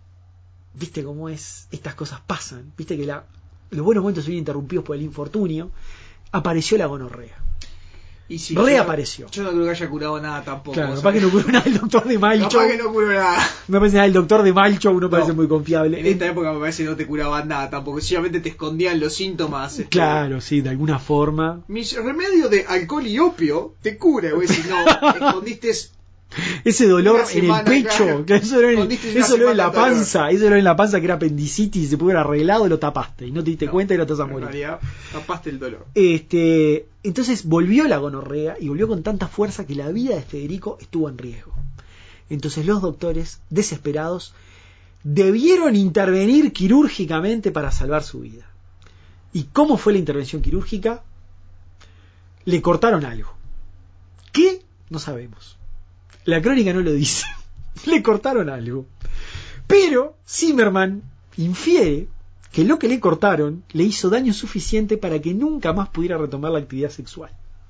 B: viste cómo es, estas cosas pasan, viste que los buenos momentos son interrumpidos por el infortunio, apareció la gonorrea.
A: Y si
B: reapareció.
A: Yo no creo que haya curado nada tampoco.
B: Claro, capaz que no curó nada el doctor de Malchow.
A: Capaz que no curó nada.
B: Me parece nada, el doctor de Malchow no parece muy confiable.
A: En esta época me parece que no te curaba nada tampoco. Simplemente te escondían los síntomas.
B: Claro, sí, de alguna forma.
A: Mi remedio de alcohol y opio te cura. Güey, si no, escondiste
B: ese dolor en el pecho,
A: claro,
B: eso lo en la panza, eso lo en la panza que era apendicitis y se pudo haber arreglado, lo tapaste y no te diste cuenta y no te vas a morir.
A: En realidad, tapaste el dolor.
B: Entonces volvió la gonorrea y volvió con tanta fuerza que la vida de Federico estuvo en riesgo. Entonces los doctores, desesperados, debieron intervenir quirúrgicamente para salvar su vida. ¿Y cómo fue la intervención quirúrgica? Le cortaron algo. ¿Qué? No sabemos. La crónica no lo dice. Le cortaron algo. Pero Zimmerman infiere que lo que le cortaron le hizo daño suficiente para que nunca más pudiera retomar la actividad sexual.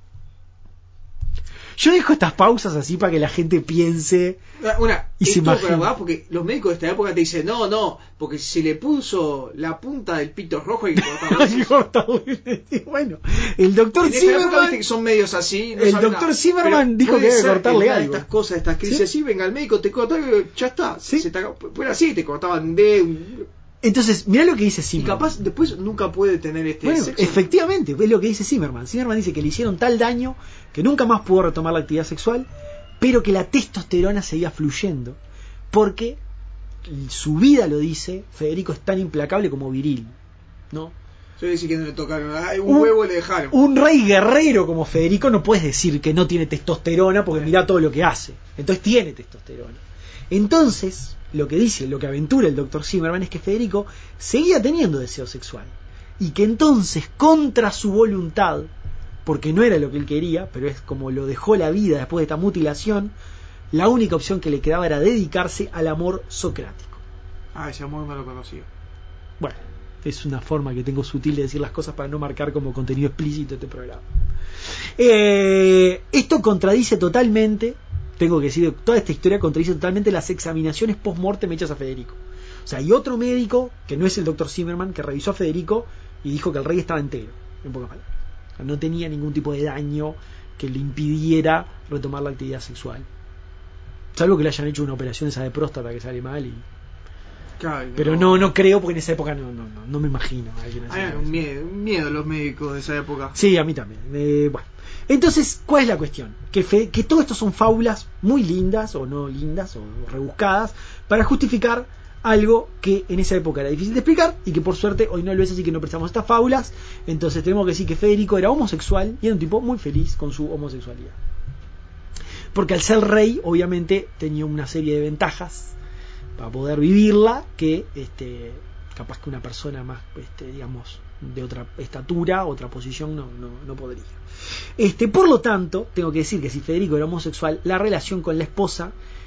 B: Yo dejo estas pausas así para que la gente piense y se imagine.
A: ¿Verdad? Porque los médicos de esta época te dicen, no, porque si se le puso la punta del pito rojo hay que cortarlo.
B: Bueno, el doctor Zimmerman,
A: que son medios así. No
B: el doctor Zimmerman dijo que debe cortarle algo.
A: Estas cosas, estas crisis, ¿sí? Así, venga, el médico te corta, ya está.
B: ¿Sí?
A: Fuera así, te cortaban un dedo.
B: Entonces, mirá lo que dice Zimmerman.
A: Y capaz después nunca puede tener
B: bueno,
A: sexo.
B: Efectivamente, es lo que dice Zimmerman. Zimmerman dice que le hicieron tal daño que nunca más pudo retomar la actividad sexual, pero que la testosterona seguía fluyendo, porque su vida lo dice, Federico es tan implacable como viril, ¿no?
A: Yo decía que no le tocaron un huevo le dejaron.
B: Un rey guerrero como Federico no puedes decir que no tiene testosterona porque mirá todo lo que hace. Entonces tiene testosterona. Entonces, lo que aventura el doctor Zimmerman es que Federico seguía teniendo deseo sexual y que entonces, contra su voluntad, porque no era lo que él quería, pero es como lo dejó la vida después de esta mutilación, la única opción que le quedaba era dedicarse al amor socrático.
A: Ese amor no lo conocía.
B: Bueno, es una forma que tengo sutil de decir las cosas para no marcar como contenido explícito este programa. Esto contradice totalmente, tengo que decir, toda esta historia contradice totalmente las examinaciones post-mortem hechas a Federico. O sea, hay otro médico, que no es el doctor Zimmerman, que revisó a Federico y dijo que el rey estaba entero. en pocas palabras. O sea, no tenía ningún tipo de daño que le impidiera retomar la actividad sexual. Salvo que le hayan hecho una operación esa de próstata que sale mal y...
A: Claro,
B: pero no creo, porque en esa época no me imagino a alguien así.
A: Hay un miedo a los médicos de esa época.
B: Sí, a mí también. Bueno. Entonces, ¿cuál es la cuestión? Que todo esto son fábulas muy lindas, o no lindas, o rebuscadas, para justificar algo que en esa época era difícil de explicar, y que por suerte hoy no lo es, así que no prestamos estas fábulas. Entonces tenemos que decir que Federico era homosexual, y era un tipo muy feliz con su homosexualidad. Porque al ser rey, obviamente, tenía una serie de ventajas para poder vivirla que capaz que una persona más digamos de otra estatura, otra posición no podría. Por lo tanto, tengo que decir que si Federico era homosexual, la relación con la esposa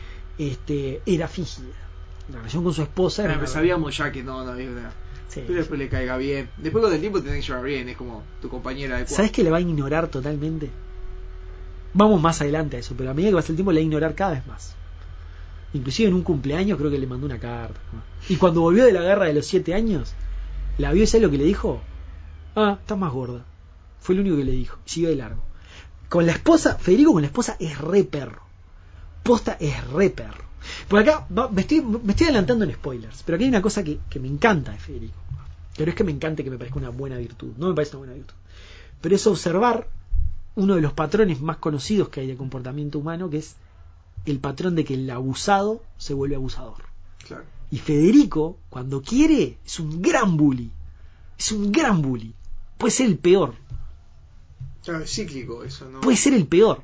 B: era fingida. La relación con su esposa era
A: pero sabíamos ya que no había una...
B: Sí,
A: pero después le caiga bien. Después con el tiempo tenés que llevar bien, es como tu compañera de
B: ¿Sabes que le va a ignorar totalmente? Vamos más adelante a eso, pero a medida que pasa el tiempo le va a ignorar cada vez más. Inclusive en un cumpleaños creo que le mandó una carta. Y cuando volvió de la guerra de los 7 años, la vio y ¿sabes lo que le dijo? Estás más gorda. Fue lo único que le dijo. Siguió de largo. Con la esposa, Federico con la esposa es re perro. Posta es re perro. Por acá me estoy adelantando en spoilers, pero aquí hay una cosa que me encanta de Federico. Pero es que me encanta, que me parezca una buena virtud. No me parece una buena virtud. Pero es observar uno de los patrones más conocidos que hay de comportamiento humano, que es el patrón de que el abusado se vuelve abusador.
A: Claro.
B: Y Federico, cuando quiere, es un gran bully. Es un gran bully. Puede ser el peor.
A: Claro, es cíclico eso, ¿no?
B: Puede ser el peor.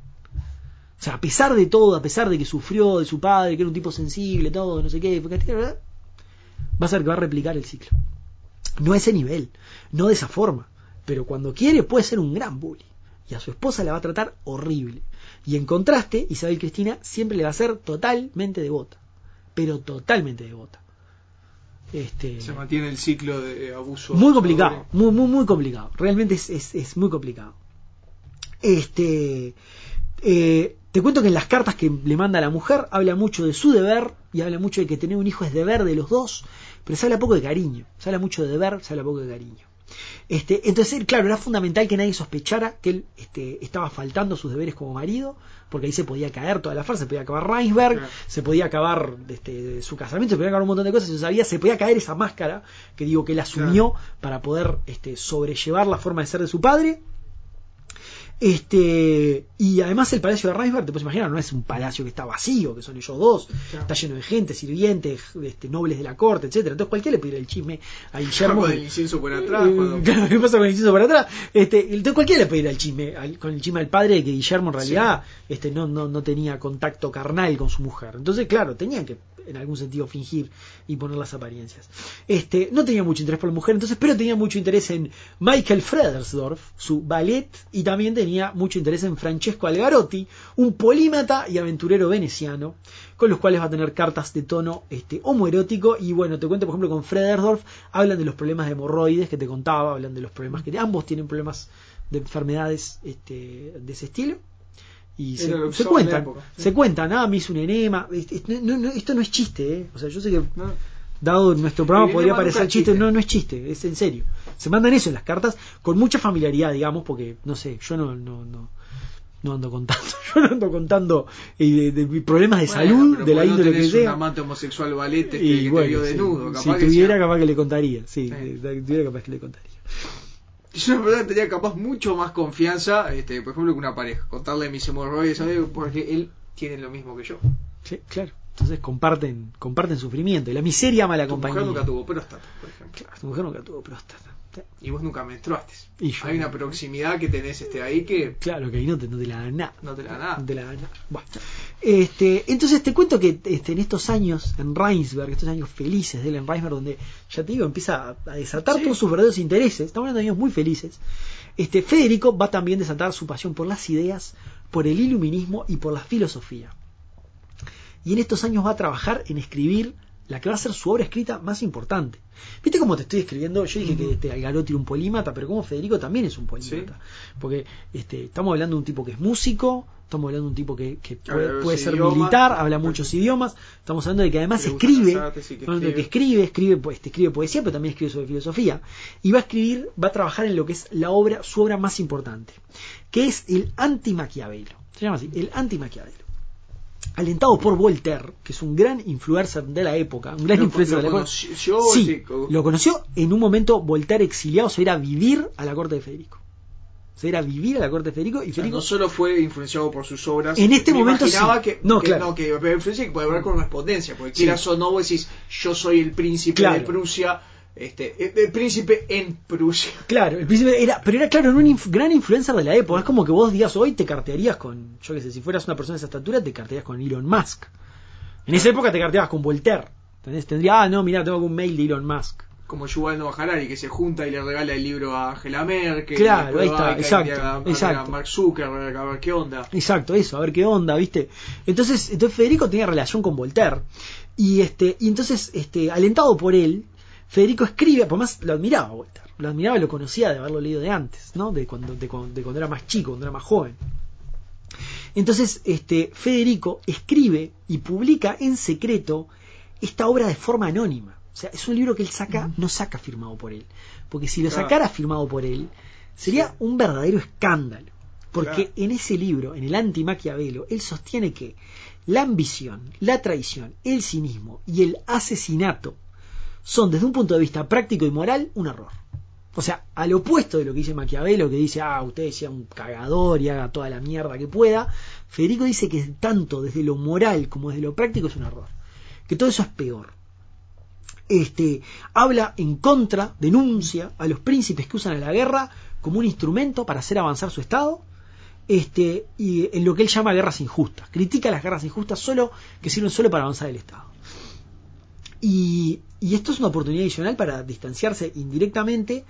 B: O sea, a pesar de todo, a pesar de que sufrió de su padre, que era un tipo sensible, todo, no sé qué, ¿verdad? Va a ser que va a replicar el ciclo. No a ese nivel, no de esa forma. Pero cuando quiere, puede ser un gran bully. Y a su esposa la va a tratar horrible. Y en contraste, Isabel Cristina siempre le va a ser totalmente devota. Pero totalmente devota.
A: Se mantiene el ciclo de abuso.
B: Muy complicado, muy complicado. Realmente es muy complicado. Te cuento que en las cartas que le manda a la mujer habla mucho de su deber y habla mucho de que tener un hijo es deber de los dos, pero se habla poco de cariño. Se habla mucho de deber, se habla poco de cariño. Entonces, claro, era fundamental que nadie sospechara que él estaba faltando a sus deberes como marido, porque ahí se podía caer toda la farsa, se podía acabar Reinsberg, claro. Se podía acabar su casamiento, se podía acabar un montón de cosas, se podía caer esa máscara que digo que él asumió, claro, para poder sobrellevar la forma de ser de su padre. Y además el palacio de Reinsberg, te puedes imaginar, no es un palacio que está vacío, que son ellos dos, claro, está lleno de gente, sirvientes, nobles de la corte, etcétera. Entonces cualquiera le pide el chisme a Guillermo.
A: Con el incienso por atrás.
B: Claro, ¿qué pasa con el incienso por atrás? Entonces cualquiera le pide el chisme, con el chisme al padre, de que Guillermo en realidad no tenía contacto carnal con su mujer. Entonces, claro, tenían que en algún sentido fingir y poner las apariencias. No tenía mucho interés por la mujer, entonces, pero tenía mucho interés en Michael Fredersdorf, su ballet, y también tenía mucho interés en Francesco Algarotti, un polímata y aventurero veneciano, con los cuales va a tener cartas de tono homoerótico. Y bueno, te cuento, por ejemplo, con Fredersdorf hablan de los problemas de hemorroides que te contaba, hablan de los problemas que ambos tienen problemas de enfermedades de ese estilo. Y se cuentan, me hizo un enema. Esto no es chiste, o sea, yo sé que dado nuestro programa podría parecer chiste, no es chiste, es en serio. Se mandan eso en las cartas con mucha familiaridad, digamos, porque no sé, yo no ando contando de problemas de salud, de la índole que sea.
A: Un amante homosexual balete que te vio desnudo, capaz
B: si
A: que
B: tuviera, capaz que le contaría, si tuviera, capaz que le contaría.
A: Yo en verdad tenía capaz mucho más confianza, por ejemplo, que una pareja, contarle mis hemorroides, porque él tiene lo mismo que yo.
B: Sí, claro. Entonces comparten sufrimiento. Y la miseria ama la compañía.
A: Tu mujer nunca tuvo próstata, por ejemplo.
B: Claro, tu mujer nunca tuvo próstata.
A: Y vos nunca menstruaste.
B: Hay
A: una proximidad que tenés ahí que...
B: Claro, que ahí no te la da nada.
A: No te la da nada.
B: Bueno. Entonces te cuento que en estos años en Reinsberg, estos años felices de él en Reinsberg, donde ya te digo, empieza a desatar todos sus verdaderos intereses, estamos hablando de años muy felices, Federico va también a desatar su pasión por las ideas, por el iluminismo y por la filosofía. Y en estos años va a trabajar en escribir la que va a ser su obra escrita más importante. ¿Viste cómo te estoy escribiendo? Yo dije que Algarotti era un polímata, pero como Federico también es un polímata. ¿Sí? Porque estamos hablando de un tipo que es músico, estamos hablando de un tipo que puede ser idiomas, militar, habla muchos idiomas, estamos hablando de que además escribe, escribe poesía, pero también escribe sobre filosofía, y va a trabajar en lo que es su obra más importante, que es el Anti-Maquiavelo. Se llama así, el Anti-Maquiavelo. Alentado por Voltaire, que es un gran influencer de la época, un gran influencer de la época. Sí, lo conoció en un momento. Voltaire, exiliado, se iba a vivir a la corte de Federico. Y Federico
A: no solo fue influenciado por sus obras.
B: En este momento
A: imaginaba
B: sí.
A: que influencia que puede haber correspondencia, porque quieras o no, vos decís, yo soy el príncipe de Prusia. El príncipe en Prusia.
B: Claro, el príncipe era un gran influencer de la época. Es como que vos digas hoy te cartearías con, yo qué sé, si fueras una persona de esa estatura, te cartearías con Elon Musk. En esa época te carteabas con Voltaire. ¿Entendés? Tendría, mira, tengo un mail de Elon Musk.
A: Como Yuval Noah Harari, que se junta y le regala el libro a Angela Merkel.
B: Claro, ahí está, exacto.
A: A Mark Zuckerberg, a ver qué onda.
B: Exacto, eso, a ver qué onda, ¿viste? Entonces Federico tenía relación con Voltaire. Y entonces, alentado por él, Federico escribe, por más lo admiraba Voltaire, y lo conocía de haberlo leído de antes, ¿no? De cuando era más chico, cuando era más joven. Entonces, Federico escribe y publica en secreto esta obra de forma anónima. O sea, es un libro que él no saca firmado por él. Porque si lo sacara firmado por él, sería un verdadero escándalo. Porque en ese libro, en el Anti-Maquiavelo, él sostiene que la ambición, la traición, el cinismo y el asesinato son, desde un punto de vista práctico y moral, un error. O sea, al opuesto de lo que dice Maquiavelo, que dice, usted sea un cagador y haga toda la mierda que pueda, Federico dice que tanto desde lo moral como desde lo práctico es un error. Que todo eso es peor. Habla en contra, denuncia a los príncipes que usan a la guerra como un instrumento para hacer avanzar su Estado, y en lo que él llama guerras injustas. Critica las guerras injustas que sirven solo para avanzar el Estado. Y esto es una oportunidad adicional para distanciarse indirectamente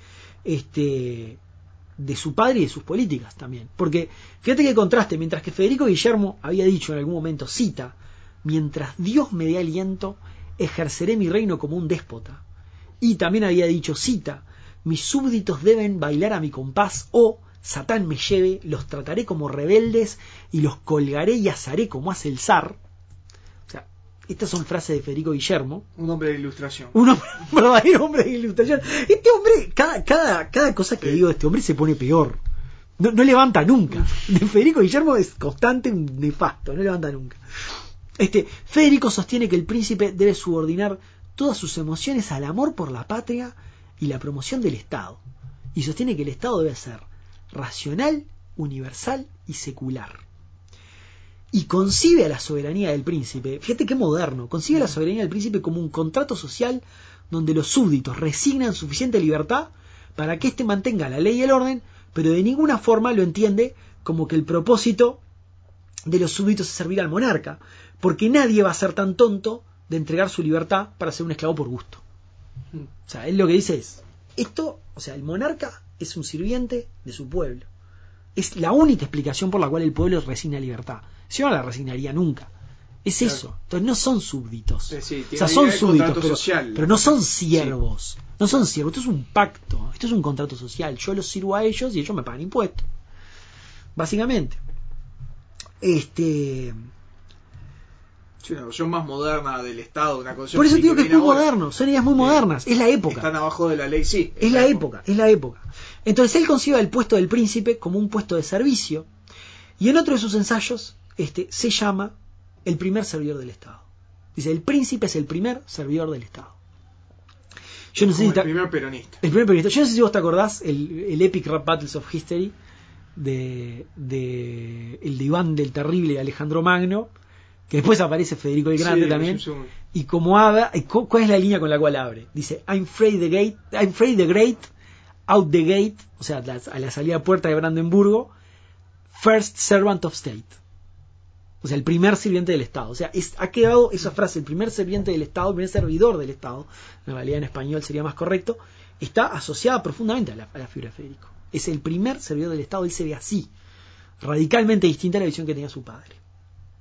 B: de su padre y de sus políticas también. Porque fíjate que contraste, mientras que Federico Guillermo había dicho en algún momento, cita, mientras Dios me dé aliento, ejerceré mi reino como un déspota. Y también había dicho, cita, mis súbditos deben bailar a mi compás, o Satán me lleve, los trataré como rebeldes y los colgaré y asaré como hace el zar. Estas son frases de Federico Guillermo.
A: Un hombre de ilustración.
B: Un verdadero hombre de ilustración. Este hombre, cada cosa que digo de este hombre se pone peor. No levanta nunca. De Federico Guillermo es constante, un nefasto, no levanta nunca. Federico sostiene que el príncipe debe subordinar todas sus emociones al amor por la patria y la promoción del Estado. Y sostiene que el Estado debe ser racional, universal y secular. Y concibe a la soberanía del príncipe, fíjate qué moderno, concibe a la soberanía del príncipe como un contrato social donde los súbditos resignan suficiente libertad para que éste mantenga la ley y el orden, pero de ninguna forma lo entiende como que el propósito de los súbditos es servir al monarca, porque nadie va a ser tan tonto de entregar su libertad para ser un esclavo por gusto. O sea, él lo que dice es, el monarca es un sirviente de su pueblo. Es la única explicación por la cual el pueblo resigna libertad. Si no la resignaría nunca. Es claro. Eso. Entonces no son súbditos. Son súbditos, pero no son siervos. Sí. No son siervos. Esto es un pacto. Esto es un contrato social. Yo los sirvo a ellos y ellos me pagan impuestos. Básicamente. Una
A: versión más moderna del Estado. Una
B: por eso digo que es muy moderno. Son ideas muy modernas. Es la época.
A: Están abajo de la ley, sí.
B: Es la época. Entonces él concibe el puesto del príncipe como un puesto de servicio. Y en otro de sus ensayos se llama el primer servidor del Estado. Dice, el príncipe es el primer servidor del Estado. Yo no sé
A: el primer peronista.
B: Yo no sé si vos te acordás el Epic Rap Battles of History el de Iván del Terrible y Alejandro Magno, que después aparece Federico el Grande también. Y como habla, ¿cuál es la línea con la cual abre? Dice, I'm afraid the great, out the gate, o sea, a la salida puerta de Brandenburgo, first servant of state. O sea, el primer sirviente del Estado. O sea, ha quedado esa frase, el primer sirviente del Estado, el primer servidor del Estado, en realidad en español sería más correcto, está asociada profundamente a la figura de Federico. Es el primer servidor del Estado, él se ve así, radicalmente distinta a la visión que tenía su padre.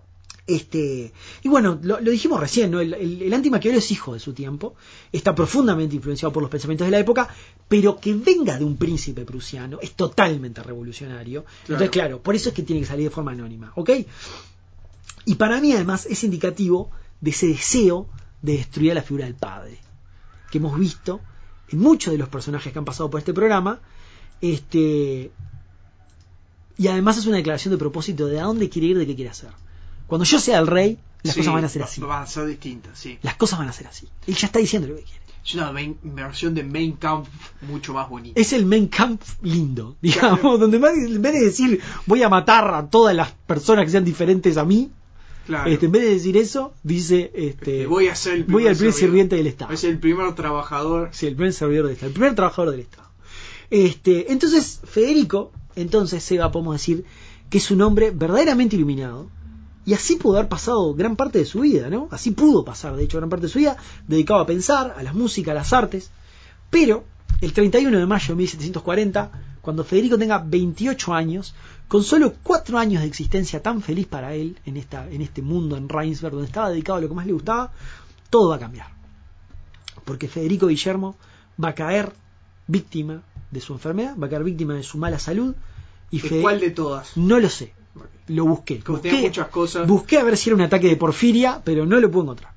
B: Y bueno, lo dijimos recién, ¿no? El anti-Maquiavelo es hijo de su tiempo, está profundamente influenciado por los pensamientos de la época, pero que venga de un príncipe prusiano es totalmente revolucionario. Claro. Entonces, claro, por eso es que tiene que salir de forma anónima, ¿ok? Y para mí, además, es indicativo de ese deseo de destruir la figura del padre, que hemos visto en muchos de los personajes que han pasado por este programa, y además es una declaración de propósito de a dónde quiere ir, de qué quiere hacer. Cuando yo sea el rey, las cosas van a ser así.
A: Van a ser distintas, sí.
B: Las cosas van a ser así. Él ya está diciendo lo que quiere.
A: Es una versión de Mein Kampf mucho más bonita.
B: Es el Mein Kampf lindo, digamos, claro. Donde en vez de decir voy a matar a todas las personas que sean diferentes a mí, claro. En vez de decir eso, dice
A: voy a ser el primer
B: sirviente del Estado.
A: Es el primer trabajador.
B: Sí, el primer servidor del Estado, el primer trabajador del Estado. Entonces, Federico, Seba, podemos decir que es un hombre verdaderamente iluminado. Y así pudo haber pasado gran parte de su vida, ¿no? Así pudo pasar, de hecho, gran parte de su vida dedicado a pensar, a la música, a las artes. Pero el 31 de mayo de 1740, cuando Federico tenga 28 años, con solo 4 años de existencia tan feliz para él en este mundo, en Rheinsberg, donde estaba dedicado a lo que más le gustaba, todo va a cambiar. Porque Federico Guillermo va a caer víctima de su enfermedad, va a caer víctima de su mala salud. Y
A: ¿cuál de todas?
B: No lo sé. Lo busqué.
A: Muchas cosas.
B: Busqué a ver si era un ataque de porfiria, pero no lo pude encontrar.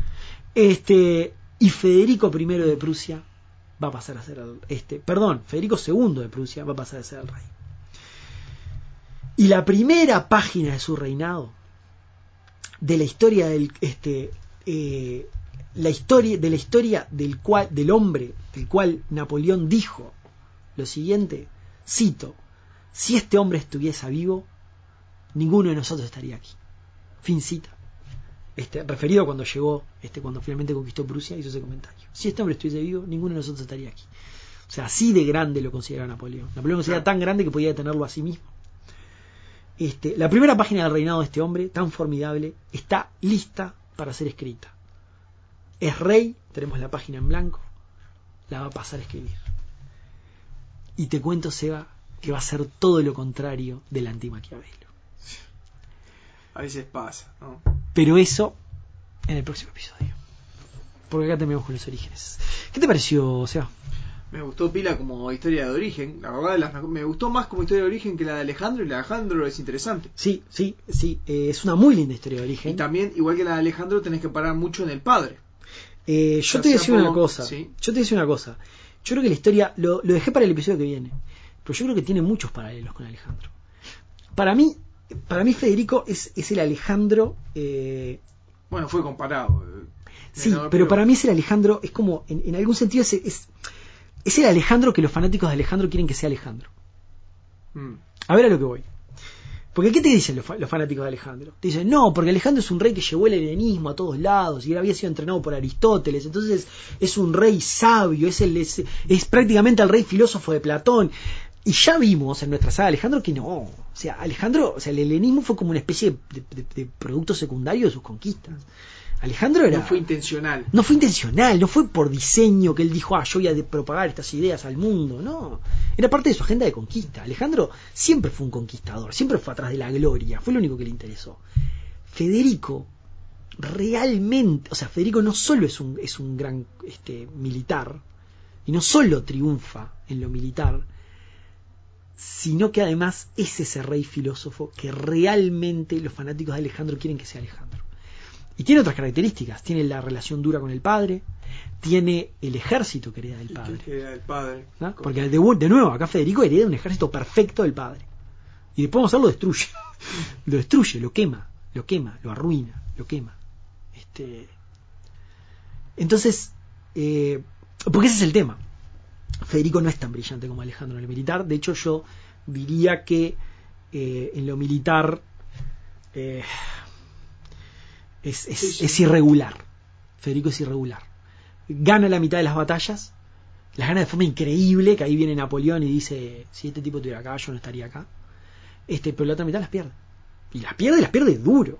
B: Y Federico I de Prusia va a pasar a ser Federico II de Prusia va a pasar a ser el rey. Y la primera página de su reinado, de la historia del hombre del cual Napoleón dijo lo siguiente, cito: si este hombre estuviese vivo, ninguno de nosotros estaría aquí. Fin cita. Referido cuando llegó, cuando finalmente conquistó Prusia, hizo ese comentario. Si este hombre estuviese vivo, ninguno de nosotros estaría aquí. O sea, así de grande lo consideraba Napoleón. Napoleón lo consideraba tan grande que podía detenerlo a sí mismo. La primera página del reinado de este hombre, tan formidable, está lista para ser escrita. Es rey, tenemos la página en blanco, la va a pasar a escribir. Y te cuento, Seba, que va a ser todo lo contrario del anti-Maquiavelo.
A: A veces pasa, ¿no?
B: Pero eso en el próximo episodio. Porque acá terminamos con los orígenes. ¿Qué te pareció, Seba?
A: Me gustó pila como historia de origen. La verdad, me gustó más como historia de origen que la de Alejandro. Y la de Alejandro es interesante.
B: Sí. Es una muy linda historia de origen.
A: Y también, igual que la de Alejandro, tenés que parar mucho en el padre.
B: Yo te voy a decir una cosa. ¿Sí? Yo creo que la historia lo dejé para el episodio que viene. Pero yo creo que tiene muchos paralelos con Alejandro. Para mí Federico es el Alejandro.
A: Bueno, fue comparado.
B: Sí, pero para mí es el Alejandro. Es como, en algún sentido, es el Alejandro que los fanáticos de Alejandro quieren que sea Alejandro. A ver a lo que voy. Porque ¿qué te dicen los fanáticos de Alejandro? Te dicen, no, porque Alejandro es un rey que llevó el helenismo a todos lados y él había sido entrenado por Aristóteles, entonces es un rey sabio, es prácticamente el rey filósofo de Platón. Y ya vimos en nuestra saga de Alejandro que no. O sea, el helenismo fue como una especie de producto secundario de sus conquistas. Alejandro
A: no fue intencional.
B: No fue por diseño que él dijo, yo voy a propagar estas ideas al mundo, no. Era parte de su agenda de conquista. Alejandro siempre fue un conquistador, siempre fue atrás de la gloria, fue lo único que le interesó. Federico realmente, Federico no solo es un gran militar, y no solo triunfa en lo militar, sino que además es ese rey filósofo que realmente los fanáticos de Alejandro quieren que sea Alejandro. Y tiene otras características, tiene la relación dura con el padre, tiene el ejército que hereda del padre. ¿No? Porque de nuevo, acá Federico hereda un ejército perfecto del padre. Y después vamos a ver, lo destruye, lo quema, lo arruina, lo quema. Entonces, porque ese es el tema. Federico no es tan brillante como Alejandro en lo militar. De hecho, yo diría que en lo militar es irregular. Federico es irregular. Gana la mitad de las batallas, las gana de forma increíble, que ahí viene Napoleón y dice, si este tipo estuviera acá, yo no estaría acá. Pero la otra mitad las pierde. Y las pierde duro.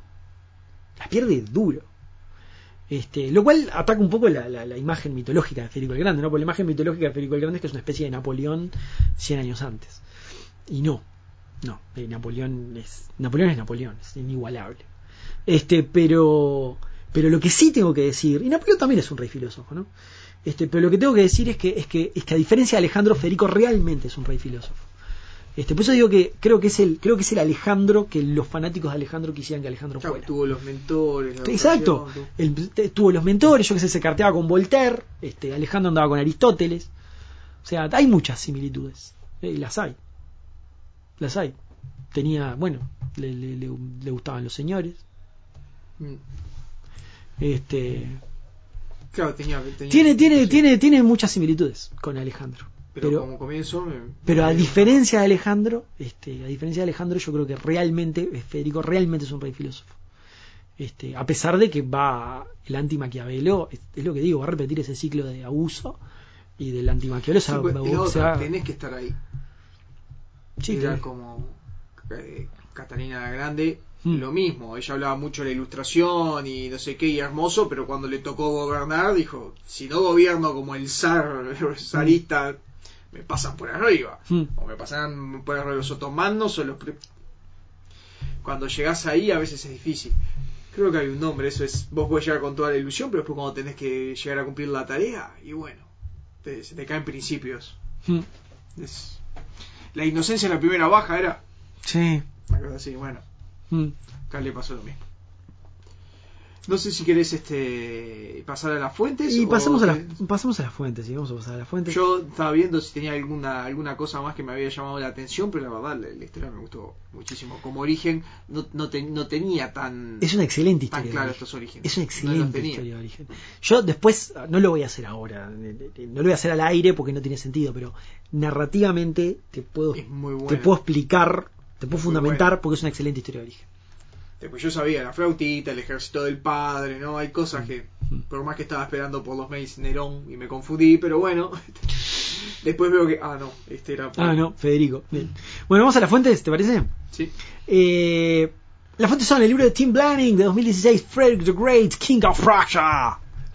B: Lo cual ataca un poco la imagen mitológica de Federico el Grande, ¿no? Porque la imagen mitológica de Federico el Grande es que es una especie de Napoleón 100 años antes. Y no, Napoleón es Napoleón, es inigualable. Pero lo que sí tengo que decir, y Napoleón también es un rey filósofo, ¿no? Pero lo que tengo que decir es que a diferencia de Alejandro, Federico realmente es un rey filósofo. Por eso digo que creo que es el Alejandro que los fanáticos de Alejandro quisieran que Alejandro fuera.
A: Tuvo los mentores.
B: Exacto. Tuvo los mentores, yo que sé, se carteaba con Voltaire, Alejandro andaba con Aristóteles. O sea, hay muchas similitudes. Las hay. Tenía, bueno, le gustaban los señores.
A: Claro,
B: tiene muchas similitudes con Alejandro.
A: Pero como comienzo
B: pero a diferencia de Alejandro, yo creo que realmente Federico realmente es un rey filósofo. A pesar de que va el anti-Maquiavelo, es lo que digo, va a repetir ese ciclo de abuso y del anti-Maquiavelo
A: tenés que estar ahí.
B: Sí,
A: era como Catalina la Grande, lo mismo, ella hablaba mucho de la ilustración y no sé qué, y hermoso, pero cuando le tocó gobernar dijo, si no gobierno como el zarista, me pasan por arriba, o me pasan por arriba los otomanos o los cuando llegás ahí a veces es difícil. Creo que hay un nombre, eso es, vos podés llegar con toda la ilusión, pero después cuando tenés que llegar a cumplir la tarea, y bueno, se te caen principios. La inocencia en la primera baja era.
B: Sí.
A: Una cosa así, bueno. Acá le pasó lo mismo. No sé si querés pasar a las fuentes.
B: Y pasamos a las fuentes, sí, vamos a pasar a las fuentes.
A: Yo estaba viendo si tenía alguna cosa más que me había llamado la atención, pero la verdad la historia me gustó muchísimo. Como origen no tenía tan.
B: Es una excelente historia.
A: Tan claro estos orígenes.
B: Es una excelente historia de origen. Yo después, no lo voy a hacer ahora, no lo voy a hacer al aire porque no tiene sentido, pero narrativamente te puedo explicar, te puedo fundamentar porque es una excelente historia de origen.
A: Pues yo sabía, la flautita, el ejército del padre, ¿no? Hay cosas que, por más que estaba esperando por los mails Nerón y me confundí, pero bueno, después veo que, no, era...
B: no, Federico. Bien. Bueno, vamos a las fuentes, ¿te parece?
A: Sí.
B: Las fuentes son el libro de Tim Blanning de 2016, Frederick the Great, King of Prussia.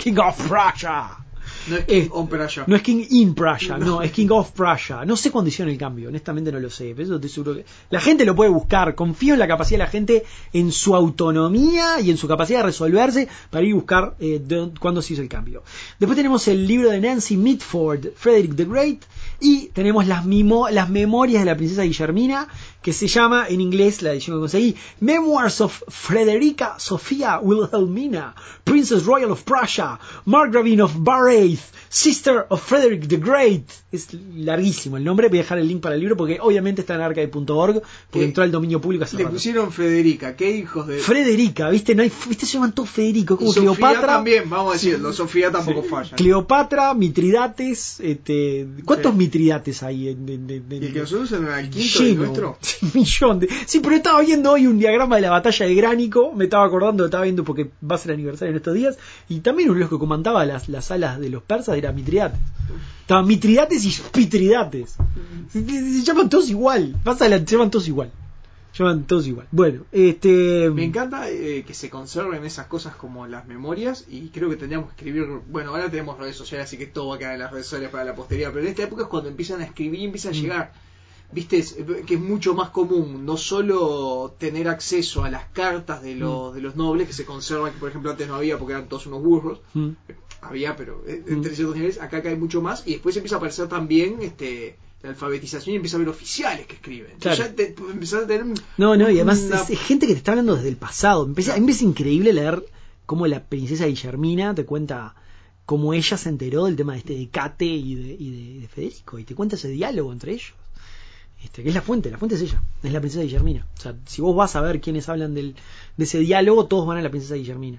A: No es King on Prussia.
B: No es King in Prussia, no, es King of Prussia. No sé cuándo hicieron el cambio, honestamente no lo sé. Pero eso estoy seguro que la gente lo puede buscar. Confío en la capacidad de la gente, en su autonomía y en su capacidad de resolverse para ir a buscar cuándo se hizo el cambio. Después tenemos el libro de Nancy Mitford, Frederick the Great, y tenemos las memorias de la princesa Guillermina, que se llama en inglés, la edición que conseguí, Memoirs of Frederica Sophia Wilhelmina, Princess Royal of Prussia, Margravine of Bareilles, Sister of Frederick the Great. Es larguísimo el nombre, voy a dejar el link para el libro porque obviamente está en archive.org porque entró al dominio público hace rato.
A: Le pusieron Federica, qué hijos de...
B: Frederica, ¿viste? Se llaman todos Federico, como
A: Sofía
B: Cleopatra.
A: También, vamos a decirlo, Sofía tampoco falla.
B: Cleopatra, Mitridates, ¿cuántos Mitridates hay?
A: ¿Y el que nosotros en el quinto de nuestro?
B: Un millón de... Sí, pero estaba viendo hoy un diagrama de la batalla de Gránico, me estaba acordando, estaba viendo porque va a ser aniversario en estos días, y también uno de los que comandaba las alas de los persas era Mitridates. Estaban Mitridates y Pitridates. Se llaman todos igual. Se llaman todos igual. Bueno,
A: me encanta que se conserven esas cosas como las memorias, y creo que tendríamos que escribir. Bueno, ahora tenemos redes sociales, así que todo va a quedar en las redes sociales para la posteridad, pero en esta época es cuando empiezan a escribir y empiezan a llegar. Viste, que es mucho más común no solo tener acceso a las cartas de los nobles que se conservan, que por ejemplo antes no había porque eran todos unos burros. Había, pero entre ciertos niveles, acá hay mucho más, y después empieza a aparecer también la alfabetización y empieza a haber oficiales que escriben.
B: Claro.
A: Ya empezás a tener
B: y además es gente que te está hablando desde el pasado. A mí me parece increíble leer cómo la princesa Guillermina te cuenta cómo ella se enteró del tema de Cate y de Federico, y te cuenta ese diálogo entre ellos. Que es la fuente es ella, es la princesa Guillermina. O sea, si vos vas a ver quiénes hablan de ese diálogo, todos van a la princesa Guillermina.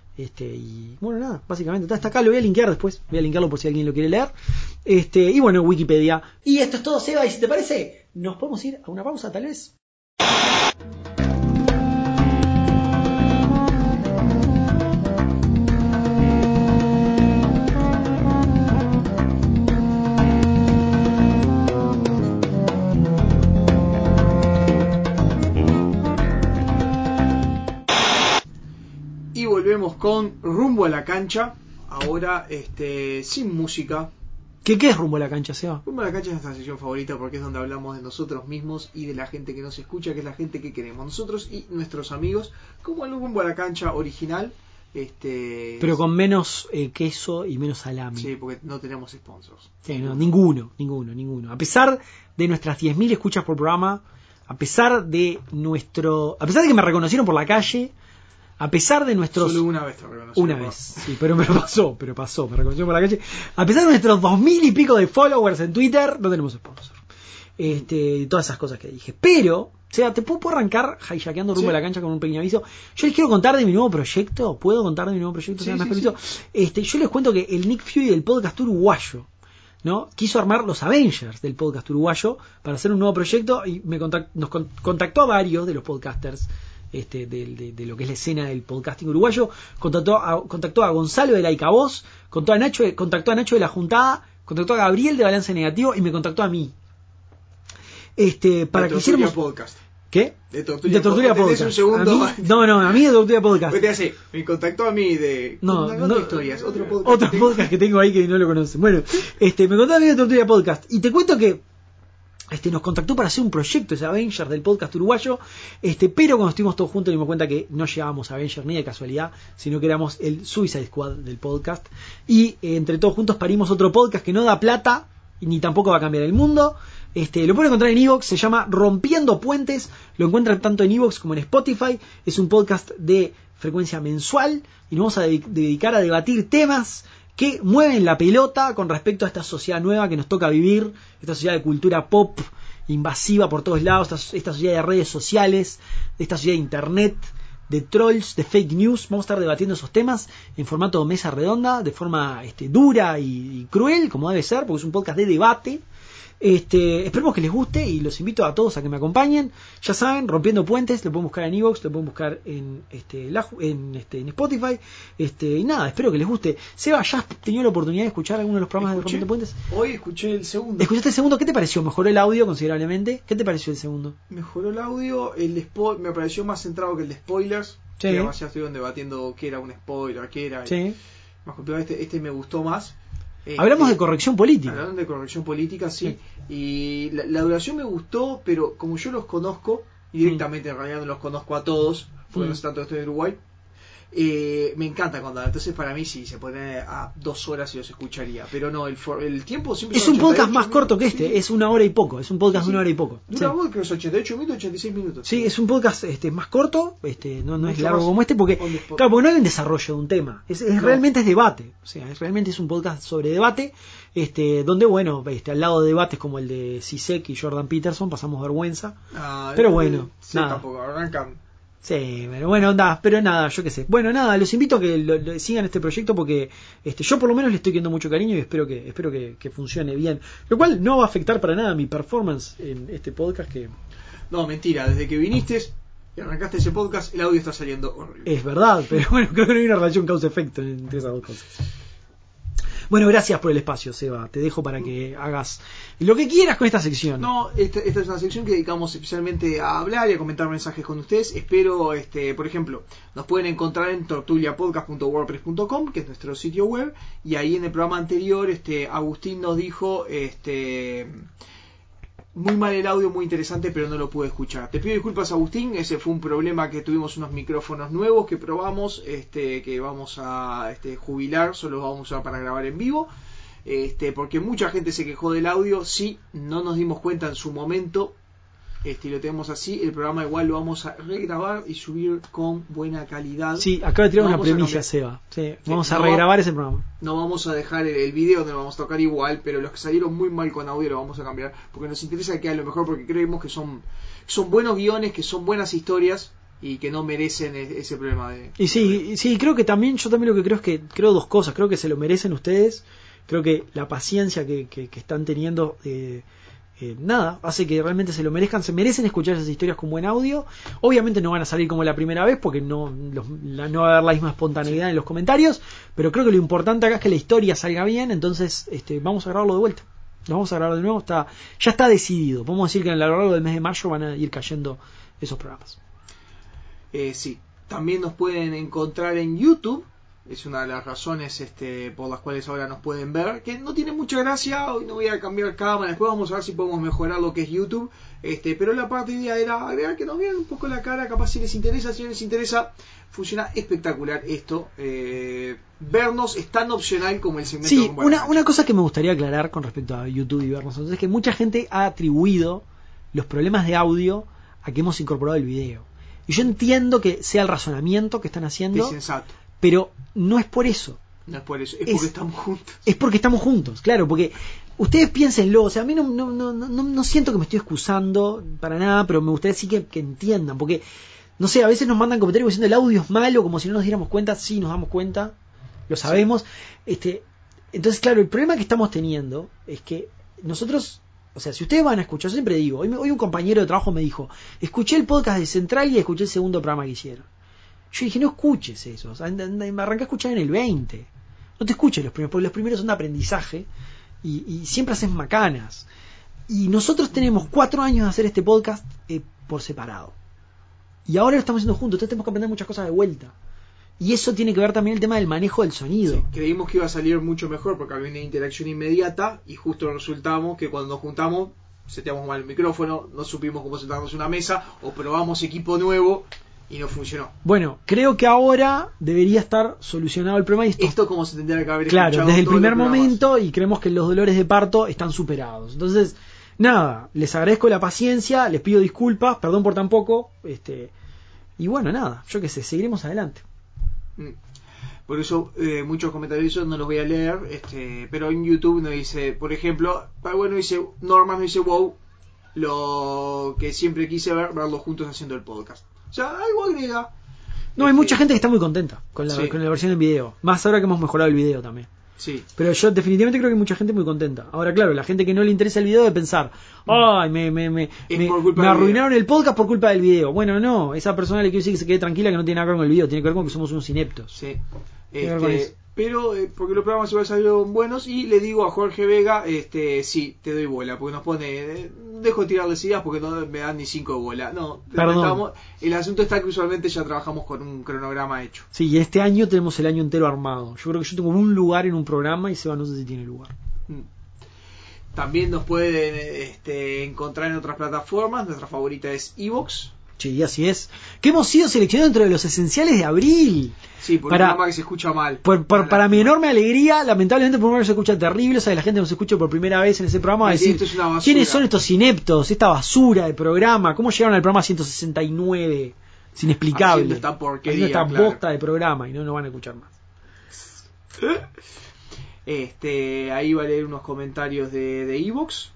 B: Y bueno, nada, básicamente está acá, lo voy a linkear después, voy a linkearlo por si alguien lo quiere leer. Y bueno, Wikipedia. Y esto es todo, Seba, y si te parece, nos podemos ir a una pausa tal vez.
A: Volvemos con Rumbo a la Cancha, ahora sin música,
B: ¿Qué es Rumbo a la Cancha, Seba?
A: Rumbo a la Cancha es nuestra sección favorita porque es donde hablamos de nosotros mismos y de la gente que nos escucha, que es la gente que queremos nosotros y nuestros amigos, como el Rumbo a la Cancha original.
B: Pero con menos queso y menos salami.
A: Sí, porque no tenemos sponsors.
B: Sí, no, ninguno. A pesar de nuestras 10.000 escuchas por programa, a pesar de que me reconocieron por la calle, a pesar de nuestros...
A: Solo una vez te reconocieron.
B: Una vez, sí, pero me pasó, me reconocieron por la calle. A pesar de nuestros 2.000 y pico de followers en Twitter, no tenemos sponsor. Todas esas cosas que dije. Pero, o sea, te puedo arrancar hijackeando Rumbo a la Cancha con un pequeño aviso. Yo les quiero contar de mi nuevo proyecto. ¿Puedo contar de mi nuevo proyecto?
A: Sí.
B: Yo les cuento que el Nick Fury del podcast uruguayo, ¿no?, quiso armar los Avengers del podcast uruguayo para hacer un nuevo proyecto y nos contactó a varios de los podcasters de lo que es la escena del podcasting uruguayo. Contactó a Gonzalo de la Icavoz, contactó a Nacho de la Juntada, contactó a Gabriel de Balance Negativo y me contactó a mí. Para que hiciéramos
A: podcast.
B: ¿Qué?
A: De Tortuga Podcast.
B: Un segundo. A mí de Tortuga Podcast.
A: Me contactó a mí de...
B: No,
A: historias. Otro
B: podcast que tengo ahí que no lo conocen. Bueno, me contó a mí de Tortuga Podcast. Y te cuento que nos contactó para hacer un proyecto, ese Avengers del podcast uruguayo, pero cuando estuvimos todos juntos dimos cuenta que no llevábamos a Avengers ni de casualidad, sino que éramos el Suicide Squad del podcast. Y entre todos juntos parimos otro podcast que no da plata y ni tampoco va a cambiar el mundo. Lo pueden encontrar en iVoox, se llama Rompiendo Puentes, lo encuentran tanto en iVoox como en Spotify. Es un podcast de frecuencia mensual y nos vamos a dedicar a debatir temas que mueven la pelota con respecto a esta sociedad nueva que nos toca vivir, esta sociedad de cultura pop invasiva por todos lados, esta sociedad de redes sociales, esta sociedad de internet, de trolls, de fake news. Vamos a estar debatiendo esos temas en formato mesa redonda, de forma dura y cruel, como debe ser, porque es un podcast de debate. Esperemos que les guste y los invito a todos a que me acompañen. Ya saben, Rompiendo Puentes, lo pueden buscar en iVoox, lo pueden buscar en Spotify. Y nada, espero que les guste. Seba, ¿ya has tenido la oportunidad de escuchar alguno de los programas de Rompiendo Puentes?
A: Hoy escuché el segundo.
B: ¿Escuchaste el segundo? ¿Qué te pareció? ¿Mejoró el audio considerablemente? ¿Qué te pareció el segundo?
A: Mejoró el audio, me pareció más centrado que el de spoilers.
B: Sí.
A: Que además ya estuvieron debatiendo qué era un spoiler, qué era.
B: Sí.
A: Más complicado, me gustó más.
B: Hablamos de corrección política.
A: Hablando de corrección política, sí. Y la duración me gustó, pero como yo los conozco, y directamente en realidad no los conozco a todos, porque no sé tanto, estoy en Uruguay, me encanta cuando entonces para mí sí se pone a 2 horas y los escucharía, pero no, el tiempo siempre
B: es un podcast más corto que este, es 1 hora y poco, es un podcast de 1 hora y poco.
A: Dura creo que es 88 minutos, 86 minutos.
B: Sí, es un podcast más corto, no es largo como porque no hay un desarrollo de un tema, realmente es debate, o sea, realmente es un podcast sobre debate, donde bueno, al lado de debates como el de Zizek y Jordan Peterson pasamos vergüenza, pero bueno,
A: sí,
B: nada.
A: Tampoco arrancan.
B: Sí, pero bueno, yo qué sé. Bueno, nada, los invito a que sigan este proyecto porque yo por lo menos le estoy dando mucho cariño y espero que funcione bien. Lo cual no va a afectar para nada mi performance en este podcast que...
A: No, mentira, desde que viniste y arrancaste ese podcast, el audio está saliendo horrible.
B: Es verdad, pero bueno, creo que no hay una relación causa-efecto entre esas dos cosas. Bueno, gracias por el espacio, Seba. Te dejo para que hagas lo que quieras con esta sección.
A: No, esta es una sección que dedicamos especialmente a hablar y a comentar mensajes con ustedes. Espero, por ejemplo, nos pueden encontrar en tortuliapodcast.wordpress.com, que es nuestro sitio web, y ahí en el programa anterior, Agustín nos dijo, muy mal el audio, muy interesante, pero no lo pude escuchar. Te pido disculpas, Agustín, ese fue un problema que tuvimos, unos micrófonos nuevos que probamos, que vamos a jubilar, solo los vamos a usar para grabar en vivo, porque mucha gente se quejó del audio, sí, no nos dimos cuenta en su momento, y lo tenemos así, el programa igual lo vamos a regrabar y subir con buena calidad.
B: Sí, acaba de tirar una premisa, Seba. Sí, vamos a regrabar ese programa.
A: No vamos a dejar el video donde lo vamos a tocar igual, pero los que salieron muy mal con audio lo vamos a cambiar, porque nos interesa que quede lo mejor, porque creemos que son buenos guiones, que son buenas historias y que no merecen ese problema de...
B: Y sí, creo que también, yo también lo que creo es que, creo 2 cosas, creo que se lo merecen ustedes, creo que la paciencia que están teniendo... nada, hace que realmente se lo merezcan, se merecen escuchar esas historias con buen audio. Obviamente no van a salir como la primera vez porque no va a haber la misma espontaneidad en los comentarios, pero creo que lo importante acá es que la historia salga bien, entonces vamos a grabarlo de vuelta. Lo vamos a grabar de nuevo, ya está decidido. Podemos decir que a lo largo del mes de mayo van a ir cayendo esos programas.
A: Sí, también nos pueden encontrar en YouTube, es una de las razones por las cuales ahora nos pueden ver, que no tiene mucha gracia. Hoy no voy a cambiar cámara, después vamos a ver si podemos mejorar lo que es YouTube, pero la parte idea era agregar que nos vean un poco la cara, capaz si les interesa, funciona espectacular esto. Vernos es tan opcional como el segmento.
B: Sí, una cosa que me gustaría aclarar con respecto a YouTube y vernos es que mucha gente ha atribuido los problemas de audio a que hemos incorporado el video. Y yo entiendo que sea el razonamiento que están haciendo,
A: es sensato,
B: pero no es por eso.
A: No es por eso, es porque estamos juntos.
B: Es porque estamos juntos, claro, porque ustedes piénsenlo, o sea, a mí no siento que me estoy excusando para nada, pero me gustaría sí que entiendan, porque, no sé, a veces nos mandan comentarios diciendo el audio es malo, como si no nos diéramos cuenta. Sí, nos damos cuenta, lo sabemos. Sí. Entonces, claro, el problema que estamos teniendo es que nosotros, o sea, si ustedes van a escuchar, yo siempre digo, hoy un compañero de trabajo me dijo, escuché el podcast de Central y escuché el segundo programa que hicieron. Yo dije, no escuches eso, o sea, me arranqué a escuchar en el 20. No te escuches los primeros, porque los primeros son de aprendizaje y siempre haces macanas. Y nosotros tenemos 4 años de hacer este podcast por separado. Y ahora lo estamos haciendo juntos, entonces tenemos que aprender muchas cosas de vuelta. Y eso tiene que ver también el tema del manejo del sonido.
A: Sí, creímos que iba a salir mucho mejor porque había una interacción inmediata y justo resultamos que cuando nos juntamos seteamos mal el micrófono, no supimos cómo sentarnos en una mesa o probamos equipo nuevo y no funcionó.
B: Bueno, creo que ahora debería estar solucionado el problema. Y
A: esto como se tendría que haber
B: claro,
A: escuchado
B: desde el primer
A: los
B: momento, y creemos que los dolores de parto están superados. Entonces, nada, les agradezco la paciencia, les pido disculpas, perdón por tan poco, y bueno, nada, yo qué sé, seguiremos adelante.
A: Por eso muchos comentarios no los voy a leer, pero en YouTube nos dice, por ejemplo, bueno, dice Norman, dice wow, lo que siempre quise verlos juntos haciendo el podcast. O sea, algo agrega.
B: No, hay mucha gente que está muy contenta con la versión en video, más ahora que hemos mejorado el video también.
A: Sí.
B: Pero yo definitivamente creo que hay mucha gente muy contenta. Ahora, claro, la gente que no le interesa el video debe pensar, ay, me arruinaron el podcast por culpa del video. Bueno, no, esa persona le quiero decir que se quede tranquila, que no tiene nada que ver con el video, tiene que ver con que somos unos ineptos.
A: Sí. Pero porque los programas igual salieron buenos, y le digo a Jorge Vega, sí, te doy bola, porque nos pone, dejo de tirarles ideas porque no me dan ni 5 bolas. No, el asunto está que usualmente ya trabajamos con un cronograma hecho.
B: Sí, y este año tenemos el año entero armado. Yo creo que yo tengo un lugar en un programa y Seba no sé si tiene lugar.
A: También nos pueden encontrar en otras plataformas. Nuestra favorita es iVoox.
B: Sí, así es. Que hemos sido seleccionados dentro de los esenciales de abril.
A: Sí, por un programa que se escucha mal.
B: Para mi enorme alegría, lamentablemente por un programa se escucha terrible. O sea, la gente nos escucha por primera vez en ese programa. Va a decir, ¿quiénes son estos ineptos? Esta basura de programa. ¿Cómo llegaron al programa 169? Es inexplicable.
A: Haciendo esta porquería,
B: esta bosta de programa, y no nos van a escuchar más.
A: Ahí va a leer unos comentarios de iVoox.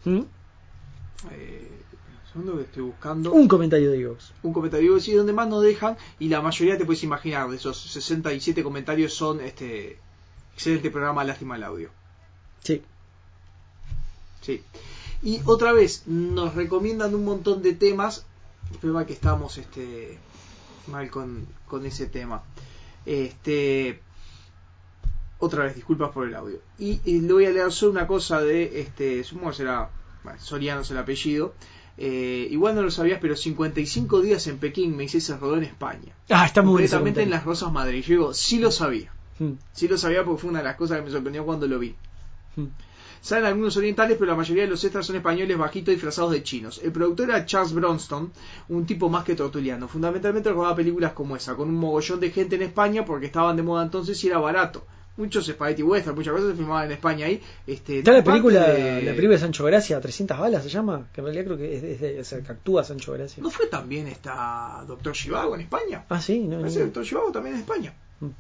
A: Segundo que estoy buscando.
B: Un comentario de iVoox.
A: Un comentario de iVoox, sí, donde más nos dejan. Y la mayoría, te puedes imaginar, de esos 67 comentarios son excelente programa, lástima el audio.
B: Sí.
A: Sí. Y otra vez, nos recomiendan un montón de temas. El problema es que estamos mal con ese tema. Otra vez, disculpas por el audio. Y le voy a leer solo una cosa de supongo que será Soriano es el apellido. Igual no lo sabías, pero 55 días en Pekín, me dice, se rodó en España.
B: Está muy bien.
A: Concretamente en Las Rosas, Madrid. Yo digo, sí lo sabía. Sí lo sabía porque fue una de las cosas que me sorprendió cuando lo vi. Salen algunos orientales, pero la mayoría de los extras son españoles bajitos disfrazados de chinos. El productor era Charles Bronston, un tipo más que tertuliano. Fundamentalmente rodaba películas como esa, con un mogollón de gente en España porque estaban de moda entonces y era barato. Muchos spaghetti western, muchas cosas se filmaban en España ahí.
B: Está la película de Sancho Gracia, 300 balas se llama, que en realidad creo que es que actúa Sancho Gracia.
A: ¿No fue también Doctor Zhivago en España?
B: Sí, no.
A: Doctor Zhivago también en España.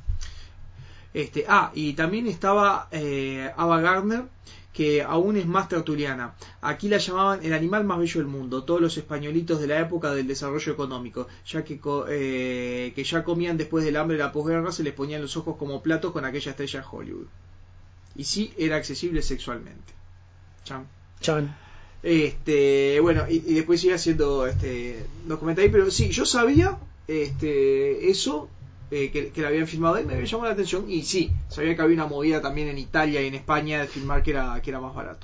A: Y también estaba Ava Gardner, que aún es más tertuliana. Aquí la llamaban el animal más bello del mundo, todos los españolitos de la época del desarrollo económico, ya que ya comían después del hambre de la posguerra, se les ponían los ojos como platos con aquella estrella Hollywood. Y sí, era accesible sexualmente. Chan. Bueno, y después sigue haciendo los comentarios, pero sí, yo sabía eso. Que la habían filmado ahí, me llamó la atención, y sí, sabía que había una movida también en Italia y en España de filmar que era más barato.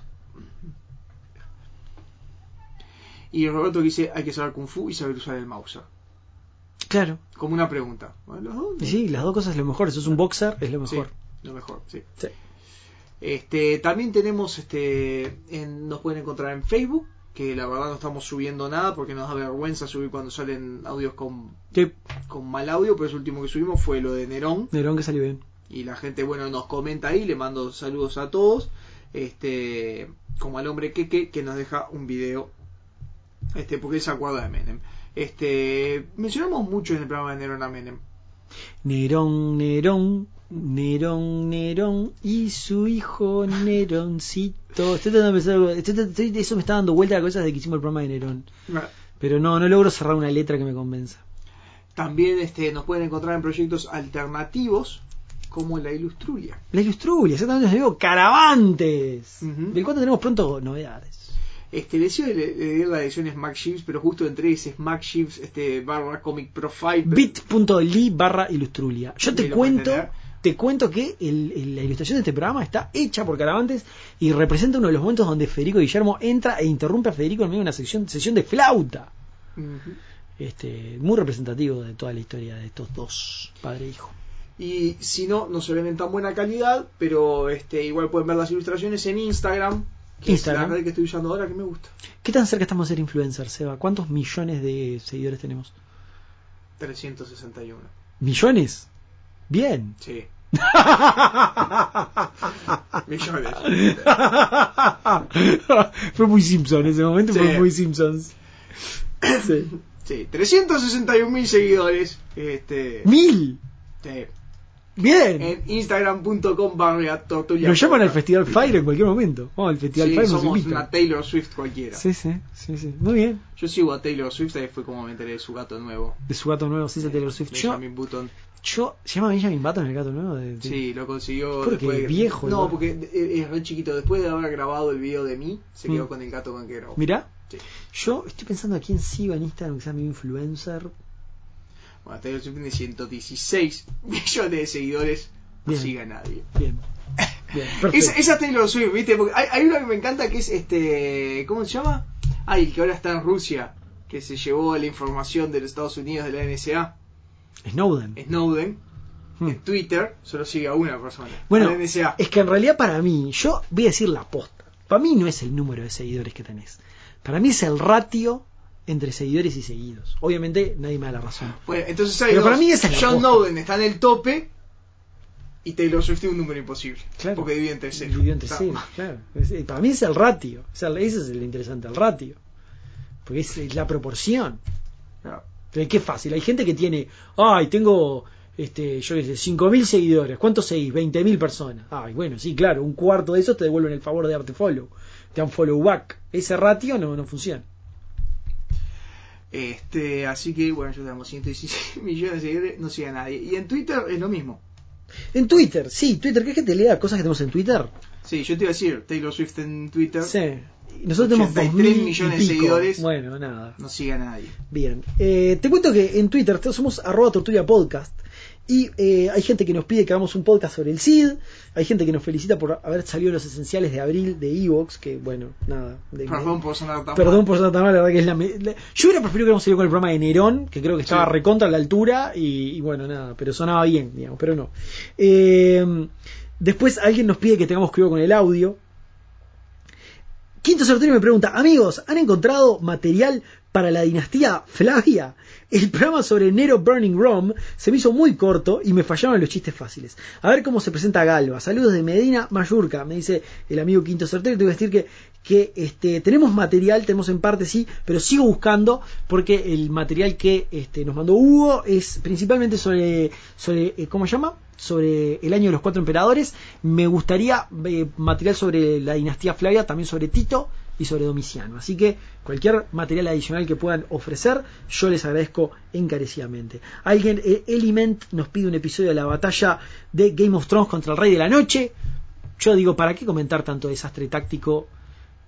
A: Y Roberto dice, hay que saber Kung Fu y saber usar el Mauser.
B: Claro.
A: Como una pregunta. Bueno, los dos,
B: Y sí, las dos cosas es lo mejor. Si sos un boxer, es lo mejor.
A: Sí, lo mejor, sí.
B: Sí.
A: También tenemos, nos pueden encontrar en Facebook, que la verdad no estamos subiendo nada porque nos da vergüenza subir cuando salen audios con mal audio, pero el último que subimos fue lo de Nerón.
B: Nerón, que salió bien.
A: Y la gente, bueno, nos comenta ahí, le mando saludos a todos, como al hombre que nos deja un video, porque él se acuerda de Menem. Mencionamos mucho en el programa de Nerón a Menem.
B: Nerón, Nerón, Nerón, Nerón y su hijo Neroncito. Estoy tratando de pensar algo, eso me está dando vuelta a cosas de que hicimos el programa de Nerón. Pero no logro cerrar una letra que me convenza.
A: También nos pueden encontrar en proyectos alternativos como la Ilustrulia.
B: La Ilustrulia, exactamente, nos digo Caravantes, del cual tenemos pronto novedades.
A: Les iba a leer la edición Smack Ships, pero justo entre ese Smack Ships / Comic Profile
B: bit.ly/Ilustrulia. Yo te cuento que la ilustración de este programa está hecha por Caravantes y representa uno de los momentos donde Federico Guillermo entra e interrumpe a Federico en medio de una sesión de flauta. Muy representativo de toda la historia de estos dos, padre e hijo.
A: Y si no se ven en tan buena calidad, pero igual pueden ver las ilustraciones en Instagram. Es la red que estoy usando ahora, que me gusta.
B: ¿Qué tan cerca estamos de ser influencers, Seba? ¿Cuántos millones de seguidores tenemos?
A: 361.
B: ¿Millones? Bien.
A: Sí. Millones.
B: Fue muy Simpson ese momento, sí. Fue muy Simpsons.
A: Sí. Sí, 361.000 seguidores.
B: ¿1000?
A: Sí.
B: Bien.
A: En Instagram.com/tortulia.
B: Nos llaman al Festival Fire en cualquier momento. Vamos al Festival Fire.
A: Somos una Taylor Swift cualquiera.
B: Sí. Muy bien.
A: Yo sigo a Taylor Swift, ahí fue como me enteré de su gato nuevo.
B: De su gato nuevo, sí, Taylor Swift.
A: Benjamin Button.
B: ¿Se llama Benjamin Button el gato nuevo?
A: Sí, lo consiguió.
B: Porque es viejo.
A: No, porque es re chiquito. Después de haber grabado el video de mí, se quedó con el gato con que grabó.
B: Mirá.
A: Sí.
B: Yo estoy pensando a quién sigo en Instagram que sea mi influencer.
A: Bueno, Taylor Swift tiene 116 millones de seguidores. No siga a nadie.
B: Bien, perfecto.
A: Esa Taylor Swift, ¿viste? Porque hay una que me encanta que es ¿cómo se llama? El que ahora está en Rusia, que se llevó la información de los Estados Unidos de la NSA. Snowden. En Twitter solo sigue a una persona.
B: Bueno,
A: la NSA.
B: Es que en realidad para mí, yo voy a decir la posta. Para mí no es el número de seguidores que tenés. Para mí es el ratio entre seguidores y seguidos. Obviamente nadie me da la razón.
A: Bueno, entonces hay
B: pero
A: dos.
B: Para mí esa es
A: John Snowden está en el tope y Taylor Swift tiene un número imposible.
B: Claro.
A: Porque divide entre cero.
B: Claro. Para mí es el ratio. Ese es el interesante, el ratio. Porque es la proporción.
A: Claro.
B: Pero qué fácil. Hay gente que tiene, tengo, yo qué sé, 5.000 seguidores. ¿Cuántos seguís? 20.000 personas. Bueno, sí, claro, un cuarto de esos te devuelven el favor de darte follow. Te dan follow back. Ese ratio no funciona.
A: Así que, bueno, yo tenemos 116 millones de seguidores, no sigue a nadie. Y en Twitter es lo mismo.
B: En Twitter, sí, ¿querés que te lea cosas que tenemos en Twitter?
A: Sí, yo te iba a decir, Taylor Swift en Twitter.
B: Sí. Nosotros tenemos
A: 3 millones de seguidores.
B: Bueno, nada.
A: No sigue a nadie.
B: Bien. Te cuento que en Twitter somos @tortuliapodcast. Y hay gente que nos pide que hagamos un podcast sobre el CID. Hay gente que nos felicita por haber salido los esenciales de abril de Evox. Que bueno, nada.
A: Perdón por sonar tan
B: mal. La verdad que es yo hubiera preferido que hubiéramos salido con el programa de Nerón, que creo que estaba recontra a la altura. Y bueno, nada. Pero sonaba bien, digamos. Pero no. Después alguien nos pide que tengamos cuidado con el audio. Quinto Sortero me pregunta: amigos, ¿han encontrado material para la dinastía Flavia? El programa sobre Nero Burning Rome se me hizo muy corto y me fallaron los chistes fáciles. A ver cómo se presenta Galba. Saludos de Medina, Mallorca, me dice el amigo Quinto Sortero. Te voy a decir que tenemos material, tenemos en parte sí, pero sigo buscando porque el material que nos mandó Hugo es principalmente sobre ¿cómo se llama? Sobre el año de los 4 emperadores. Me gustaría material sobre la dinastía Flavia, también sobre Tito y sobre Domiciano. Así que cualquier material adicional que puedan ofrecer, yo les agradezco encarecidamente. Alguien, Element, nos pide un episodio de la batalla de Game of Thrones contra el Rey de la Noche. Yo digo, ¿para qué comentar tanto desastre táctico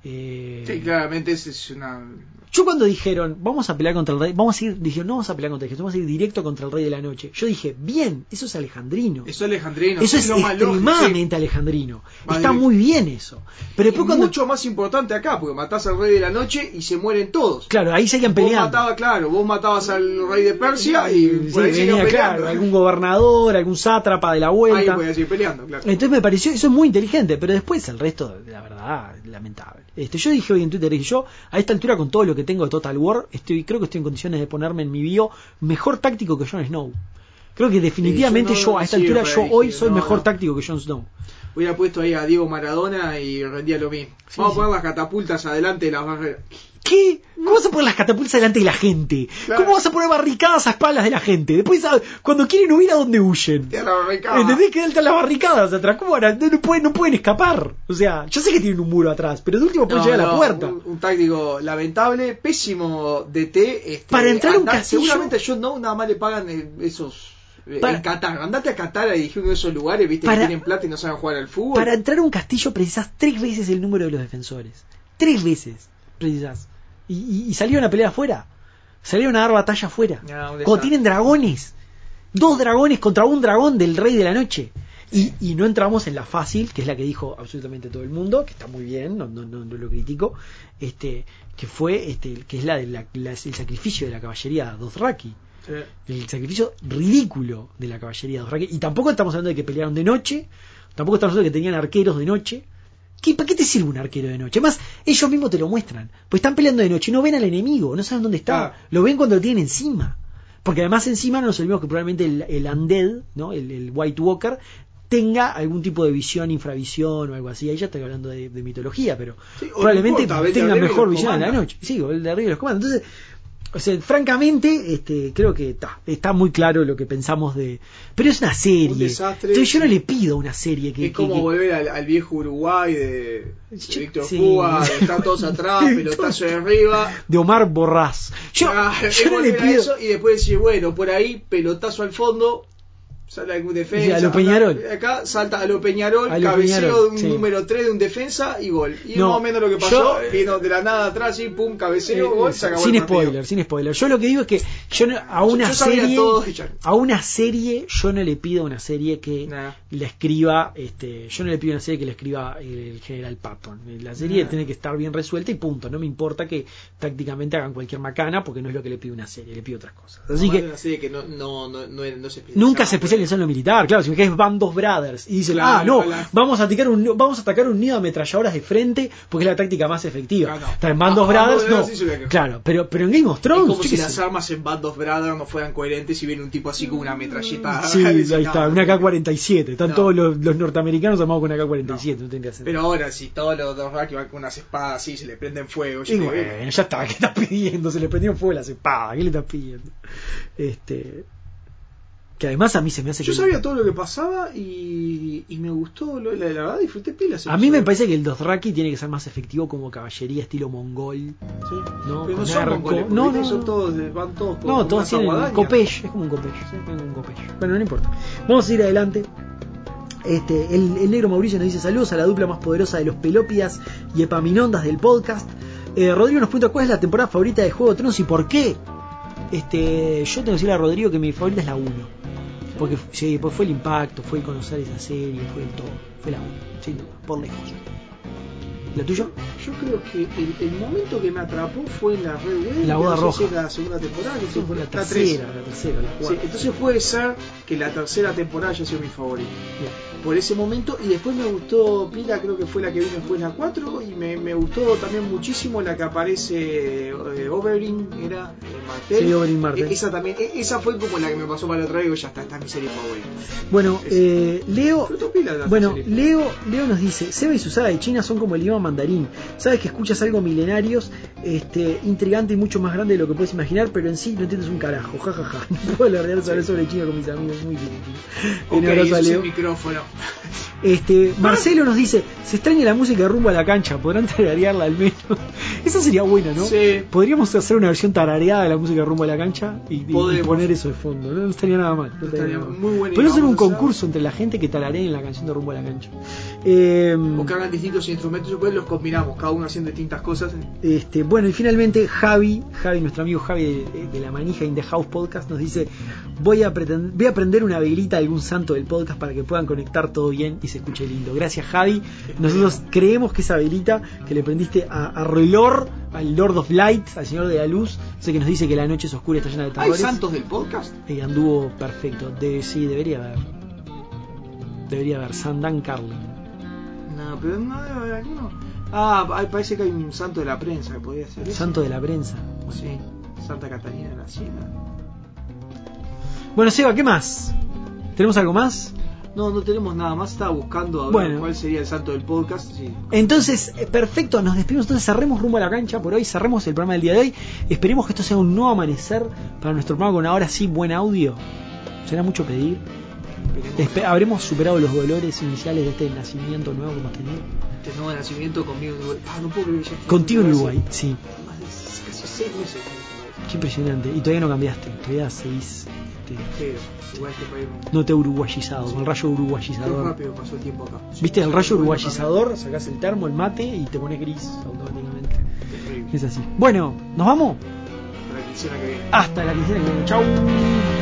A: Sí, claramente es una...
B: Yo cuando dijeron, vamos a pelear contra el rey, dijeron, no vamos a pelear contra el Jesús, vamos a ir directo contra el rey de la noche. Yo dije, bien, eso es alejandrino.
A: Eso es alejandrino.
B: Eso es
A: lo más
B: extremadamente
A: lógico, sí.
B: alejandrino.
A: Madre
B: Está
A: mía.
B: muy bien eso. Pero después cuando...
A: mucho más importante acá, porque matás al rey de la noche y se mueren todos.
B: Claro, ahí seguían peleando.
A: Vos matabas al rey de Persia y por ahí seguían
B: venía,
A: peleando.
B: claro, algún gobernador, algún sátrapa de la vuelta.
A: Ahí podías seguir peleando, claro.
B: Entonces me pareció, eso es muy inteligente, pero después el resto, la verdad, lamentable. Yo dije hoy en Twitter, dije yo, a esta altura con todo lo que tengo de Total War, creo que estoy en condiciones de ponerme en mi bio mejor táctico que Jon Snow. Creo que definitivamente yo a esta altura, yo hoy soy mejor táctico que Jon Snow.
A: Hubiera puesto ahí a Diego Maradona y rendía lo mismo. Vamos a poner las catapultas adelante de las barreras.
B: ¿Qué? ¿Cómo vas a poner las catapultas delante de la gente?
A: Claro.
B: ¿Cómo vas a poner barricadas a espaldas de la gente? Después, cuando quieren huir, ¿a dónde huyen?
A: La barricada.
B: ¿Entendés? Que están las barricadas atrás. ¿Cómo van no pueden escapar? O sea, yo sé que tienen un muro atrás, pero de último pueden llegar a la puerta.
A: Un táctico lamentable, pésimo DT.
B: Para entrar a un castillo...
A: Seguramente yo no, nada más le pagan esos... en Qatar, andate a Qatar, elegí uno de esos lugares, viste, que tienen plata y no saben jugar al fútbol.
B: Para entrar a un castillo precisas 3 veces el número de los defensores. 3 veces precisas. Y salieron a pelear afuera. Salieron a dar batalla afuera. Cuando tienen dragones. 2 dragones contra un dragón del rey de la noche. Y no entramos en la fácil, que es la que dijo absolutamente todo el mundo, que está muy bien, no lo critico, que fue que es el sacrificio de la caballería Dothraki.
A: Sí.
B: El sacrificio ridículo de la caballería Dothraki. Y tampoco estamos hablando de que pelearon de noche, tampoco estamos hablando de que tenían arqueros de noche. ¿Para qué te sirve un arquero de noche? Además, ellos mismos te lo muestran. Pues están peleando de noche y no ven al enemigo, no saben dónde está. Lo ven cuando lo tienen encima. Porque además encima no nos olvidemos que probablemente el Undead, ¿no? el White Walker, tenga algún tipo de visión, infravisión o algo así. Ahí ya estoy hablando de mitología, pero sí, probablemente tenga mejor visión en la noche. Sí, o el de arriba los comandos. Entonces, o sea, francamente, creo que está muy claro lo que pensamos de... Pero es una serie.
A: Un desastre.
B: Entonces yo no le pido una serie que...
A: Es como volver al viejo Uruguay de Víctor Fúa, de estar todos atrás, pelotazo de arriba.
B: De Omar Borrás. Yo no le pido...
A: Eso, y después decir, bueno, por ahí, pelotazo al fondo... Sale algún defensa.
B: A lo Peñarol.
A: Acá salta a lo Peñarol, cabeceo de un número 3 de un defensa y gol. Y más o menos lo que pasó, vino de la nada atrás y pum, cabeceo, gol, se acabó
B: sin spoiler. Yo lo que digo es que yo a una serie yo no le pido una serie que la escriba, yo no le pido una serie que la escriba el general Patton. La serie tiene que estar bien resuelta y punto. No me importa que tácticamente hagan cualquier macana porque no es lo que le pido una serie, le pido otras cosas. Así que
A: una serie que no se
B: nunca se especializa en lo militar, claro, si me caes Band of Brothers y dicen, vamos a atacar un nido de ametralladoras de frente porque es la táctica más efectiva. En Band of Brothers no. Claro, pero en Game of Thrones,
A: es como si las armas en Band of Brothers no fueran coherentes y viene un tipo así con una metralleta.
B: Sí, ahí está, una AK-47. Están todos los norteamericanos armados con AK-47, no tiene que hacer.
A: Pero ahora si todos los Dothraki van con unas espadas así, se le prenden fuego.
B: Y bueno, ya está, ¿qué estás pidiendo? Se le prendieron fuego las espadas, ¿qué le estás pidiendo? Que además a mí se me hace...
A: Yo sabía todo lo que pasaba y me gustó, la verdad disfruté pilas.
B: A mí me parece que el Dothraki tiene que ser más efectivo como caballería estilo mongol.
A: Sí.
B: ¿No?
A: Pero
B: con
A: no son
B: arco.
A: mongoles,
B: No.
A: Van todos con
B: no, todos tienen un copech, es como un copech. Bueno, no importa. Vamos a ir adelante. El negro Mauricio nos dice saludos a la dupla más poderosa de los Pelópidas y Epaminondas del podcast. Rodrigo nos pregunta cuál es la temporada favorita de Juego de Tronos y por qué. Yo tengo que decirle a Rodrigo que mi favorita es la 1. Porque sí, pues fue el impacto, fue el conocer esa serie, fue el todo, fue la 1, sin duda, por lejos. ¿La tuya?
A: Yo creo que el momento que me atrapó fue en la Red Wedding,
B: la boda roja.
A: Si la segunda temporada, que
B: fue la tercera, la cuarta.
A: Sí, entonces puede ser que la tercera temporada haya sido mi favorita. Bien. Por ese momento, y después me gustó Pila, creo que fue la que vino después la 4, y me gustó también muchísimo la que aparece Oberyn, era Martell.
B: Sí, Oberyn Martell.
A: Esa también, esa fue como la que me pasó para la otra vez, y ya está, esta es mi serie favorita.
B: Bueno, Leo nos dice, Seba y su saga de China son como el idioma mandarín. Sabes que escuchas algo milenarios, intrigante y mucho más grande de lo que puedes imaginar, pero en sí no entiendes un carajo, jajaja. No puedo alardear sobre China con mis amigos, muy difícil.
A: Okay, ese es el micrófono.
B: Marcelo nos dice, se extraña la música de Rumbo a la Cancha, podrán tararearla al menos. Esa sería buena, ¿no?
A: Sí.
B: Podríamos hacer una versión tarareada de la música de Rumbo a la Cancha y poner eso de fondo, no estaría nada mal.
A: Muy buena.
B: Podemos hacer un concurso entre la gente que tararea en la canción de Rumbo a la Cancha.
A: O que hagan distintos instrumentos, después los combinamos, cada uno haciendo distintas cosas.
B: Bueno, y finalmente Javi, nuestro amigo Javi de la Manija in the House Podcast, nos dice: voy a prender una velita de algún santo del podcast para que puedan conectar todo bien y se escuche lindo. Gracias, Javi. Nosotros creemos que esa velita que le prendiste a Relor, al Lord of Light, al Señor de la Luz, sé que nos dice que la noche es oscura y está llena de terrores.
A: ¿Hay santos del podcast?
B: Anduvo perfecto. Sí, debería haber Sandan Carlin.
A: No, pero no debe haber alguno. Parece que hay un santo de la prensa que podría ser.
B: Santo de la prensa.
A: Sí, Santa Catalina de la Siena.
B: Bueno, Seba, ¿qué más? ¿Tenemos algo más?
A: No tenemos nada más. Estaba buscando a ver cuál sería el santo del podcast. Sí.
B: Entonces, perfecto, nos despedimos. Entonces cerremos rumbo a la cancha por hoy. Cerremos el programa del día de hoy. Esperemos que esto sea un nuevo amanecer para nuestro programa con ahora sí buen audio. ¿Será mucho pedir? ¿Habremos superado los dolores iniciales de este nacimiento nuevo que hemos tenido?
A: Este nuevo nacimiento conmigo en Uruguay. No puedo creer que ya
B: contigo en Uruguay, sí.
A: Casi 6 meses.
B: Qué impresionante. Y todavía no cambiaste. Todavía seguís.
A: Igual este país
B: no te uruguayizado, con el rayo uruguayizador.
A: Qué rápido pasó el tiempo acá.
B: ¿Viste el rayo uruguayizador? Sacás el termo, el mate y te pone gris automáticamente. Es así. Bueno, ¿nos vamos?
A: Hasta la quincena que viene.
B: Hasta la quincena que viene. Chau.